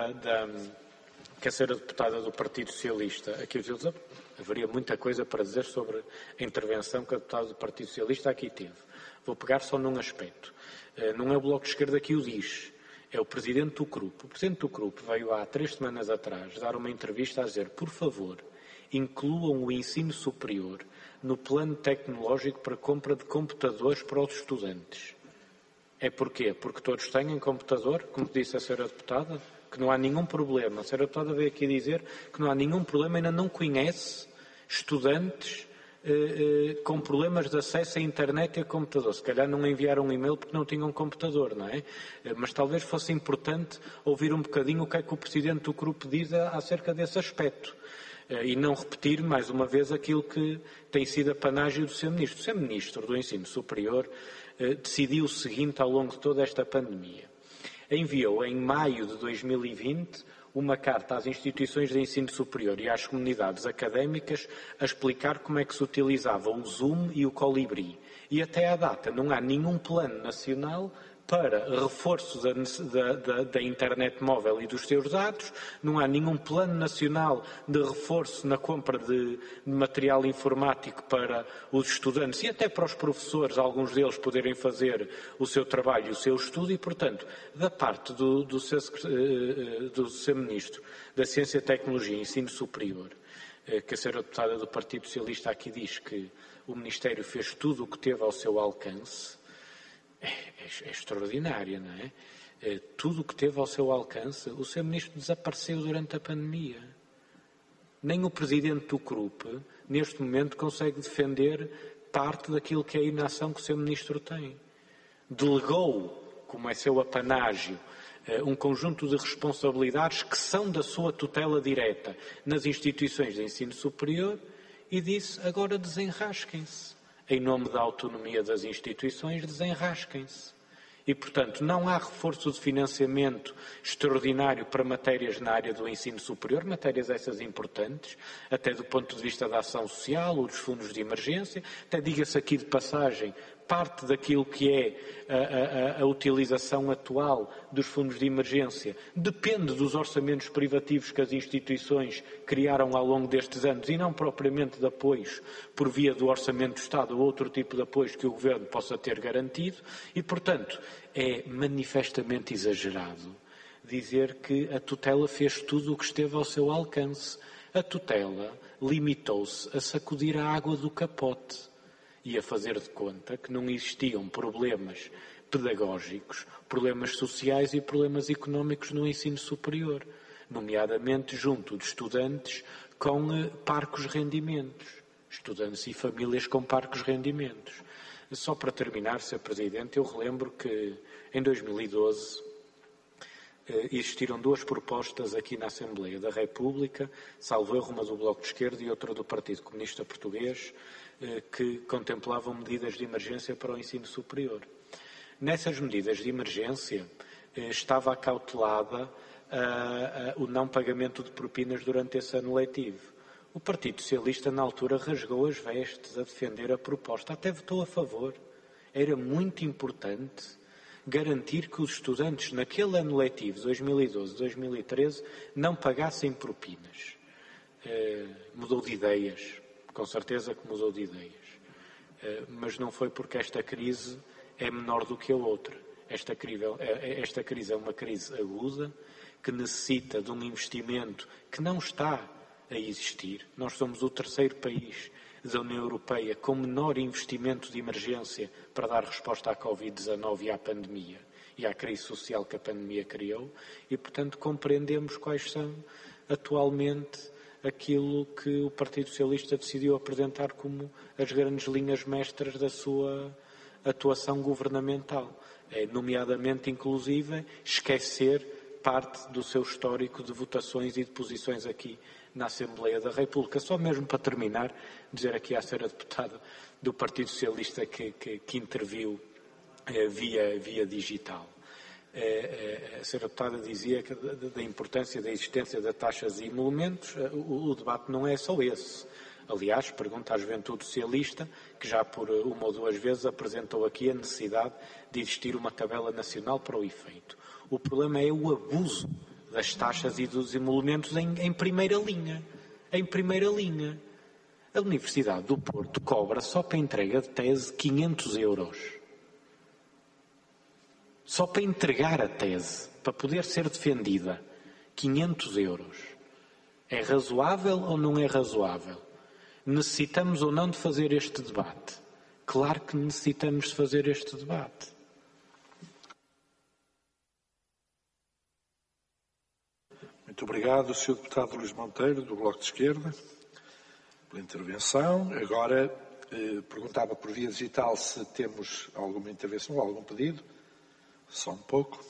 que a senhora deputada do Partido Socialista aqui utilizou, haveria muita coisa para dizer sobre a intervenção que a deputada do Partido Socialista aqui teve. Vou pegar só num aspecto. Não é o Bloco de Esquerda que o diz, é o Presidente do CRUP. O Presidente do CRUP veio há 3 semanas atrás dar uma entrevista a dizer, por favor, incluam o ensino superior no plano tecnológico para compra de computadores para os estudantes. É porquê? Porque todos têm computador, como disse a senhora deputada, que não há nenhum problema. A senhora deputada veio aqui dizer que não há nenhum problema, ainda não conhece estudantes com problemas de acesso à internet e a computador. Se calhar não enviaram um e-mail porque não tinham computador, não é? Mas talvez fosse importante ouvir um bocadinho o que é que o Presidente do CRUP diz acerca desse aspecto. E não repetir, mais uma vez, aquilo que tem sido a panágio do Sr. Ministro. O Sr. Ministro do Ensino Superior decidiu o seguinte ao longo de toda esta pandemia. Enviou em maio de 2020 uma carta às instituições de ensino superior e às comunidades académicas a explicar como é que se utilizava o Zoom e o Colibri. E até à data não há nenhum plano nacional para reforço da internet móvel e dos seus dados, não há nenhum plano nacional de reforço na compra de material informático para os estudantes e até para os professores, alguns deles poderem fazer o seu trabalho e o seu estudo e, portanto, da parte do seu Ministro da Ciência, Tecnologia e Ensino Superior, que a senhora deputada do Partido Socialista aqui diz que o Ministério fez tudo o que teve ao seu alcance, é extraordinária, não é? Tudo o que teve ao seu alcance, o Sr. Ministro desapareceu durante a pandemia. Nem o Presidente do CRUP, neste momento, consegue defender parte daquilo que é a inação que o Sr. Ministro tem. Delegou, como é seu apanágio, um conjunto de responsabilidades que são da sua tutela direta nas instituições de ensino superior e disse, agora desenrasquem-se. Em nome da autonomia das instituições, desenrasquem-se. E, portanto, não há reforço de financiamento extraordinário para matérias na área do ensino superior, matérias essas importantes, até do ponto de vista da ação social ou dos fundos de emergência, até diga-se aqui de passagem, parte daquilo que é a utilização atual dos fundos de emergência depende dos orçamentos privativos que as instituições criaram ao longo destes anos e não propriamente de apoios por via do orçamento do Estado ou outro tipo de apoios que o Governo possa ter garantido e, portanto, é manifestamente exagerado dizer que a tutela fez tudo o que esteve ao seu alcance. A tutela limitou-se a sacudir a água do capote e a fazer de conta que não existiam problemas pedagógicos, problemas sociais e problemas económicos no ensino superior, nomeadamente junto de estudantes com parcos rendimentos, estudantes e famílias com parcos rendimentos. Só para terminar, Sr. Presidente, eu relembro que em 2012 existiram duas propostas aqui na Assembleia da República, salvo erro, uma do Bloco de Esquerda e outra do Partido Comunista Português, que contemplavam medidas de emergência para o ensino superior. Nessas medidas de emergência estava acautelada o não pagamento de propinas durante esse ano letivo. O Partido Socialista, na altura, rasgou as vestes a defender a proposta, até votou a favor. Era muito importante garantir que os estudantes, naquele ano letivo, 2012-2013, não pagassem propinas. Mudou de ideias, com certeza que mudou de ideias. Mas não foi porque esta crise é menor do que a outra. Esta crise é uma crise aguda, que necessita de um investimento que não está a existir. Nós somos o terceiro país da União Europeia com menor investimento de emergência para dar resposta à Covid-19 e à pandemia e à crise social que a pandemia criou e, portanto, compreendemos quais são atualmente aquilo que o Partido Socialista decidiu apresentar como as grandes linhas mestras da sua atuação governamental. Nomeadamente, inclusive, esquecer parte do seu histórico de votações e de posições aqui na Assembleia da República. Só mesmo para terminar, dizer aqui à senhora deputada do Partido Socialista que interviu via digital. A senhora deputada dizia que da importância da existência de taxas e emolumentos. O debate não é só esse. Aliás, pergunto à juventude socialista, que já por uma ou duas vezes apresentou aqui a necessidade de existir uma tabela nacional para o efeito. O problema é o abuso das taxas e dos emolumentos em primeira linha. Em primeira linha. A Universidade do Porto cobra só para entrega de tese 500 euros. Só para entregar a tese, para poder ser defendida, 500 euros. É razoável ou não é razoável? Necessitamos ou não de fazer este debate? Claro que necessitamos de fazer este debate.
Muito obrigado, Sr. Deputado Luís Monteiro, do Bloco de Esquerda, pela intervenção. Agora, perguntava por via digital se temos alguma intervenção ou algum pedido. Só um pouco.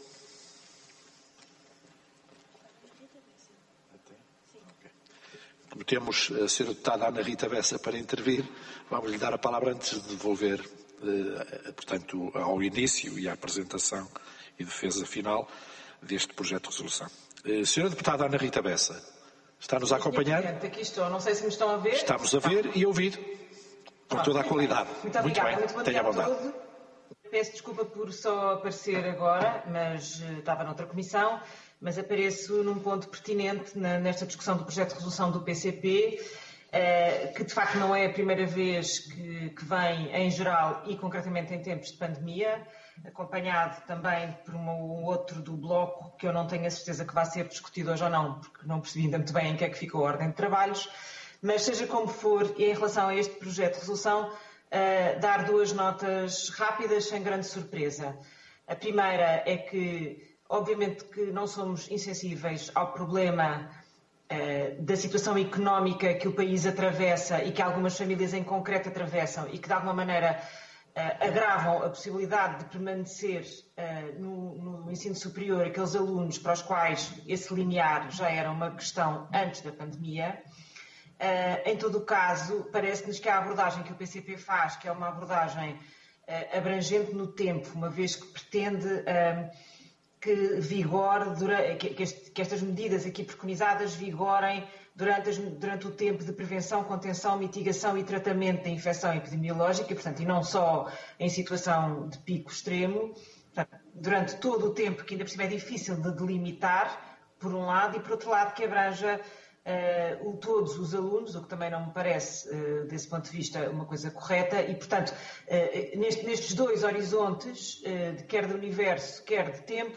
Como temos a Sra. Deputada Ana Rita Bessa para intervir, vamos-lhe dar a palavra antes de devolver, portanto, ao início e à apresentação e defesa final deste projeto de resolução. Sra. Deputada Ana Rita Bessa, está-nos a acompanhar?
Aqui estou, não sei se me estão a ver.
Estamos a ver e a ouvir, com toda a qualidade.
Muito obrigada,
muito bem, tenha a bondade.
Peço desculpa por só aparecer agora, mas estava noutra comissão, mas apareço num ponto pertinente nesta discussão do projeto de resolução do PCP, que de facto não é a primeira vez que vem em geral e concretamente em tempos de pandemia, acompanhado também por um outro do Bloco, que eu não tenho a certeza que vai ser discutido hoje ou não, porque não percebi ainda muito bem em que é que ficou a ordem de trabalhos, mas seja como for, e em relação a este projeto de resolução, dar duas notas rápidas, sem grande surpresa. A primeira é que, obviamente, que não somos insensíveis ao problema da situação económica que o país atravessa e que algumas famílias em concreto atravessam e que, de alguma maneira, agravam a possibilidade de permanecer no ensino superior aqueles alunos para os quais esse limiar já era uma questão antes da pandemia. Em todo o caso, parece-nos que a abordagem que o PCP faz, que é uma abordagem abrangente no tempo, uma vez que pretende que vigore, que estas medidas aqui preconizadas vigorem durante o tempo de prevenção, contenção, mitigação e tratamento da infecção epidemiológica, portanto, e não só em situação de pico extremo, portanto, durante todo o tempo, que ainda por cima é difícil de delimitar, por um lado, e por outro lado que abranja todos os alunos, o que também não me parece, desse ponto de vista, uma coisa correta, e, portanto, nestes dois horizontes, quer de universo, quer de tempo,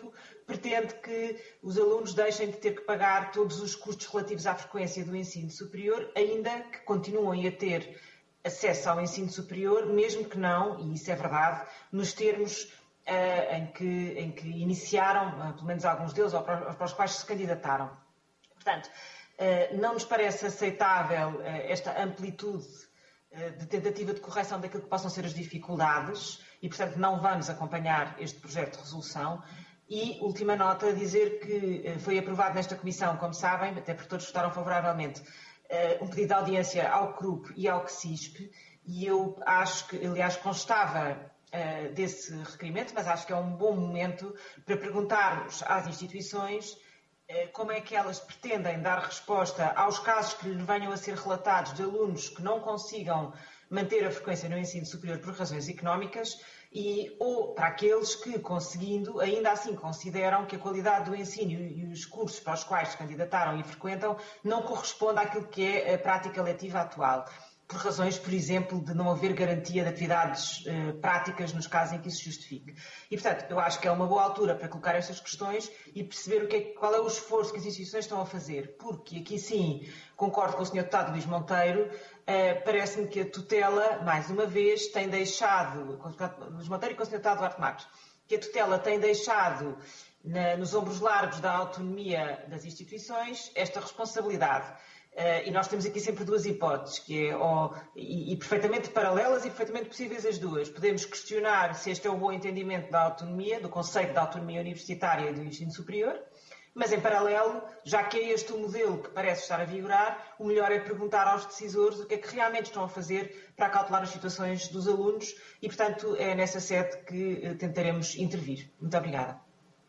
pretende que os alunos deixem de ter que pagar todos os custos relativos à frequência do ensino superior, ainda que continuem a ter acesso ao ensino superior, mesmo que não, e isso é verdade, nos termos em que iniciaram, pelo menos alguns deles, ou para os quais se candidataram. Portanto, não nos parece aceitável esta amplitude de tentativa de correção daquilo que possam ser as dificuldades e, portanto, não vamos acompanhar este projeto de resolução. E, última nota, dizer que foi aprovado nesta comissão, como sabem, até porque todos votaram favoravelmente, um pedido de audiência ao CRUP e ao CSISP, e eu acho que, aliás, constava desse requerimento, mas acho que é um bom momento para perguntarmos às instituições como é que elas pretendem dar resposta aos casos que lhe venham a ser relatados de alunos que não consigam manter a frequência no ensino superior por razões económicas ou para aqueles que, conseguindo, ainda assim consideram que a qualidade do ensino e os cursos para os quais se candidataram e frequentam não corresponde àquilo que é a prática letiva atual, por razões, por exemplo, de não haver garantia de atividades práticas nos casos em que isso se justifique. E, portanto, eu acho que é uma boa altura para colocar estas questões e perceber qual é o esforço que as instituições estão a fazer, porque aqui sim, concordo com o Sr. Deputado Luís Monteiro, parece-me que a tutela, mais uma vez, tem deixado, com o Sr. Luís Monteiro e com o Sr. Deputado Duarte Marques, que a tutela tem deixado nos ombros largos da autonomia das instituições esta responsabilidade. E nós temos aqui sempre duas hipóteses, que é, e perfeitamente paralelas e perfeitamente possíveis as duas. Podemos questionar se este é o bom entendimento da autonomia, do conceito da autonomia universitária e do ensino superior, mas em paralelo, já que é este o modelo que parece estar a vigorar, o melhor é perguntar aos decisores o que é que realmente estão a fazer para acautelar as situações dos alunos e, portanto, é nessa sede que tentaremos intervir. Muito obrigada.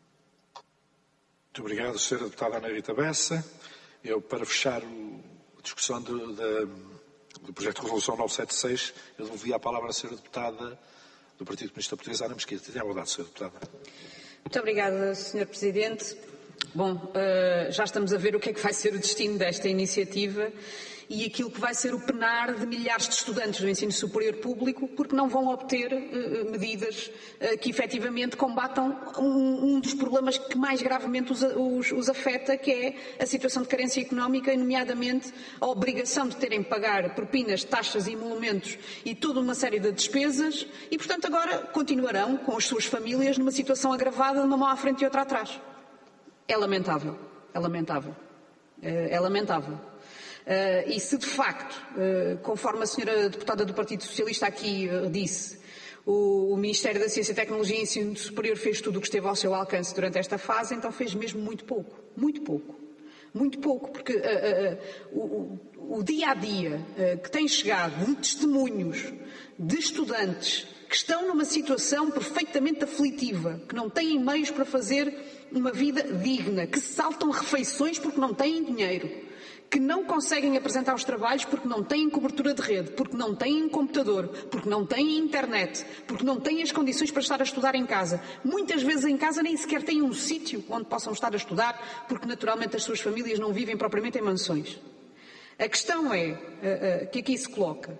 Muito obrigado, Sra. Deputada Ana Rita Bessa. Eu, para fechar a discussão do projeto de resolução 976, eu devolvi a palavra à Sra. Deputada do Partido Comunista Português, Ana Mesquita. Tenha a verdade, Sra. Deputada.
Muito obrigada, Sr. Presidente. Bom, já estamos a ver o que é que vai ser o destino desta iniciativa e aquilo que vai ser o penar de milhares de estudantes do ensino superior público, porque não vão obter medidas que efetivamente combatam um dos problemas que mais gravemente os afeta, que é a situação de carência económica e, nomeadamente, a obrigação de terem que pagar propinas, taxas e emolumentos e toda uma série de despesas e, portanto, agora continuarão com as suas famílias numa situação agravada, de uma mão à frente e outra atrás. É lamentável, é lamentável, é lamentável. E se de facto, conforme a senhora deputada do Partido Socialista aqui disse, o Ministério da Ciência, Tecnologia e Ensino Superior fez tudo o que esteve ao seu alcance durante esta fase, então fez mesmo muito pouco, muito pouco. Muito pouco, porque o dia-a-dia que tem chegado de testemunhos de estudantes que estão numa situação perfeitamente aflitiva, que não têm meios para fazer uma vida digna, que saltam refeições porque não têm dinheiro, que não conseguem apresentar os trabalhos porque não têm cobertura de rede, porque não têm computador, porque não têm internet, porque não têm as condições para estar a estudar em casa. Muitas vezes em casa nem sequer têm um sítio onde possam estar a estudar, porque naturalmente as suas famílias não vivem propriamente em mansões. A questão é, que aqui se coloca,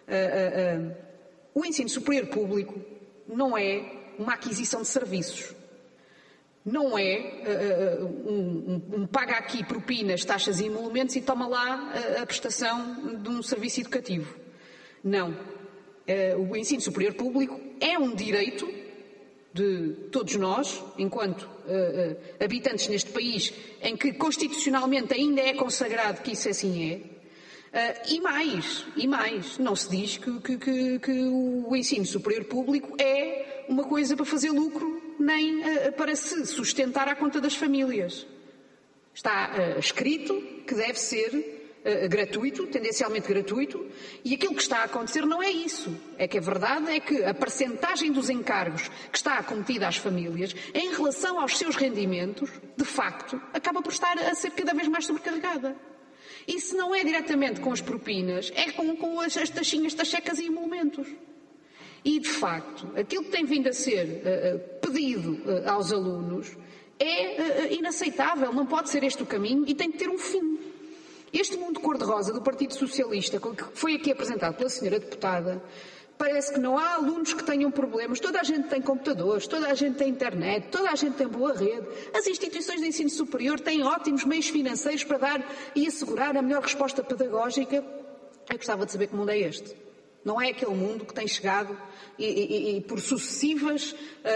o ensino superior público não é uma aquisição de serviços. Não é um paga aqui propinas, taxas e emolumentos e toma lá a prestação de um serviço educativo. Não. O ensino superior público é um direito de todos nós, enquanto habitantes neste país, em que constitucionalmente ainda é consagrado que isso assim é. E mais, não se diz que o ensino superior público é uma coisa para fazer lucro, nem para se sustentar à conta das famílias. Está escrito que deve ser gratuito, tendencialmente gratuito, e aquilo que está a acontecer não é isso. É que a verdade é que a percentagem dos encargos que está acometida às famílias, em relação aos seus rendimentos, de facto, acaba por estar a ser cada vez mais sobrecarregada. E se não é diretamente com as propinas, é com as taxinhas, tachecas e emolumentos. E, de facto, aquilo que tem vindo a ser pedido aos alunos é inaceitável. Não pode ser este o caminho e tem que ter um fim. Este mundo cor-de-rosa do Partido Socialista, que foi aqui apresentado pela senhora deputada, Parece que não há alunos que tenham problemas. Toda a gente tem computadores, toda a gente tem internet, toda a gente tem boa rede. As instituições de ensino superior têm ótimos meios financeiros para dar e assegurar a melhor resposta pedagógica. Eu gostava de saber que mundo é este. Não é aquele mundo que tem chegado e por sucessivas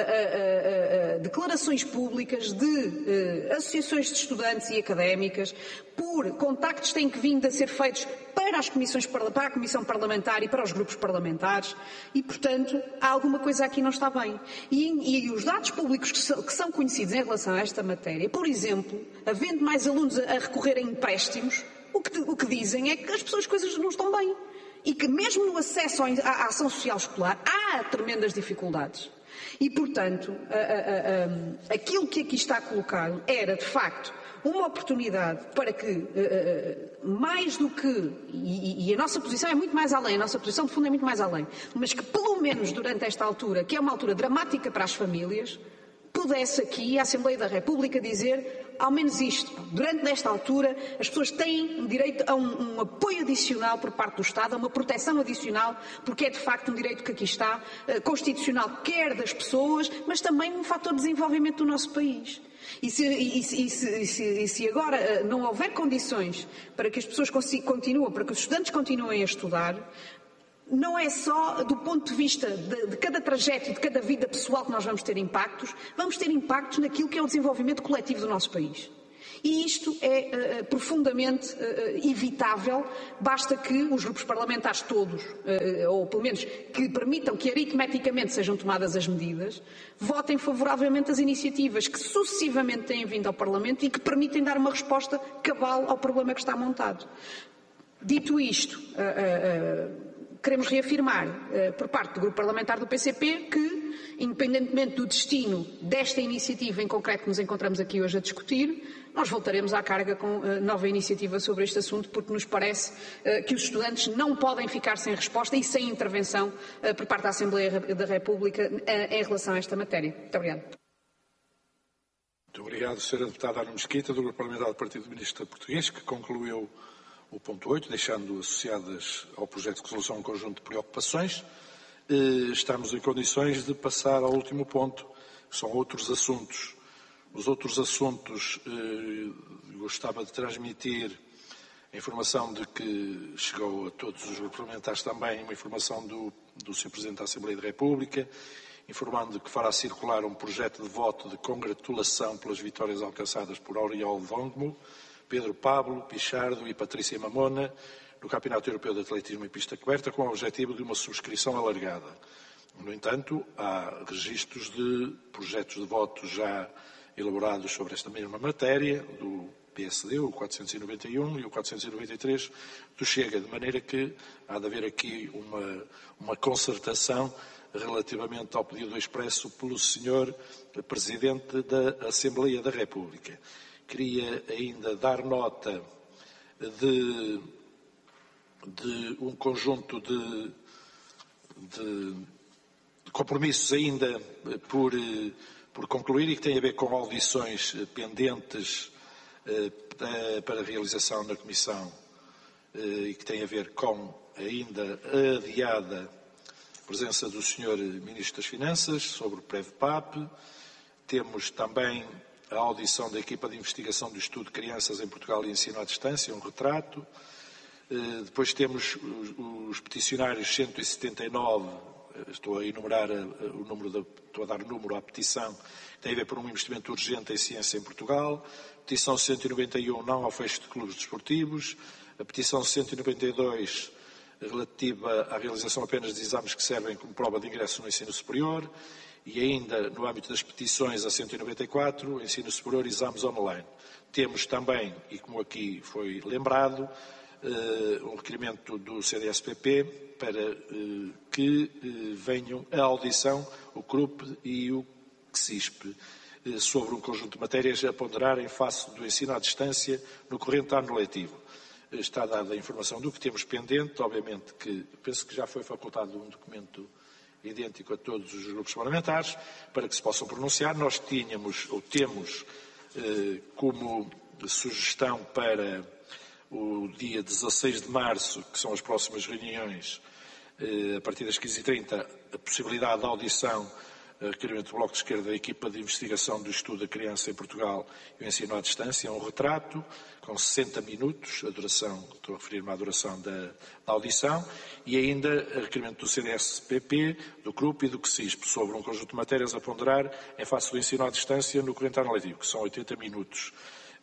declarações públicas de associações de estudantes e académicas, por contactos que têm vindo a ser feitos para a Comissão Parlamentar e para os grupos parlamentares e, portanto, há alguma coisa aqui não está bem. E os dados públicos que são conhecidos em relação a esta matéria, por exemplo, havendo mais alunos a recorrer a empréstimos, o que dizem é que as coisas não estão bem. E que mesmo no acesso à ação social escolar há tremendas dificuldades. E, portanto, aquilo que aqui está colocado era, de facto, uma oportunidade para que, mais do que, e a nossa posição é muito mais além, a nossa posição de fundo é muito mais além, mas que pelo menos durante esta altura, que é uma altura dramática para as famílias, pudesse aqui a Assembleia da República dizer ao menos isto. Durante esta altura, as pessoas têm direito a um apoio adicional por parte do Estado, a uma proteção adicional, porque é de facto um direito que aqui está, constitucional, quer das pessoas, mas também um fator de desenvolvimento do nosso país. E se agora não houver condições para que as pessoas para que os estudantes continuem a estudar, não é só do ponto de vista de cada trajeto e de cada vida pessoal que nós vamos ter impactos naquilo que é o desenvolvimento coletivo do nosso país. E isto é profundamente evitável, basta que os grupos parlamentares todos, ou pelo menos que permitam que aritmeticamente sejam tomadas as medidas, votem favoravelmente as iniciativas que sucessivamente têm vindo ao Parlamento e que permitem dar uma resposta cabal ao problema que está montado. Dito isto, queremos reafirmar, por parte do Grupo Parlamentar do PCP, que, independentemente do destino desta iniciativa em concreto que nos encontramos aqui hoje a discutir, nós voltaremos à carga com nova iniciativa sobre este assunto, porque nos parece que os estudantes não podem ficar sem resposta e sem intervenção por parte da Assembleia da República em relação a esta matéria. Muito obrigada.
Muito obrigado, Sra. Deputada Ana Mesquita, do Grupo Parlamentar do Partido Comunista Português, que concluiu o ponto 8, deixando associadas ao projeto de resolução um conjunto de preocupações. Estamos em condições de passar ao último ponto, que são outros assuntos. Os outros assuntos, gostava de transmitir a informação de que chegou a todos os grupos parlamentares também uma informação do Sr. Presidente da Assembleia da República, informando que fará circular um projeto de voto de congratulação pelas vitórias alcançadas por Auriol Dongmo, Pedro Pablo, Pichardo e Patrícia Mamona no Campeonato Europeu de Atletismo em Pista Coberta, com o objetivo de uma subscrição alargada. No entanto, há registros de projetos de voto já elaborados sobre esta mesma matéria, do PSD, o 491 e o 493 do Chega, de maneira que há de haver aqui uma concertação relativamente ao pedido expresso pelo Sr. Presidente da Assembleia da República. Queria ainda dar nota de um conjunto de compromissos ainda por concluir e que tem a ver com audições pendentes para a realização na Comissão e que tem a ver com ainda a adiada presença do Sr. Ministro das Finanças sobre o PREVPAP. Temos também a audição da equipa de investigação do estudo de crianças em Portugal e ensino à distância, um retrato. Depois temos os peticionários 179, estou a enumerar estou a dar o número à petição, que tem a ver por um investimento urgente em ciência em Portugal. Petição 191, não ao fecho de clubes desportivos. A petição 192, relativa à realização apenas de exames que servem como prova de ingresso no ensino superior. E ainda, no âmbito das petições, a 194, ensino superior, exames online. Temos também, e como aqui foi lembrado, um requerimento do CDS-PP para que venham à audição o CRUP e o CSISP sobre um conjunto de matérias a ponderar em face do ensino à distância no corrente ano letivo. Está dada a informação do que temos pendente, obviamente que penso que já foi facultado um documento idêntico a todos os grupos parlamentares, para que se possam pronunciar. Nós temos como sugestão para o dia 16 de março, que são as próximas reuniões, a partir das 15h30, a possibilidade de audição, requerimento do Bloco de Esquerda da equipa de investigação do estudo da criança em Portugal e o ensino à distância, um retrato com 60 minutos, a duração, estou a referir-me à duração da audição, e ainda requerimento do CDS-PP, do CRUP e do CSISP sobre um conjunto de matérias a ponderar em face do ensino à distância no corrente ano letivo, que são 80 minutos.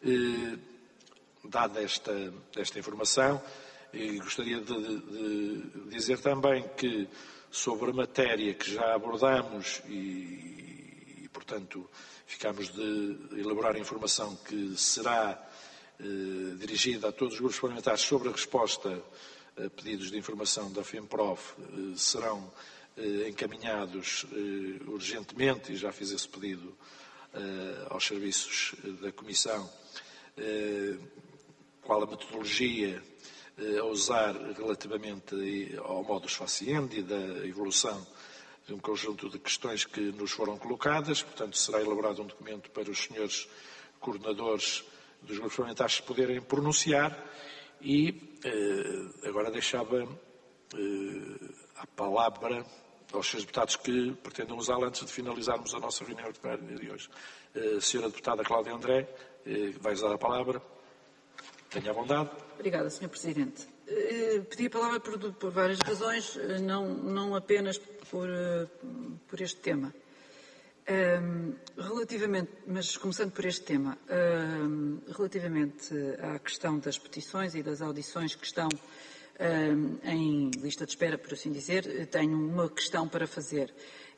Dada esta informação, gostaria de dizer também que sobre a matéria que já abordamos e portanto, ficamos de elaborar a informação que será dirigida a todos os grupos parlamentares sobre a resposta a pedidos de informação da FEMPROF, serão encaminhados urgentemente, e já fiz esse pedido aos serviços da Comissão, qual a metodologia a usar relativamente ao modus faciendi da evolução de um conjunto de questões que nos foram colocadas. Portanto, será elaborado um documento para os senhores coordenadores dos grupos parlamentares se poderem pronunciar e agora deixava a palavra aos senhores deputados que pretendam usá-la antes de finalizarmos a nossa reunião ordinária de hoje. Senhora deputada Cláudia André, vai usar a palavra. Tenha a bondade.
Obrigada, Sr. Presidente. Pedi a palavra por várias razões, não apenas por este tema. Mas começando por este tema, relativamente à questão das petições e das audições que estão em lista de espera, por assim dizer, tenho uma questão para fazer.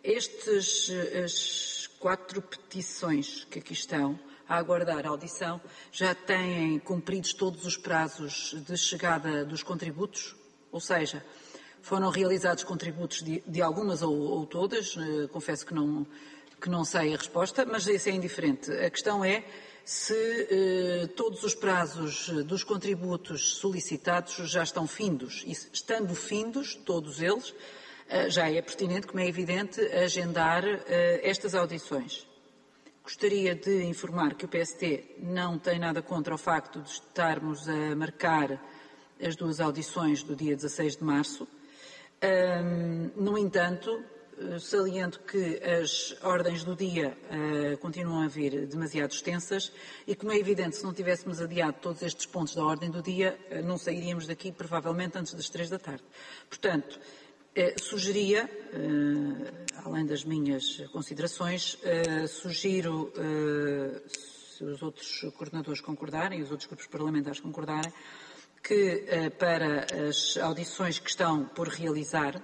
As 4 petições que aqui estão a aguardar a audição já têm cumpridos todos os prazos de chegada dos contributos? Ou seja, foram realizados contributos de algumas ou todas? Confesso que não sei a resposta, mas isso é indiferente. A questão é se todos os prazos dos contributos solicitados já estão findos. E estando findos, todos eles, já é pertinente, como é evidente, agendar estas audições. Gostaria de informar que o PST não tem nada contra o facto de estarmos a marcar as 2 audições do dia 16 de março. No entanto, saliento que as ordens do dia continuam a vir demasiado extensas e, como é evidente, se não tivéssemos adiado todos estes pontos da ordem do dia, não sairíamos daqui provavelmente antes das 3 da tarde. Portanto, sugeria, além das minhas considerações, sugiro, se os outros coordenadores concordarem, os outros grupos parlamentares concordarem, que para as audições que estão por realizar,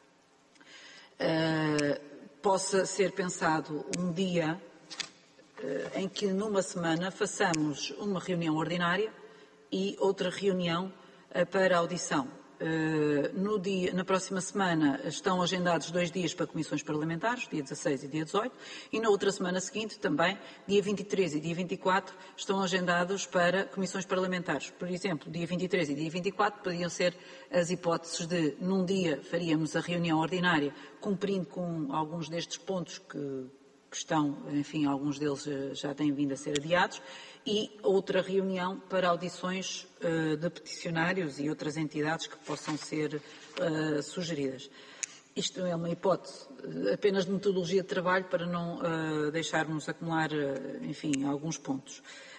possa ser pensado um dia em que numa semana façamos uma reunião ordinária e outra reunião para audição. Na próxima semana estão agendados 2 dias para comissões parlamentares, dia 16 e dia 18, e na outra semana seguinte também, dia 23 e dia 24, estão agendados para comissões parlamentares. Por exemplo, dia 23 e dia 24 podiam ser as hipóteses de, num dia, faríamos a reunião ordinária, cumprindo com alguns destes pontos que estão, enfim, alguns deles já têm vindo a ser adiados, e outra reunião para audições de peticionários e outras entidades que possam ser sugeridas. Isto é uma hipótese apenas de metodologia de trabalho para não deixarmos acumular, enfim, alguns pontos.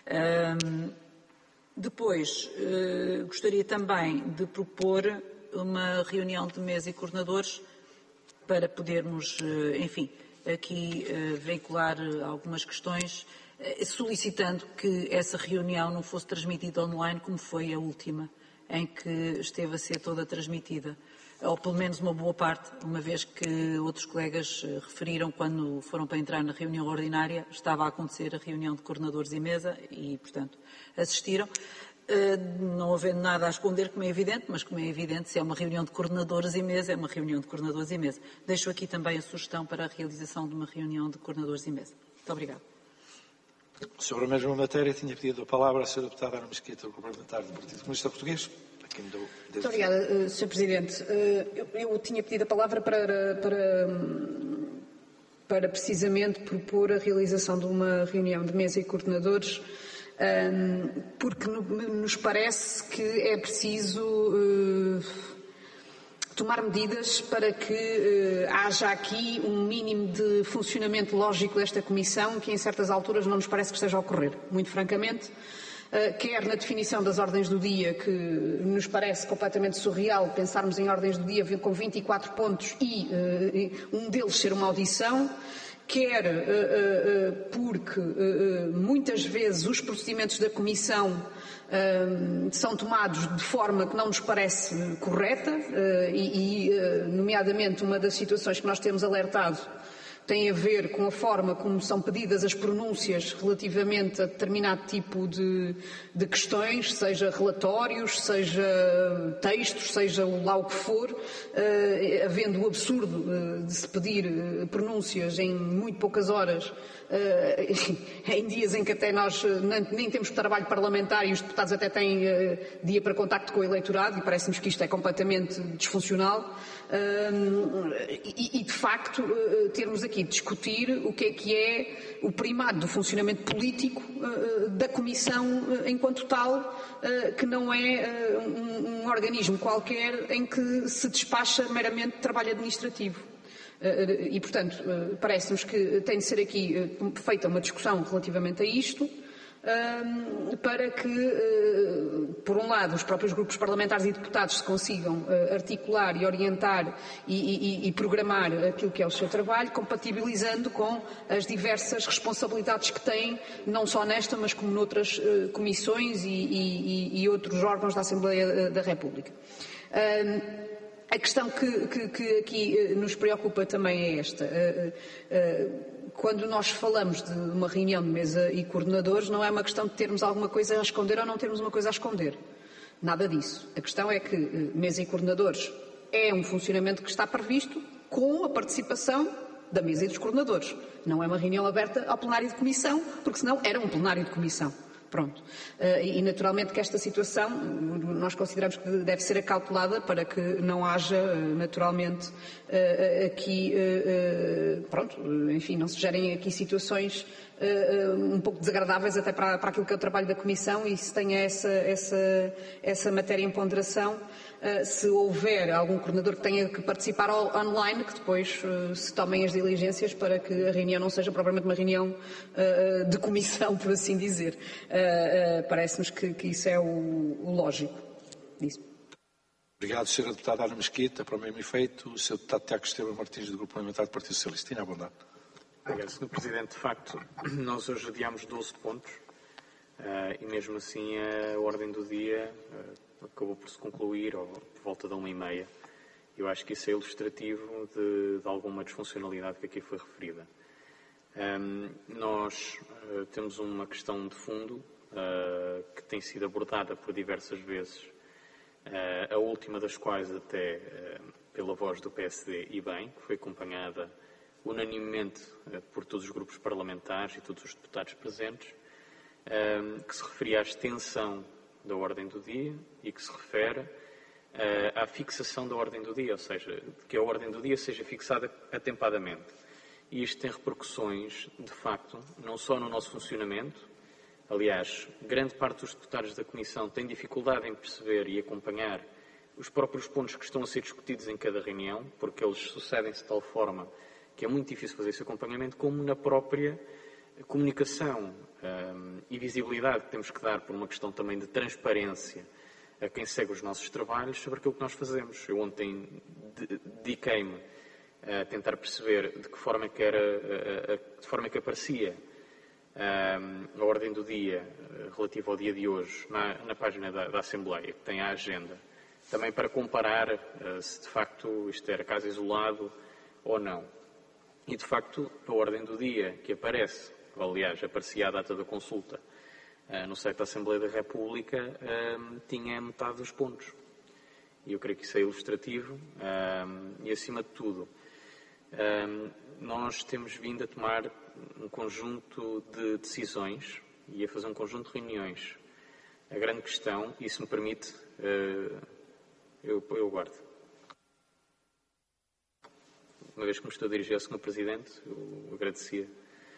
Depois, gostaria também de propor uma reunião de mesa e coordenadores para podermos, enfim, aqui veicular algumas questões, solicitando que essa reunião não fosse transmitida online como foi a última, em que esteve a ser toda transmitida, ou pelo menos uma boa parte, uma vez que outros colegas referiram quando foram para entrar na reunião ordinária, estava a acontecer a reunião de coordenadores e mesa e, portanto, assistiram. Não havendo nada a esconder, como é evidente, mas como é evidente, se é uma reunião de coordenadores e mesa, é uma reunião de coordenadores e mesa. Deixo aqui também a sugestão para a realização de uma reunião de coordenadores e mesa. Muito obrigada.
Sobre a mesma matéria, tinha pedido a palavra a Sra. Deputada Ana Mesquita, parlamentar do Partido Comunista Português.
Muito obrigada, Sr. Presidente. Eu tinha pedido a palavra para precisamente propor a realização de uma reunião de mesa e coordenadores, porque nos parece que é preciso tomar medidas para que haja aqui um mínimo de funcionamento lógico desta Comissão, que em certas alturas não nos parece que esteja a ocorrer, muito francamente. Quer na definição das ordens do dia, que nos parece completamente surreal pensarmos em ordens do dia com 24 pontos e um deles ser uma audição, quer porque muitas vezes os procedimentos da Comissão são tomados de forma que não nos parece correta nomeadamente, uma das situações que nós temos alertado tem a ver com a forma como são pedidas as pronúncias relativamente a determinado tipo de questões, seja relatórios, seja textos, seja lá o que for, havendo o absurdo de se pedir pronúncias em muito poucas horas, em dias em que até nós nem temos trabalho parlamentar e os deputados até têm dia para contacto com o eleitorado, e parece-nos que isto é completamente disfuncional. E de facto termos aqui de discutir o que é o primado do funcionamento político da Comissão enquanto tal, que não é um organismo qualquer em que se despacha meramente trabalho administrativo. E, portanto, parece-nos que tem de ser aqui feita uma discussão relativamente a isto, para que, por um lado, os próprios grupos parlamentares e deputados se consigam articular e orientar e programar aquilo que é o seu trabalho, compatibilizando com as diversas responsabilidades que têm, não só nesta, mas como noutras comissões e outros órgãos da Assembleia da República. A questão que aqui nos preocupa também é esta. Quando nós falamos de uma reunião de mesa e coordenadores, não é uma questão de termos alguma coisa a esconder ou não termos uma coisa a esconder. Nada disso. A questão é que mesa e coordenadores é um funcionamento que está previsto com a participação da mesa e dos coordenadores. Não é uma reunião aberta ao plenário de comissão, porque senão era um plenário de comissão. Pronto. E naturalmente que esta situação nós consideramos que deve ser acautelada para que não haja naturalmente aqui, pronto, enfim, não se gerem aqui situações um pouco desagradáveis até para aquilo que é o trabalho da Comissão, e se tenha essa matéria em ponderação, se houver algum coordenador que tenha que participar online, que depois se tomem as diligências para que a reunião não seja propriamente uma reunião de comissão, por assim dizer. Parece-nos que isso é o lógico disso.
Obrigado, Sra. Deputada Ana Mesquita. Para o mesmo efeito, o Sr. Deputado Tiago Esteban Martins, do Grupo Parlamentar do Partido Socialista. Tenha a bondade.
Obrigado, Sr. Presidente. De facto, nós hoje adiámos 12 pontos e mesmo assim a ordem do dia acabou por se concluir por volta da 1h30. Eu acho que isso é ilustrativo de alguma disfuncionalidade que aqui foi referida. Nós temos uma questão de fundo que tem sido abordada por diversas vezes, a última das quais até pela voz do PSD e bem, que foi acompanhada unanimemente por todos os grupos parlamentares e todos os deputados presentes, que se referia à extensão da ordem do dia e que se refere à fixação da ordem do dia, ou seja, que a ordem do dia seja fixada atempadamente. E isto tem repercussões, de facto, não só no nosso funcionamento. Aliás, grande parte dos deputados da Comissão tem dificuldade em perceber e acompanhar os próprios pontos que estão a ser discutidos em cada reunião, porque eles sucedem-se de tal forma que é muito difícil fazer esse acompanhamento, como na própria comunicação e visibilidade que temos que dar por uma questão também de transparência a quem segue os nossos trabalhos sobre aquilo que nós fazemos. Eu ontem dediquei-me a tentar perceber de que forma que aparecia a ordem do dia relativa ao dia de hoje na página da Assembleia, que tem a agenda, também para comparar se de facto isto era caso isolado ou não. E de facto a ordem do dia que aparece, aliás aparecia a data da consulta no site da Assembleia da República, tinha metade dos pontos. E eu creio que isso é ilustrativo e acima de tudo nós temos vindo a tomar um conjunto de decisões e a fazer um conjunto de reuniões. A grande questão, e se me permite, eu guardo. Uma vez que me estou a dirigir ao Sr. Presidente, eu agradecia.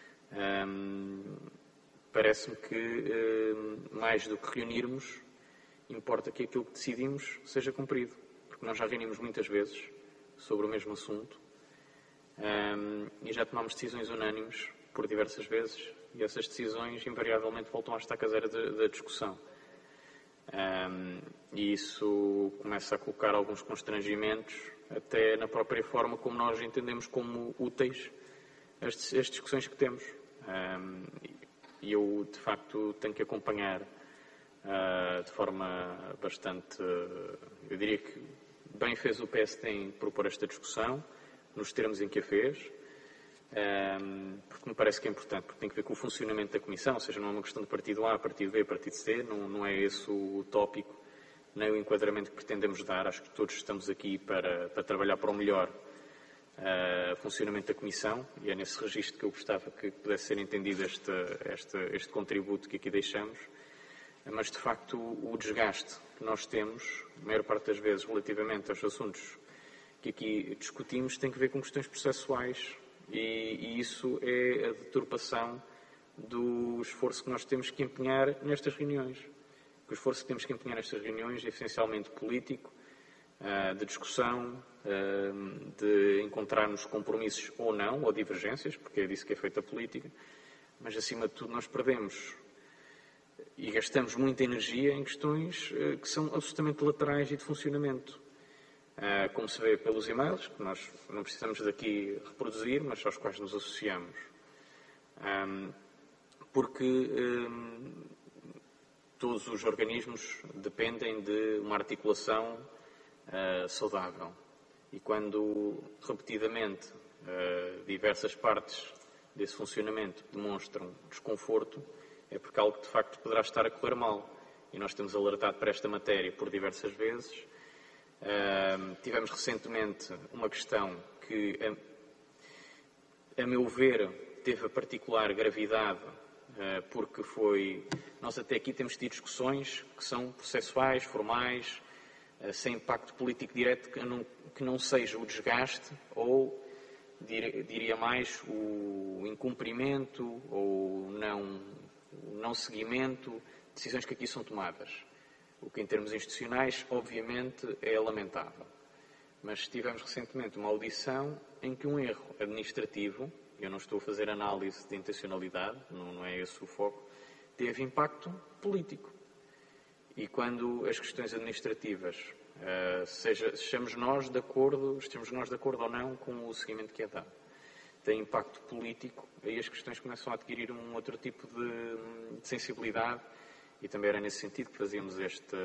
Parece-me que, mais do que reunirmos, importa que aquilo que decidimos seja cumprido. porque nós já reunimos muitas vezes sobre o mesmo assunto e já tomámos decisões unânimes por diversas vezes e essas decisões invariavelmente voltam à estaca zero da discussão. E isso começa a colocar alguns constrangimentos até na própria forma como nós entendemos como úteis as discussões que temos. E eu, de facto, tenho que acompanhar de forma bastante... Eu diria que bem fez o PSD em propor esta discussão, nos termos em que a fez, porque me parece que é importante, porque tem que ver com o funcionamento da Comissão, ou seja, não é uma questão de partido A, partido B, partido C, não é esse o tópico, nem o enquadramento que pretendemos dar. Acho que todos estamos aqui para trabalhar para o melhor funcionamento da Comissão e é nesse registro que eu gostava que pudesse ser entendido este contributo que aqui deixamos. Mas, de facto, o desgaste que nós temos, a maior parte das vezes, relativamente aos assuntos que aqui discutimos, tem que ver com questões processuais e isso é a deturpação do esforço que nós temos que empenhar nestas reuniões. O esforço que temos que empenhar nestas reuniões é essencialmente político, de discussão, de encontrarmos compromissos ou não, ou divergências, porque é disso que é feita a política, mas, acima de tudo, nós perdemos e gastamos muita energia em questões que são absolutamente laterais e de funcionamento. Como se vê pelos e-mails, que nós não precisamos daqui reproduzir, mas aos quais nos associamos. Porque todos os organismos dependem de uma articulação saudável. E quando, repetidamente, diversas partes desse funcionamento demonstram desconforto, é porque algo, de facto, poderá estar a correr mal. E nós temos alertado para esta matéria por diversas vezes. Tivemos recentemente uma questão que, a meu ver, teve a particular gravidade, porque nós até aqui temos tido discussões que são processuais, formais, sem impacto político direto, que não seja o desgaste ou, diria mais, o incumprimento ou não seguimento de decisões que aqui são tomadas. O que, em termos institucionais, obviamente, é lamentável. Mas tivemos recentemente uma audição em que um erro administrativo, eu não estou a fazer análise de intencionalidade, não é esse o foco, teve impacto político. E quando as questões administrativas, estejamos nós de acordo ou não com o seguimento que é dado, tem impacto político, aí as questões começam a adquirir um outro tipo de sensibilidade. E também era nesse sentido que fazíamos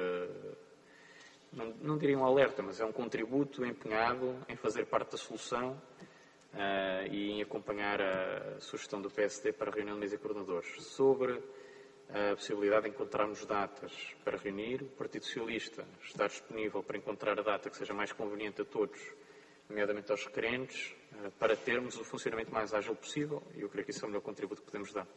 não diria um alerta, mas é um contributo empenhado em fazer parte da solução e em acompanhar a sugestão do PSD para a reunião de mesa de coordenadores sobre a possibilidade de encontrarmos datas para reunir. O Partido Socialista está disponível para encontrar a data que seja mais conveniente a todos, nomeadamente aos requerentes, para termos o funcionamento mais ágil possível, e eu creio que isso é o melhor contributo que podemos dar.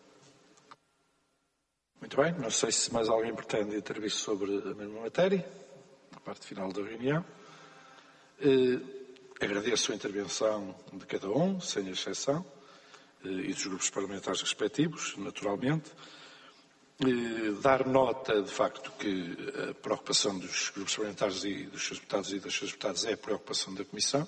Muito bem, não sei se mais alguém pretende intervir sobre a mesma matéria, na parte final da reunião. Agradeço a intervenção de cada um, sem exceção, e dos grupos parlamentares respectivos, naturalmente. Dar nota, de facto, que a preocupação dos grupos parlamentares e dos seus deputados e das suas deputadas é a preocupação da Comissão.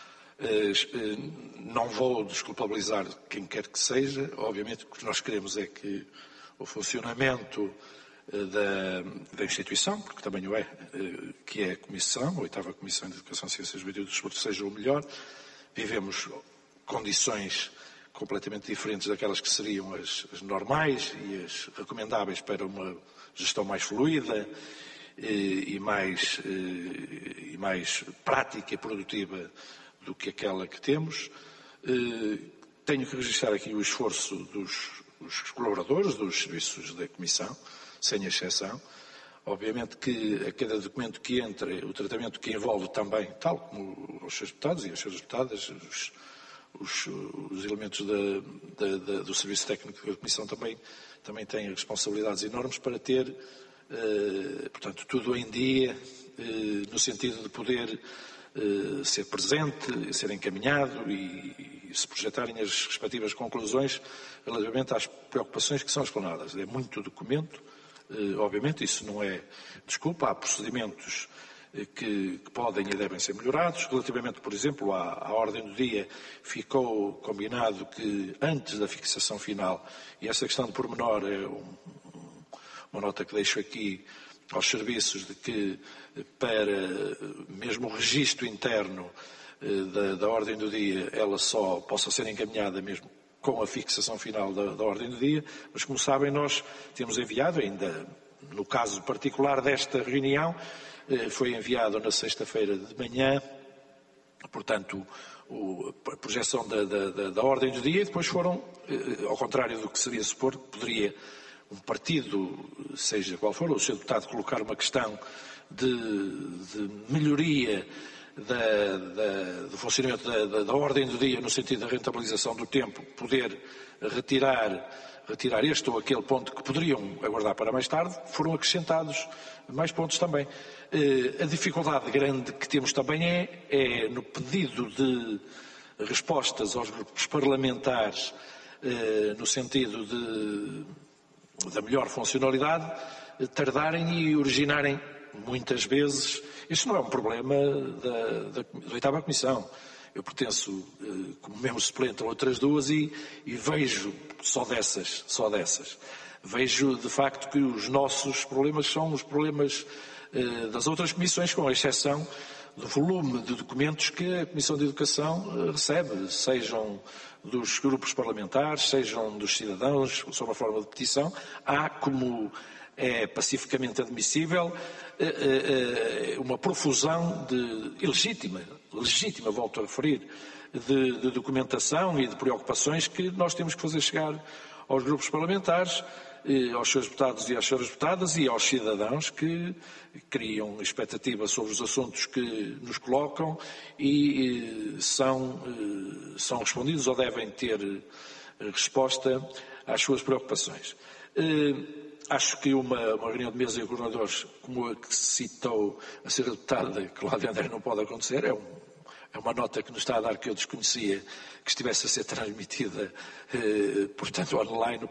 Não vou desculpabilizar quem quer que seja. Obviamente, o que nós queremos é que o funcionamento da instituição, porque também o é, que é a Comissão, a 8ª Comissão de Educação, Ciências, Juventude e Desporto, seja o melhor. Vivemos condições completamente diferentes daquelas que seriam as normais e as recomendáveis para uma gestão mais fluida e mais prática e produtiva do que aquela que temos. Tenho que registrar aqui o esforço dos colaboradores dos serviços da Comissão, sem exceção. Obviamente que a cada documento que entra, o tratamento que envolve também, tal como os seus deputados e as suas deputadas, os elementos do Serviço Técnico da Comissão também têm responsabilidades enormes para ter, portanto, tudo em dia, no sentido de poder ser presente, ser encaminhado e se projetarem as respectivas conclusões relativamente às preocupações que são explanadas. É muito documento, obviamente, isso não é desculpa, há procedimentos que podem e devem ser melhorados. Relativamente, por exemplo, à ordem do dia, ficou combinado que antes da fixação final, e essa questão de pormenor é uma nota que deixo aqui aos serviços, de que para mesmo o registro interno da ordem do dia, ela só possa ser encaminhada mesmo com a fixação final da ordem do dia, mas como sabem nós temos enviado, ainda no caso particular desta reunião, foi enviado na sexta-feira de manhã, portanto, a projeção da ordem do dia, e depois foram, ao contrário do que seria supor, que poderia um partido, seja qual for, o seu deputado colocar uma questão de melhoria do funcionamento da ordem do dia, no sentido da rentabilização do tempo, poder retirar este ou aquele ponto que poderiam aguardar para mais tarde, foram acrescentados mais pontos também. A dificuldade grande que temos também é no pedido de respostas aos grupos parlamentares, no sentido da melhor funcionalidade, tardarem e originarem muitas vezes. Este não é um problema da 8ª Comissão. Eu pertenço como membro suplente a outras duas e vejo só dessas. Vejo de facto que os nossos problemas são os problemas das outras comissões, com exceção do volume de documentos que a Comissão de Educação recebe, sejam dos grupos parlamentares, sejam dos cidadãos, sob a forma de petição. Há, como é pacificamente admissível, uma profusão legítima, volto a referir, de documentação e de preocupações que nós temos que fazer chegar aos grupos parlamentares, aos seus deputados e às suas deputadas e aos cidadãos que criam expectativa sobre os assuntos que nos colocam e são respondidos ou devem ter resposta às suas preocupações. Acho que uma reunião de mesa de coordenadores, como a que citou a senhora deputada Cláudia André, não pode acontecer. É uma nota que nos está a dar, que eu desconhecia que estivesse a ser transmitida, portanto, online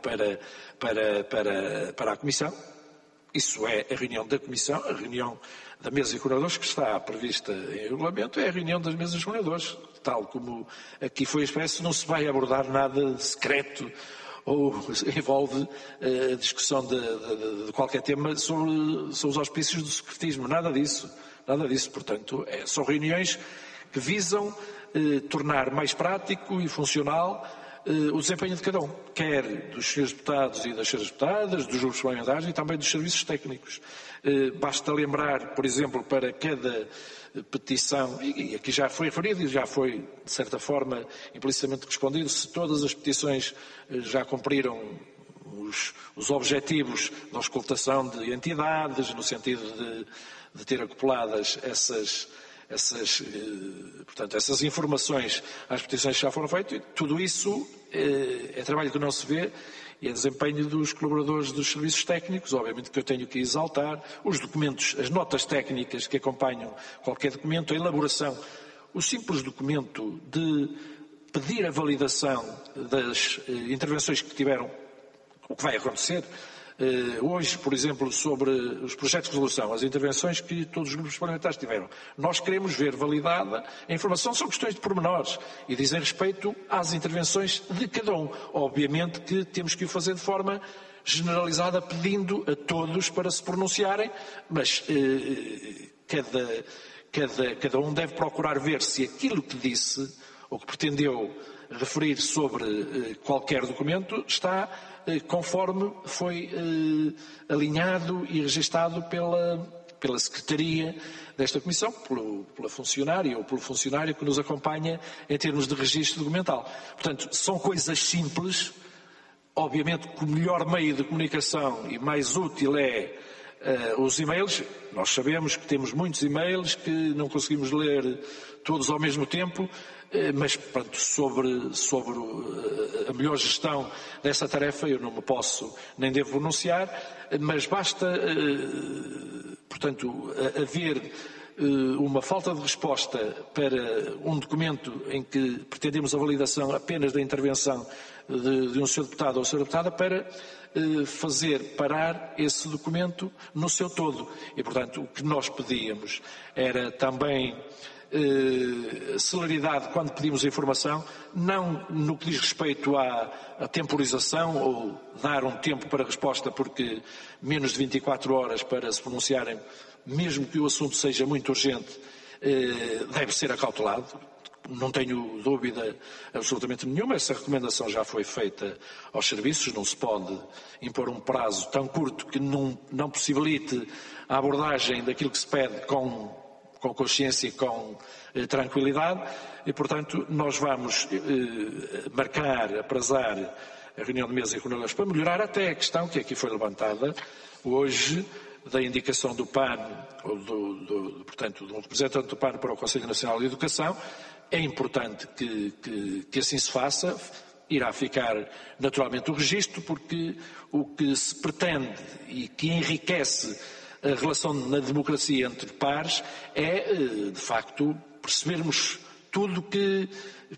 para a Comissão. Isso é a reunião da Comissão, a reunião da mesa de coordenadores que está prevista em regulamento, é a reunião das mesas de coordenadores. Tal como aqui foi expresso, não se vai abordar nada de secreto ou envolve a discussão de qualquer tema sobre os auspícios do secretismo. Nada disso. Portanto, são reuniões que visam tornar mais prático e funcional o desempenho de cada um, quer dos senhores deputados e das senhoras deputadas, dos grupos parlamentares e também dos serviços técnicos. Basta lembrar, por exemplo, para cada petição, e aqui já foi referido e já foi, de certa forma, implicitamente respondido, se todas as petições já cumpriram os objetivos da auscultação de entidades, no sentido de ter acopladas essas informações às petições que já foram feitas. Tudo isso é trabalho que não se vê e é desempenho dos colaboradores dos serviços técnicos. Obviamente que eu tenho que exaltar os documentos, as notas técnicas que acompanham qualquer documento, a elaboração, o simples documento de pedir a validação das intervenções que tiveram, o que vai acontecer. Hoje, por exemplo, sobre os projetos de resolução, as intervenções que todos os grupos parlamentares tiveram, nós queremos ver validada a informação. São questões de pormenores e dizem respeito às intervenções de cada um. Obviamente que temos que o fazer de forma generalizada, pedindo a todos para se pronunciarem, mas cada um deve procurar ver se aquilo que disse ou que pretendeu referir sobre qualquer documento está conforme foi alinhado e registado pela Secretaria desta Comissão, pela funcionária ou pelo funcionário que nos acompanha em termos de registro documental. Portanto, são coisas simples. Obviamente que o melhor meio de comunicação e mais útil é os e-mails. Nós sabemos que temos muitos e-mails que não conseguimos ler todos ao mesmo tempo, mas pronto, sobre a melhor gestão dessa tarefa eu não me posso nem devo pronunciar, mas basta, portanto, haver uma falta de resposta para um documento em que pretendemos a validação apenas da intervenção de um Sr. Deputado ou Sra. Deputada para fazer parar esse documento no seu todo. E, portanto, o que nós pedíamos era também celeridade quando pedimos informação, não no que diz respeito à temporização ou dar um tempo para resposta, porque menos de 24 horas para se pronunciarem, mesmo que o assunto seja muito urgente, deve ser acautelado. Não tenho dúvida absolutamente nenhuma, essa recomendação já foi feita aos serviços, não se pode impor um prazo tão curto que não possibilite a abordagem daquilo que se pede com consciência e com tranquilidade, e portanto nós vamos aprazar a reunião de mesa e coordenadores para melhorar até a questão que aqui foi levantada hoje, da indicação do PAN, portanto, de um representante do PAN para o Conselho Nacional de Educação. É importante que assim se faça, irá ficar naturalmente o registro, porque o que se pretende e que enriquece a relação na democracia entre pares é, de facto, percebermos tudo que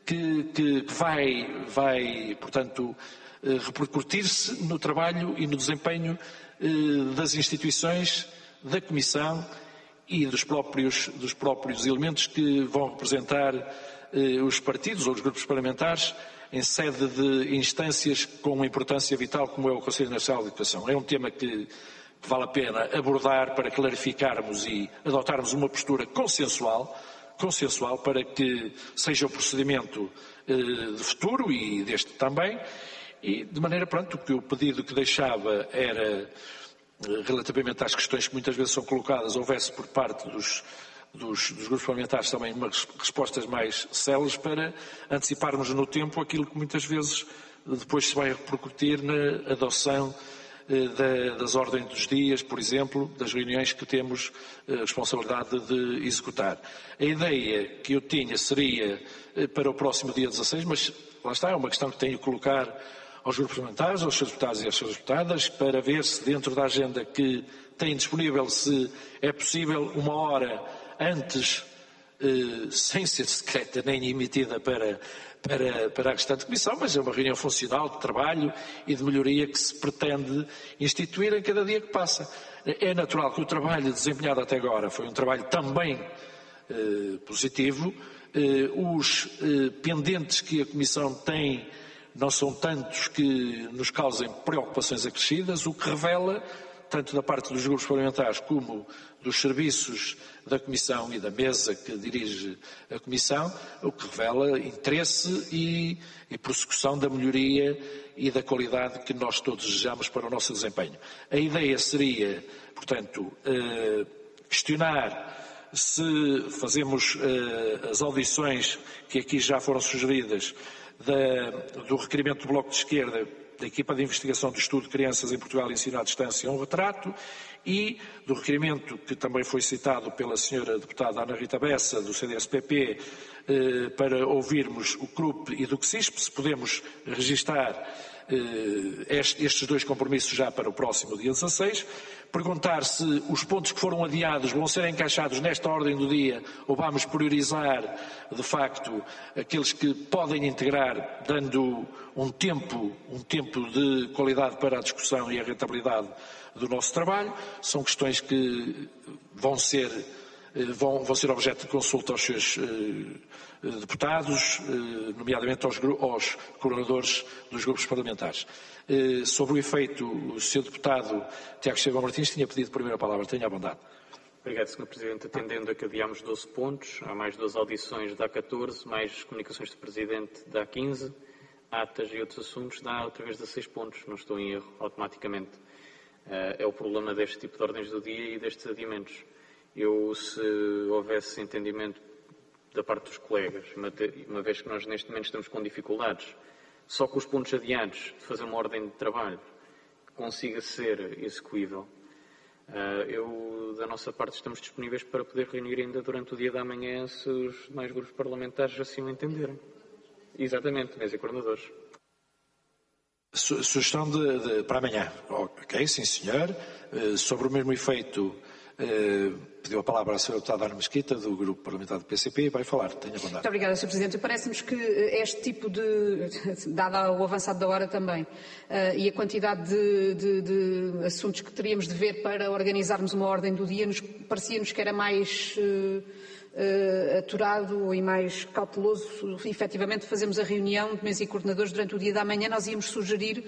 vai, portanto, repercutir-se no trabalho e no desempenho das instituições, da Comissão e dos próprios elementos que vão representar os partidos ou os grupos parlamentares em sede de instâncias com uma importância vital como é o Conselho Nacional de Educação. É um tema que vale a pena abordar para clarificarmos e adotarmos uma postura consensual para que seja o procedimento de futuro e deste também, e de maneira, pronto, que o pedido que deixava era, relativamente às questões que muitas vezes são colocadas, houvesse por parte dos grupos parlamentares também umas respostas mais céleres para anteciparmos no tempo aquilo que muitas vezes depois se vai repercutir na adoção das ordens dos dias, por exemplo, das reuniões que temos a responsabilidade de executar. A ideia que eu tinha seria para o próximo dia 16, mas lá está, é uma questão que tenho que colocar aos grupos parlamentares, aos seus deputados e às suas deputadas, para ver se dentro da agenda que têm disponível, se é possível uma hora antes, sem ser secreta nem emitida para a restante comissão, mas é uma reunião funcional de trabalho e de melhoria que se pretende instituir em cada dia que passa. É natural que o trabalho desempenhado até agora foi um trabalho também positivo. Os pendentes que a Comissão tem não são tantos que nos causem preocupações acrescidas, o que revela, tanto da parte dos grupos parlamentares como dos serviços da Comissão e da mesa que dirige a Comissão, o que revela interesse e prossecução da melhoria e da qualidade que nós todos desejamos para o nosso desempenho. A ideia seria, portanto, questionar se fazemos as audições que aqui já foram sugeridas do requerimento do Bloco de Esquerda, da equipa de investigação do estudo de crianças em Portugal e ensino à distância, um retrato, e do requerimento que também foi citado pela senhora deputada Ana Rita Bessa, do CDS-PP, para ouvirmos o CRUP e do CSISP, se podemos registar estes dois compromissos já para o próximo dia 16, perguntar se os pontos que foram adiados vão ser encaixados nesta ordem do dia ou vamos priorizar, de facto, aqueles que podem integrar, dando um tempo de qualidade para a discussão e a rentabilidade do nosso trabalho. São questões que vão ser objeto de consulta aos seus deputados, nomeadamente aos coordenadores dos grupos parlamentares. Sobre o efeito, o Sr. Deputado Tiago Estevão Martins tinha pedido a primeira palavra. Tenha a bondade.
Obrigado, Sr. Presidente. Atendendo a que adiámos 12 pontos, há mais 12 audições, dá 14, mais comunicações do Presidente, dá 15, atas e outros assuntos, dá outra vez 16 pontos. Não estou em erro, automaticamente. É o problema deste tipo de ordens do dia e destes adiamentos. Se houvesse entendimento da parte dos colegas, uma vez que nós neste momento estamos com dificuldades, só com os pontos adiados de fazer uma ordem de trabalho que consiga ser execuível, da nossa parte estamos disponíveis para poder reunir ainda durante o dia da manhã, se os demais grupos parlamentares assim o entenderem. Exatamente, mesa e coordenadores.
Sugestão para amanhã. Ok, sim senhor. Sobre o mesmo efeito, Pediu a palavra à Sra. Deputada Ana Mesquita, do Grupo Parlamentar do PCP, e vai falar. Tenha bondade.
Muito obrigada, Sr. Presidente. Parece-nos que este tipo de, dada o avançado da hora também, e a quantidade de assuntos que teríamos de ver para organizarmos uma ordem do dia, parecia-nos que era mais aturado e mais cauteloso, efetivamente, fazemos a reunião de mesa e coordenadores durante o dia da manhã. Nós íamos sugerir,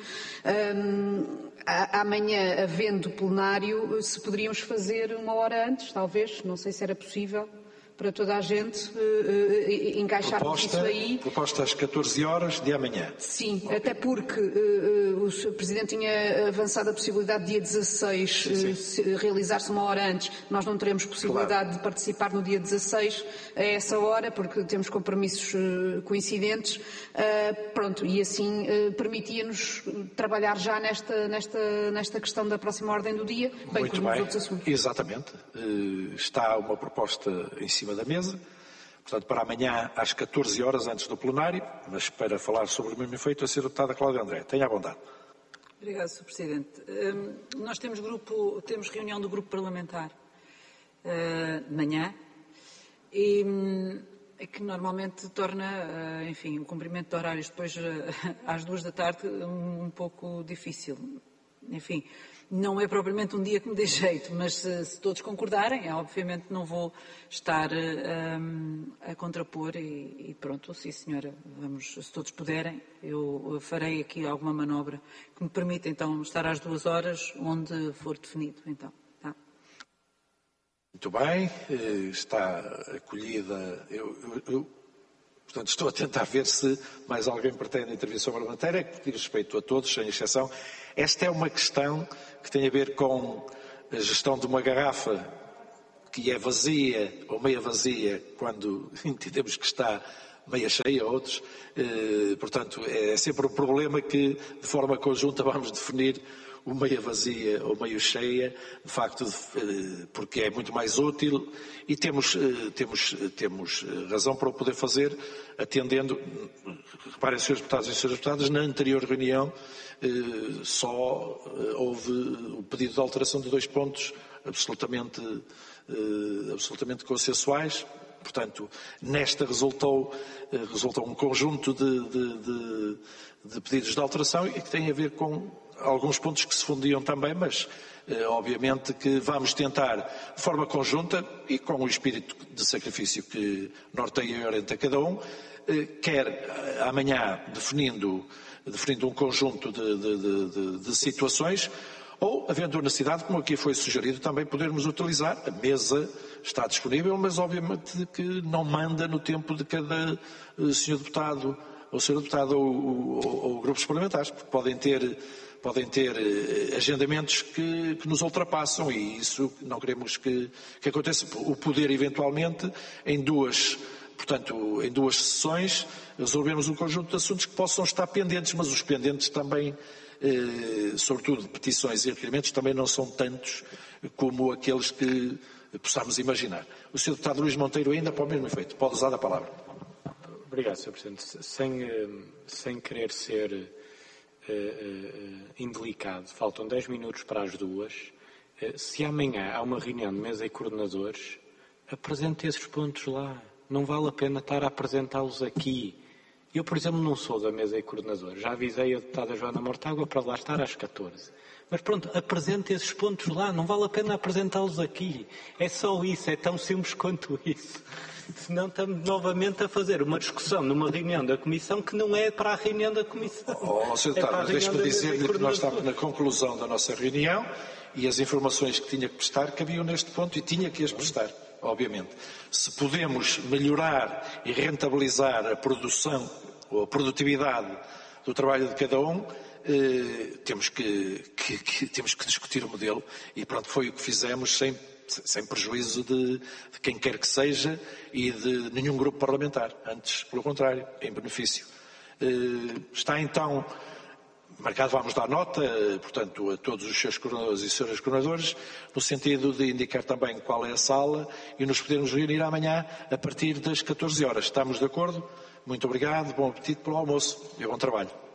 amanhã, havendo plenário, se poderíamos fazer uma hora antes, talvez, não sei se era possível, para toda a gente encaixarmos isso aí.
Proposta às 14 horas de amanhã.
Sim, okay. Até porque o Sr. Presidente tinha avançado a possibilidade de dia 16 realizar-se uma hora antes. Nós não teremos possibilidade de participar no dia 16 a essa hora, porque temos compromissos coincidentes. Pronto, e assim permitia-nos trabalhar já nesta questão da próxima ordem do dia, bem como nos outros assuntos.
Exatamente. Está uma proposta em cima da mesa, portanto, para amanhã às 14 horas antes do plenário, mas para falar sobre o mesmo efeito, a Sra. Deputada Cláudia André. Tenha a bondade.
Obrigada, Sr. Presidente. Nós temos reunião do Grupo Parlamentar de manhã e é que normalmente torna, enfim, o cumprimento de horários depois às 2 da tarde um pouco difícil. Enfim, não é propriamente um dia que me dê jeito, mas se todos concordarem, obviamente não vou estar a contrapor e pronto, sim senhora, vamos, se todos puderem, eu farei aqui alguma manobra que me permita então estar às 2 horas, onde for definido, então. Tá.
Muito bem, está acolhida, portanto, estou a tentar ver se mais alguém pretende a intervenção parlamentar, é que diz respeito a todos, sem exceção. Esta é uma questão que tem a ver com a gestão de uma garrafa que é vazia ou meia vazia quando entendemos que está meia cheia, outros. Portanto, é sempre um problema que, de forma conjunta, vamos definir o meia vazia ou meio cheia, de facto, porque é muito mais útil e temos razão para o poder fazer, atendendo, reparem, Srs. Deputados e Sras. Deputadas, na anterior reunião só houve o pedido de alteração de 2 pontos absolutamente consensuais. Portanto, nesta resultou um conjunto de pedidos de alteração e que tem a ver com alguns pontos que se fundiam também, mas obviamente que vamos tentar, de forma conjunta e com o espírito de sacrifício que norteia e orienta cada um, quer amanhã definindo um conjunto de situações, ou, havendo necessidade, como aqui foi sugerido, também podermos utilizar. A mesa está disponível, mas obviamente que não manda no tempo de cada Sr. Deputado ou Sra. Deputada ou grupos parlamentares, porque podem ter agendamentos que nos ultrapassam e isso não queremos que aconteça. O poder, eventualmente, em duas sessões, resolvemos um conjunto de assuntos que possam estar pendentes, mas os pendentes também, sobretudo de petições e requerimentos, também não são tantos como aqueles que possamos imaginar. O Sr. Deputado Luís Monteiro, ainda para o mesmo efeito, pode usar a palavra.
Obrigado, Sr. Presidente. Sem querer ser indelicado, faltam 10 minutos para as 2. Se amanhã há uma reunião de mesa e coordenadores, apresente esses pontos lá. Não vale a pena estar a apresentá-los aqui. Eu, por exemplo, não sou da mesa e coordenadores. Já avisei a deputada Joana Mortágua para lá estar às 14. Mas pronto, apresente esses pontos lá. Não vale a pena apresentá-los aqui. É só isso, é tão simples quanto isso. Senão estamos novamente a fazer uma discussão numa reunião da Comissão que não é para a reunião da Comissão.
Sr. Deputado, deixe-me dizer-lhe que nós estamos na conclusão da nossa reunião e as informações que tinha que prestar cabiam neste ponto e tinha que as prestar, obviamente. Se podemos melhorar e rentabilizar a produção ou a produtividade do trabalho de cada um, temos que discutir o modelo e pronto, foi o que fizemos sem prejuízo de quem quer que seja e de nenhum grupo parlamentar. Antes, pelo contrário, em benefício. Está então marcado, vamos dar nota, portanto, a todos os seus coordenadores e senhores coordenadores, no sentido de indicar também qual é a sala e nos podermos reunir amanhã a partir das 14 horas. Estamos de acordo? Muito obrigado, bom apetite para o almoço e bom trabalho.